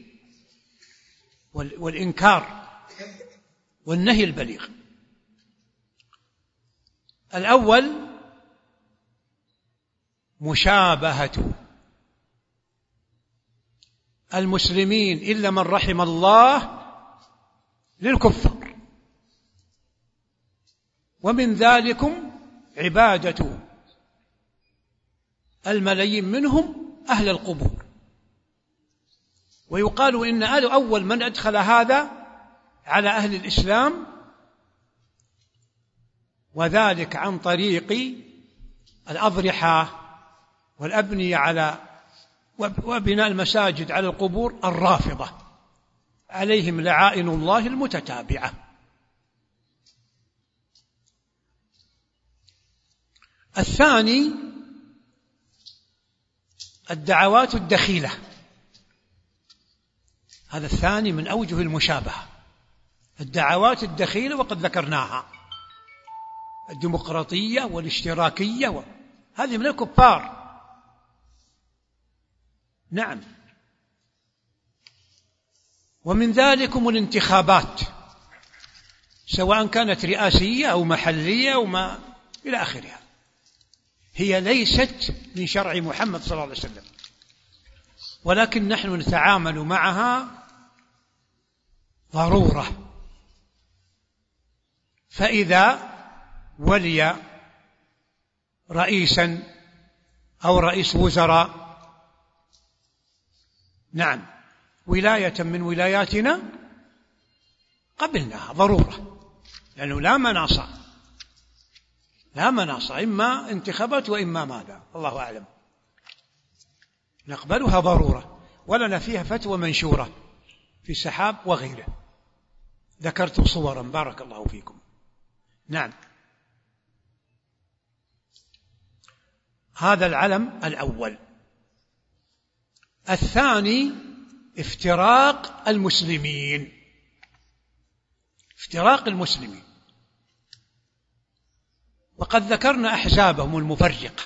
والإنكار والنهي البليغ. الأول مشابهة المسلمين إلا من رحم الله للكفار، ومن ذلكم عبادة الملايين منهم أهل القبور. ويقال إن أول من أدخل هذا على أهل الإسلام، وذلك عن طريق الأضرحة والأبنية على وبناء المساجد على القبور، الرافضة عليهم لعائن الله المتتابعة. الثاني الدعوات الدخيلة، هذا الثاني من أوجه المشابهة، الدعوات الدخيلة، وقد ذكرناها، الديمقراطية والاشتراكية، هذه من الكفار. نعم. ومن ذلكم الانتخابات، سواء كانت رئاسية أو محلية أو ما إلى آخرها، هي ليست من شرع محمد صلى الله عليه وسلم، ولكن نحن نتعامل معها ضرورة. فإذا ولي رئيسا أو رئيس وزراء نعم ولاية من ولاياتنا قبلناها ضرورة، لأنه لا مناص لا مناص إما انتخابات وإما ماذا الله أعلم، نقبلها ضرورة، ولنا فيها فتوى منشورة في السحاب وغيره، ذكرت صورا بارك الله فيكم. نعم، هذا العلم الأول. الثاني افتراق المسلمين، افتراق المسلمين، وقد ذكرنا أحزابهم المفرقة.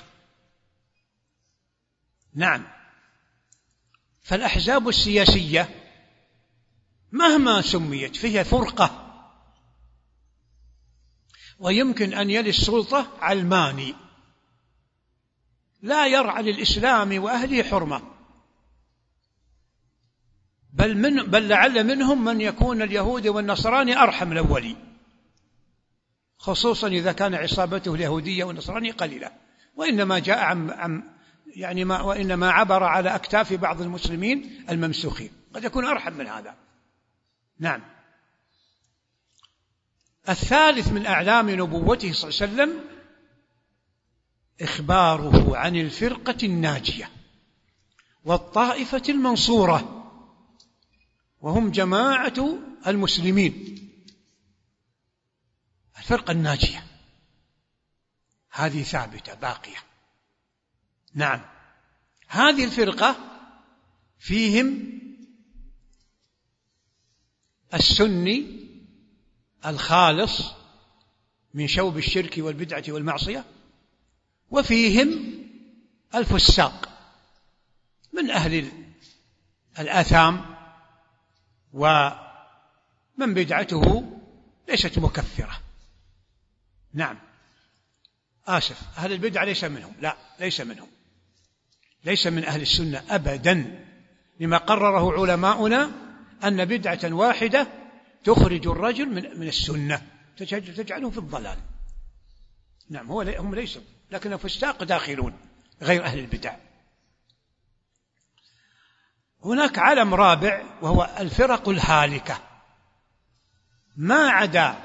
نعم، فالأحزاب السياسية مهما سميت فيها فرقة، ويمكن أن يلي السلطة علماني لا يرعى للإسلام وأهله حرمة، بل, من بل لعل منهم من يكون اليهودي والنصراني أرحم الأولي، خصوصا إذا كان عصابته اليهودية والنصرانية قليلة، وإنما جاء عن, عن يعني ما وإنما عبر على أكتاف بعض المسلمين الممسوخين، قد يكون أرحم من هذا. نعم. الثالث من أعلام نبوته صلى الله عليه وسلم إخباره عن الفرقة الناجية والطائفة المنصورة، وهم جماعة المسلمين، الفرقة الناجية هذه ثابتة باقية. نعم، هذه الفرقة فيهم السني الخالص من شوب الشرك والبدعة والمعصية، وفيهم الفساق من أهل الآثام ومن بدعته ليست مكفرة. نعم، آسف، أهل البدعة ليس منهم، لا ليس منهم، ليس من أهل السنة أبدا، لما قرره علماؤنا أن بدعة واحدة تخرج الرجل من من السنة، تجعله في الضلال. نعم، هو هم ليسوا، لكن الفساق داخلون غير أهل البدع. هناك علم رابع وهو الفرق الهالكة، ما عدا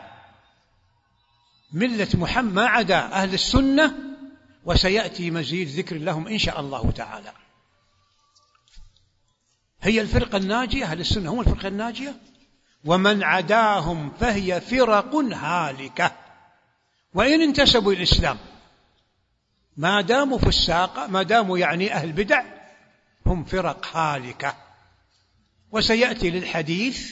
ملة محمد، ما عدا أهل السنة، وسيأتي مزيد ذكر لهم إن شاء الله تعالى. هي الفرقة الناجية، أهل السنة هم الفرقة الناجية، ومن عداهم فهي فرق هالكة، وإن انتسبوا إلى الإسلام ما داموا فساق، ما داموا يعني أهل بدع، هم فرق هالكة. وسيأتي للحديث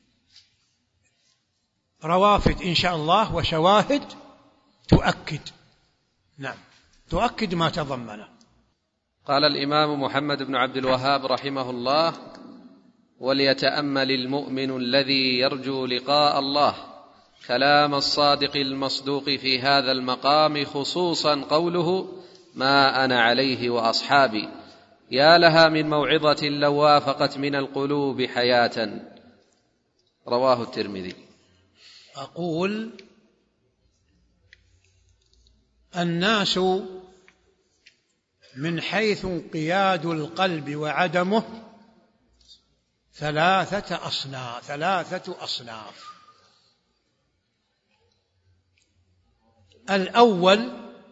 روافد إن شاء الله وشواهد تؤكد، نعم، تؤكد ما تضمنه. قال الإمام محمد بن عبد الوهاب رحمه الله: وليتأمل المؤمن الذي يرجو لقاء الله كلام الصادق المصدوق في هذا المقام، خصوصا قوله: ما أنا عليه وأصحابي، يا لها من موعظة لو وافقت من القلوب حياة. رواه الترمذي. أقول: الناس من حيث انقياد القلب وعدمه ثلاثة أصناف ثلاثة أصناف الأول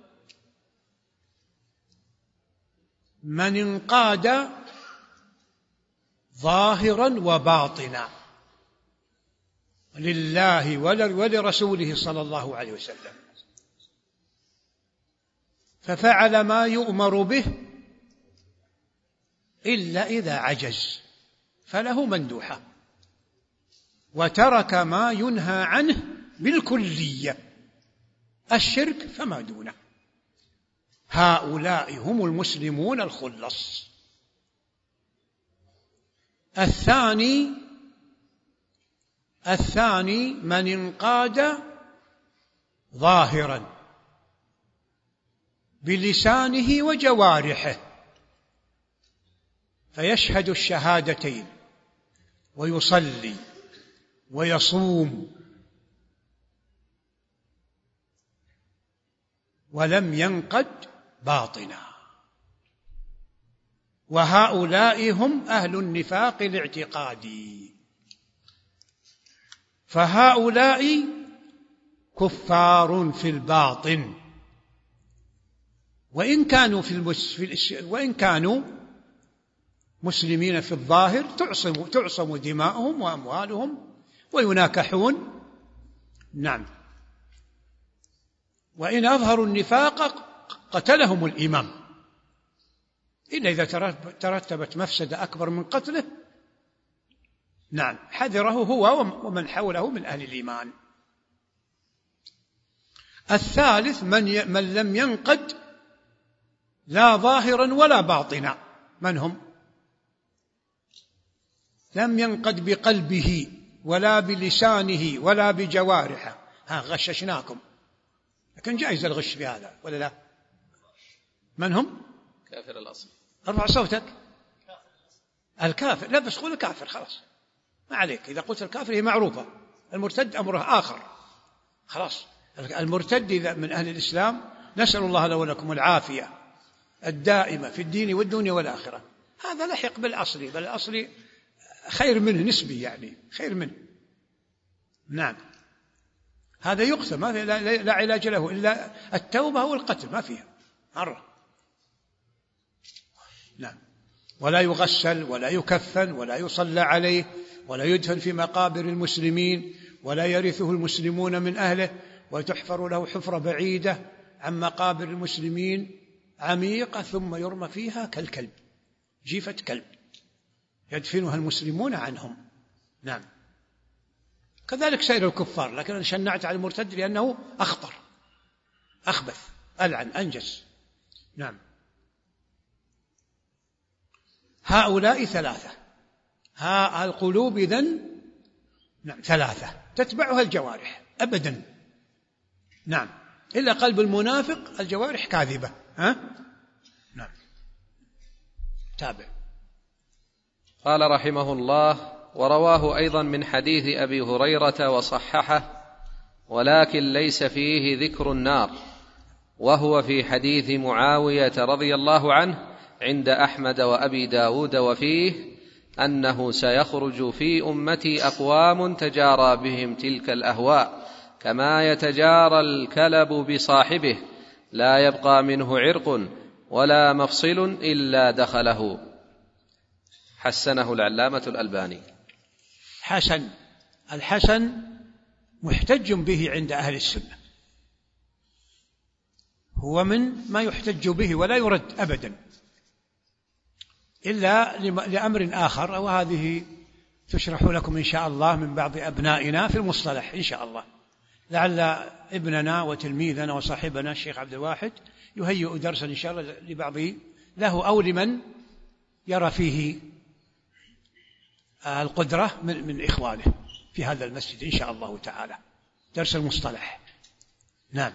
من انقاد ظاهرا وباطنا لله ولرسوله صلى الله عليه وسلم، ففعل ما يؤمر به إلا إذا عجز فله مندوحة، وترك ما ينهى عنه بالكلية، الشرك فما دونه. هؤلاء هم المسلمون الخلص. الثاني الثاني من انقاد ظاهرا بلسانه وجوارحه، فيشهد الشهادتين ويصلي ويصوم ولم ينقد باطنا، وهؤلاء هم أهل النفاق الاعتقادي. فهؤلاء كفار في الباطن، وإن كانوا في المس... في الش... وإن كانوا مسلمين في الظاهر تعصم تعصم دماؤهم وأموالهم ويناكحون. نعم. وإن أظهروا النفاق قتلهم الإمام، إلا إذا ترتبت مفسدة أكبر من قتله، نعم، حذره هو ومن حوله من أهل الإيمان. الثالث من, ي... من لم ينقد لا ظاهرا ولا باطنا. من هم؟ لم ينقد بقلبه ولا بلسانه ولا بجوارحه. ها غششناكم، لكن جائز الغش في هذا ولا لا؟ من هم؟ كافر الأصل. ارفع صوتك. الكافر، لا بس قول الكافر خلاص، ما عليك. إذا قلت الكافر هي معروفة، المرتد أمره آخر خلاص. المرتد إذا من أهل الإسلام نسأل الله له ولكم العافية الدائمة في الدين والدنيا والآخرة، هذا لحق بالأصل، بل الأصل خير منه نسبي، يعني خير منه. نعم، هذا يقسم، ما في لا, لا علاج له إلا التوبة والقتل، ما فيها مرة. نعم. ولا يغسل ولا يكفن ولا يصلى عليه ولا يدفن في مقابر المسلمين ولا يرثه المسلمون من أهله، وتحفر له حفرة بعيدة عن مقابر المسلمين عميقة ثم يرمى فيها كالكلب، جيفة كلب يدفنها المسلمون عنهم. نعم. كذلك سائر الكفار، لكن أنا شنعت على المرتد لأنه أخطر أخبث ألعن أنجس. نعم. هؤلاء ثلاثة. ها القلوب إذن نعم ثلاثة تتبعها الجوارح أبدا. نعم، إلا قلب المنافق الجوارح كاذبة. ها؟ نعم. تابع. قال رحمه الله: ورواه أيضا من حديث أبي هريرة وصححه، ولكن ليس فيه ذكر النار، وهو في حديث معاوية رضي الله عنه عند أحمد وأبي داود، وفيه أنه سيخرج في أمتي أقوام تجارى بهم تلك الأهواء كما يتجارى الكلب بصاحبه، لا يبقى منه عرق ولا مفصل إلا دخله. حسنه العلامة الألباني. حسن. الحسن محتج به عند أهل السنة، هو من ما يحتج به ولا يرد أبدا إلا لأمر آخر، وهذه تشرح لكم إن شاء الله من بعض أبنائنا في المصطلح إن شاء الله، لعل ابننا وتلميذنا وصاحبنا الشيخ عبد الواحد يهيئ درسا إن شاء الله لبعض له أو لمن يرى فيه القدرة من, من إخوانه في هذا المسجد إن شاء الله تعالى، درس المصطلح. نعم.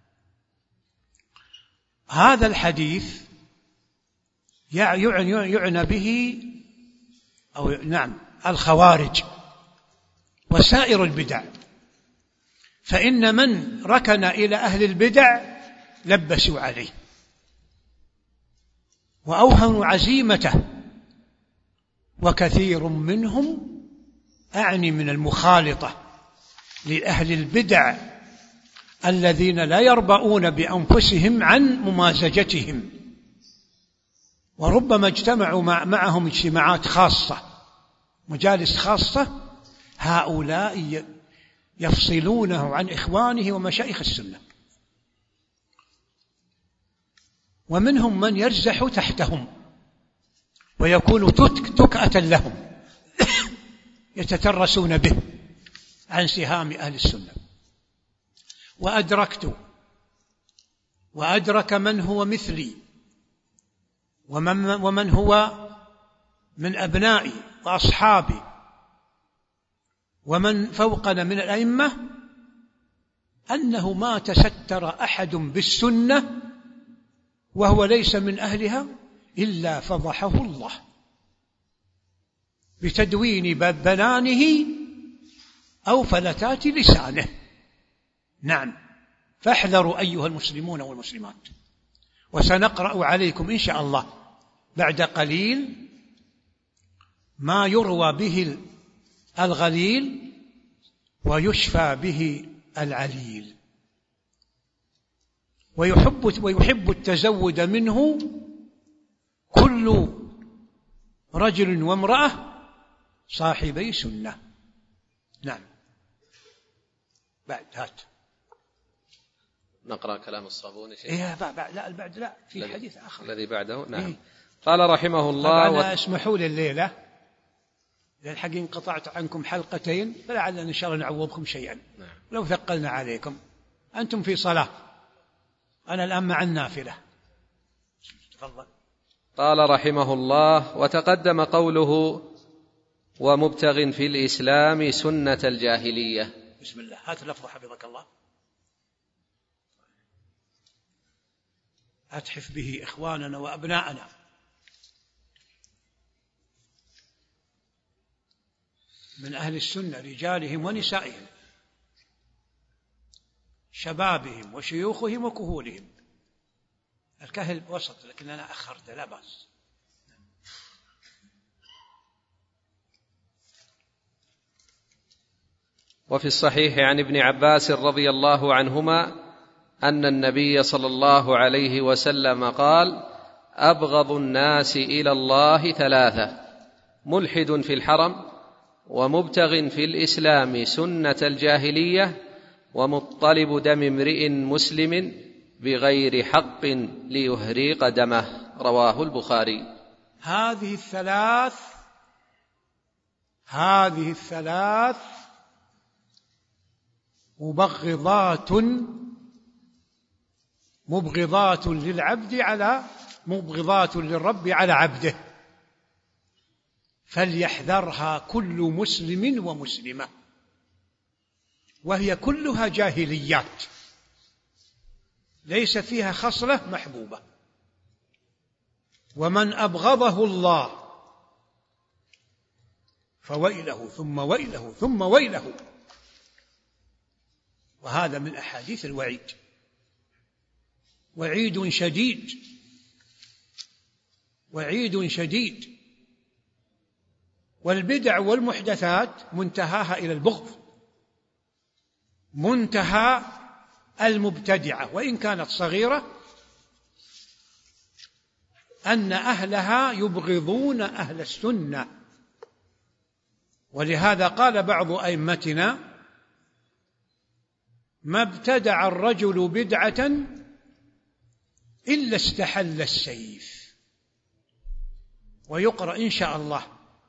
هذا الحديث يعنى به أو نعم الخوارج وسائر البدع، فإن من ركن إلى أهل البدع لبسوا عليه وأوهنوا عزيمته، وكثير منهم أعني من المخالطة لأهل البدع الذين لا يربؤون بأنفسهم عن ممازجتهم، وربما اجتمعوا معهم اجتماعات خاصة، مجالس خاصة، هؤلاء يفصلونه عن إخوانه ومشايخ السنة، ومنهم من يرزح تحتهم ويكون تكأة لهم يتترسون به عن سهام أهل السنة. وأدركت وأدرك من هو مثلي ومن, ومن هو من أبنائي وأصحابي ومن فوقنا من الأئمة أنه ما تستر أحد بالسنة وهو ليس من أهلها إلا فضحه الله بتدوين بنانه أو فلتات لسانه. نعم، فاحذروا أيها المسلمون والمسلمات. وسنقرأ عليكم إن شاء الله بعد قليل ما يروى به الغليل ويشفى به العليل، ويحب, ويحب التزود منه كل رجل وامرأة صاحبي سنة. نعم، بعد هات نقرأ كلام الصابوني شيء. إيه بعد لا بعد لا في حديث آخر الذي بعده. نعم. إيه؟ قال رحمه الله طبعا و... اسمحوا لي الليلة للحق انقطعت عنكم حلقتين، فلعلنا إن شاء الله نعوضكم شيئا. نعم. لو ثقلنا عليكم. أنتم في صلاة، أنا الآن مع النافلة. تفضل. قال رحمه الله: وتقدم قوله: ومبتغ في الإسلام سنة الجاهلية. بسم الله، هات اللفظ حفظك الله، أتحف به إخواننا وأبناءنا. من أهل السنة رجالهم ونسائهم، شبابهم وشيوخهم وكهولهم. الكهل وسط لكن أنا أخرت، لا بأس. وفي الصحيح عن ابن عباس رضي الله عنهما أن النبي صلى الله عليه وسلم قال: أبغض الناس إلى الله ثلاثة: ملحد في الحرم، ومبتغ في الإسلام سنة الجاهلية، ومطلب دم امرئ مسلم بغير حق ليهريق دمه. رواه البخاري. هذه الثلاث هذه الثلاث مبغضات مبغضات للعبد على مبغضات للرب على عبده، فليحذرها كل مسلم ومسلمة، وهي كلها جاهليات ليس فيها خصلة محبوبة. ومن أبغضه الله فويله ثم ويله ثم ويله. وهذا من أحاديث الوعيد، وعيد شديد وعيد شديد. والبدع والمحدثات منتهاها إلى البغض، منتهى المبتدعة وإن كانت صغيرة أن أهلها يبغضون أهل السنة. ولهذا قال بعض أئمتنا: ما ابتدع الرجل بدعة إلا استحل السيف. ويقرأ إن شاء الله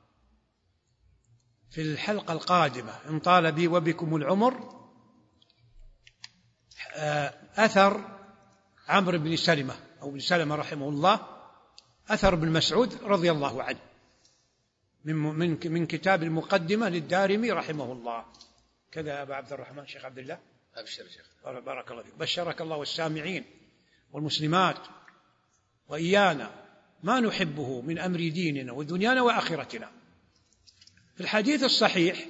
في الحلقة القادمة إن طال بي وبكم العمر أثر عمرو بن سلمة أو بن سلمة رحمه الله، أثر بن مسعود رضي الله عنه، من من من كتاب المقدمة للدارمي رحمه الله. كذا أبا عبد الرحمن شيخ عبد الله. أبشر شيخ. بارك الله فيك. بشرك الله والسامعين والمسلمات وإيانا ما نحبه من أمر ديننا ودنيانا وآخرتنا. في الحديث الصحيح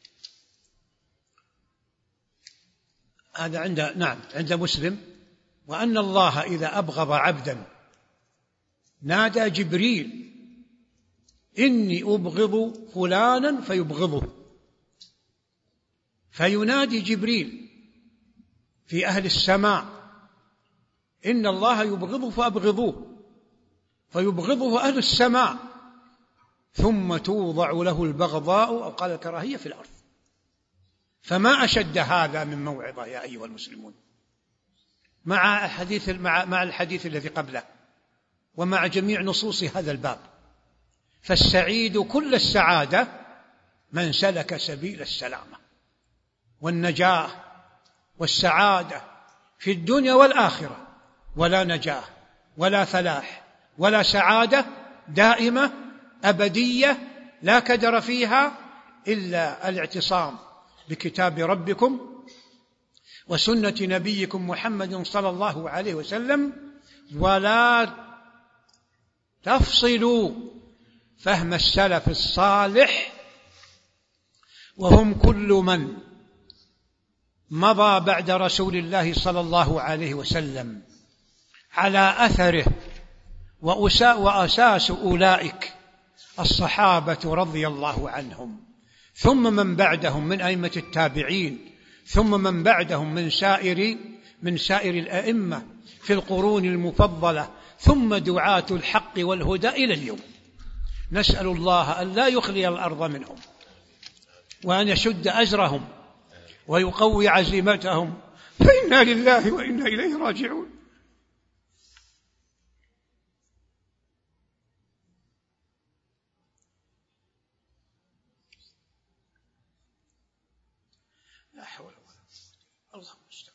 هذا عند نعم عند مسلم: وأن الله إذا أبغض عبدا نادى جبريل: إني أبغض فلانا فيبغضه. فينادي جبريل في أهل السماء: إن الله يبغضه فأبغضوه. فيبغضه أهل السماء، ثم توضع له البغضاء أو قال الكراهية في الأرض. فما أشد هذا من موعظة يا أيها المسلمون، مع الحديث مع مع الحديث الذي قبله ومع جميع نصوص هذا الباب. فالسعيد كل السعادة من سلك سبيل السلامة والنجاة والسعادة في الدنيا والآخرة، ولا نجاة ولا فلاح ولا سعادة دائمة أبدية لا كدر فيها إلا الاعتصام بكتاب ربكم وسنة نبيكم محمد صلى الله عليه وسلم، ولا تفصلوا فهم السلف الصالح، وهم كل من مضى بعد رسول الله صلى الله عليه وسلم على أثره، وأساس أولئك الصحابة رضي الله عنهم، ثم من بعدهم من أئمة التابعين، ثم من بعدهم من سائر من سائر الأئمة في القرون المفضلة، ثم دعاة الحق والهدى إلى اليوم. نسأل الله أن لا يخلي الأرض منهم، وأن يشد أجرهم ويقوي عزيمتهم، فإنا لله وإنا إليه راجعون. لا حول ولا قوة الله المستعان.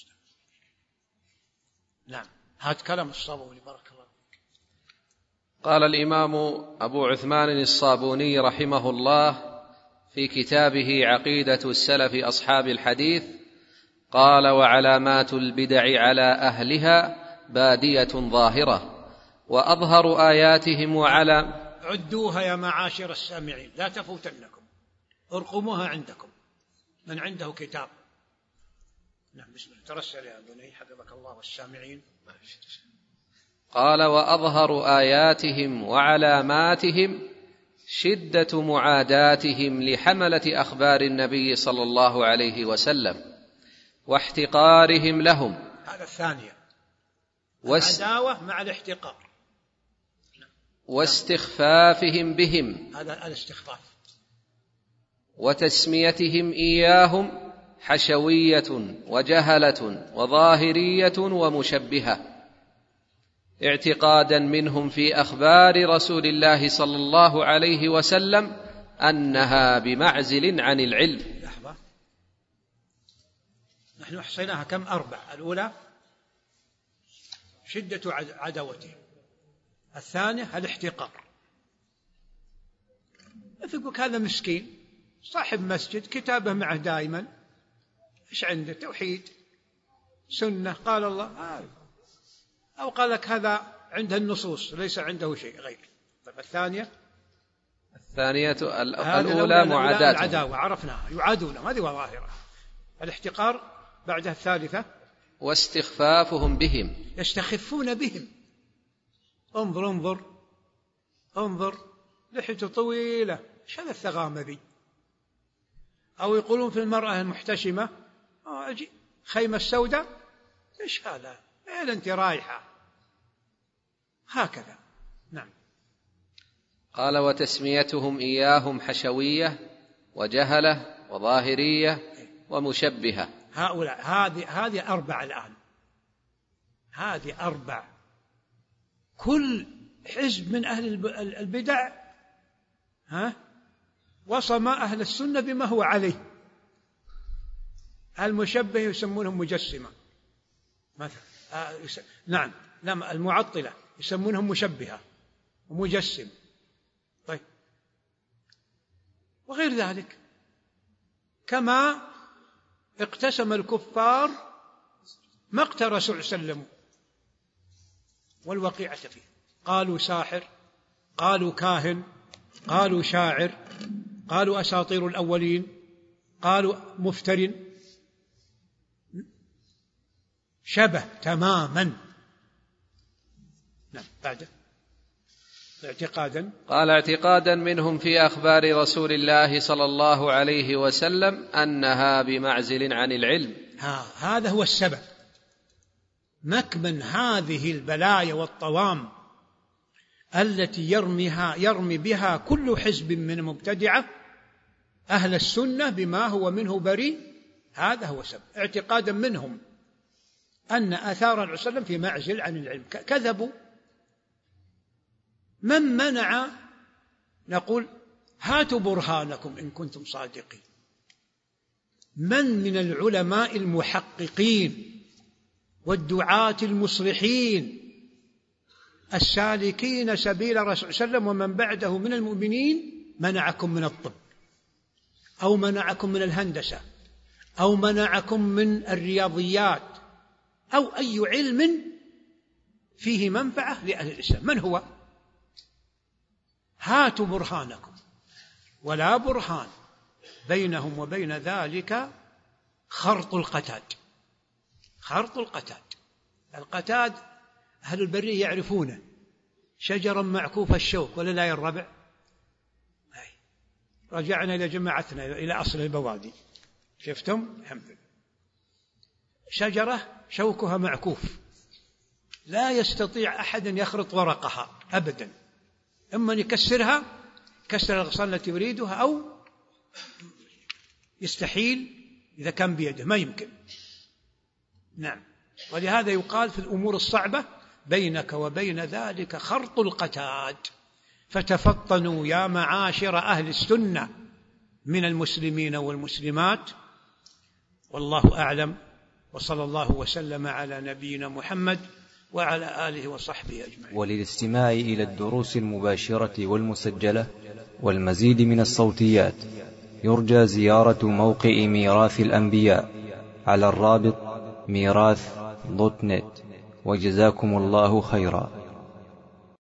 نعم، هذا كلام الصابوني بارك الله فيك. قال الإمام أبو عثمان الصابوني رحمه الله في كتابه عقيدة السلف أصحاب الحديث، قال: وعلامات البدع على أهلها بادية ظاهرة، وأظهر آياتهم وعلى عدوها يا معاشر السامعين، لا تفوتنكم، ارقموها عندكم من عنده كتاب. نعم، بسم الله، ترسل يا بني حفظك الله والسامعين. قال: وأظهر آياتهم وعلاماتهم شدة معاداتهم لحملة أخبار النبي صلى الله عليه وسلم واحتقارهم لهم. هذا الثانية، واس... العداوة مع الاحتقار، واستخفافهم بهم، هذا الاستخفاف، وتسميتهم إياهم حشوية وجهلة وظاهرية ومشبهة، اعتقادا منهم في أخبار رسول الله صلى الله عليه وسلم أنها بمعزل عن العلم. لحظة، نحن أحصيناها كم؟ أربع. الأولى شدة عداوتهم، الثانية الاحتقار. يقول هذا مسكين صاحب مسجد كتابه معه دائما، إيش عنده؟ توحيد سنة قال الله، آه. أو قال لك هذا عنده النصوص ليس عنده شيء غير. طيب الثانية الثانية الأولى معاداة العداوة، عرفناها، يعادون، هذه ظاهرة. الاحتقار بعدها الثالثة واستخفافهم بهم، يستخفون بهم. انظر انظر انظر لحيته طويلة، ايش هذا الثغامة ذي؟ أو يقولون في المرأة المحتشمة آه أجي خيمة السوداء، ايش هذا؟ إيه أنت رايحة هكذا. نعم. قال: وتسميتهم إياهم حشوية وجهلة وظاهرية ومشبهة. هؤلاء هذه هذه أربع الآن، هذه أربع. كل حزب من أهل البدع ها وصم أهل السنة بما هو عليه. المشبه يسمونهم مجسمة مثلا، آه يس... نعم نعم المعطلة يسمونهم مشبهة ومجسم، طيب، وغير ذلك. كما اقتسم الكفار مقت رسول صلى الله عليه وسلم والوقيعة فيه، قالوا ساحر، قالوا كاهن، قالوا شاعر، قالوا أساطير الأولين، قالوا مفتر، شبه تماما. نعم. بعد اعتقادا، قال: اعتقادا منهم في أخبار رسول الله صلى الله عليه وسلم أنها بمعزل عن العلم. ها هذا هو السبب، مكمن هذه البلايا والطوام التي يرميها يرمي بها كل حزب من المبتدعة أهل السنة بما هو منه بريء. هذا هو السبب، اعتقادا منهم أن آثار الرسول صلى الله عليه وسلم في معزل عن العلم. كذبوا. من منع؟ نقول هاتوا برهانكم إن كنتم صادقين. من من العلماء المحققين والدعاة المصلحين السالكين سبيل الرسول صلى الله عليه وسلم ومن بعده من المؤمنين منعكم من الطب، أو منعكم من الهندسة، أو منعكم من الرياضيات، أو أي علم فيه منفعة لأهل الإسلام. من هو؟ هاتوا برهانكم، ولا برهان بينهم وبين ذلك خرط القتاد. خرط القتاد، القتاد أهل البرية يعرفونه، شجرا معكوف الشوك، ولا لا يا الربع؟ رجعنا إلى جماعتنا إلى أصل البوادي، شفتم؟ الحمد لله. شجرة شوكها معكوف، لا يستطيع أحد أن يخرط ورقها أبدا، إما أن يكسرها كسر الأغصان التي يريدها، أو يستحيل إذا كان بيده، ما يمكن. نعم، ولهذا يقال في الأمور الصعبة بينك وبين ذلك خرط القتاد. فتفطنوا يا معاشر أهل السنة من المسلمين والمسلمات، والله أعلم، وصلى الله وسلم على نبينا محمد وعلى آله وصحبه أجمعين. وللاستماع إلى الدروس المباشرة والمسجلة والمزيد من الصوتيات يرجى زيارة موقع ميراث الأنبياء على الرابط ميراث دوت نت. وجزاكم الله خيرا.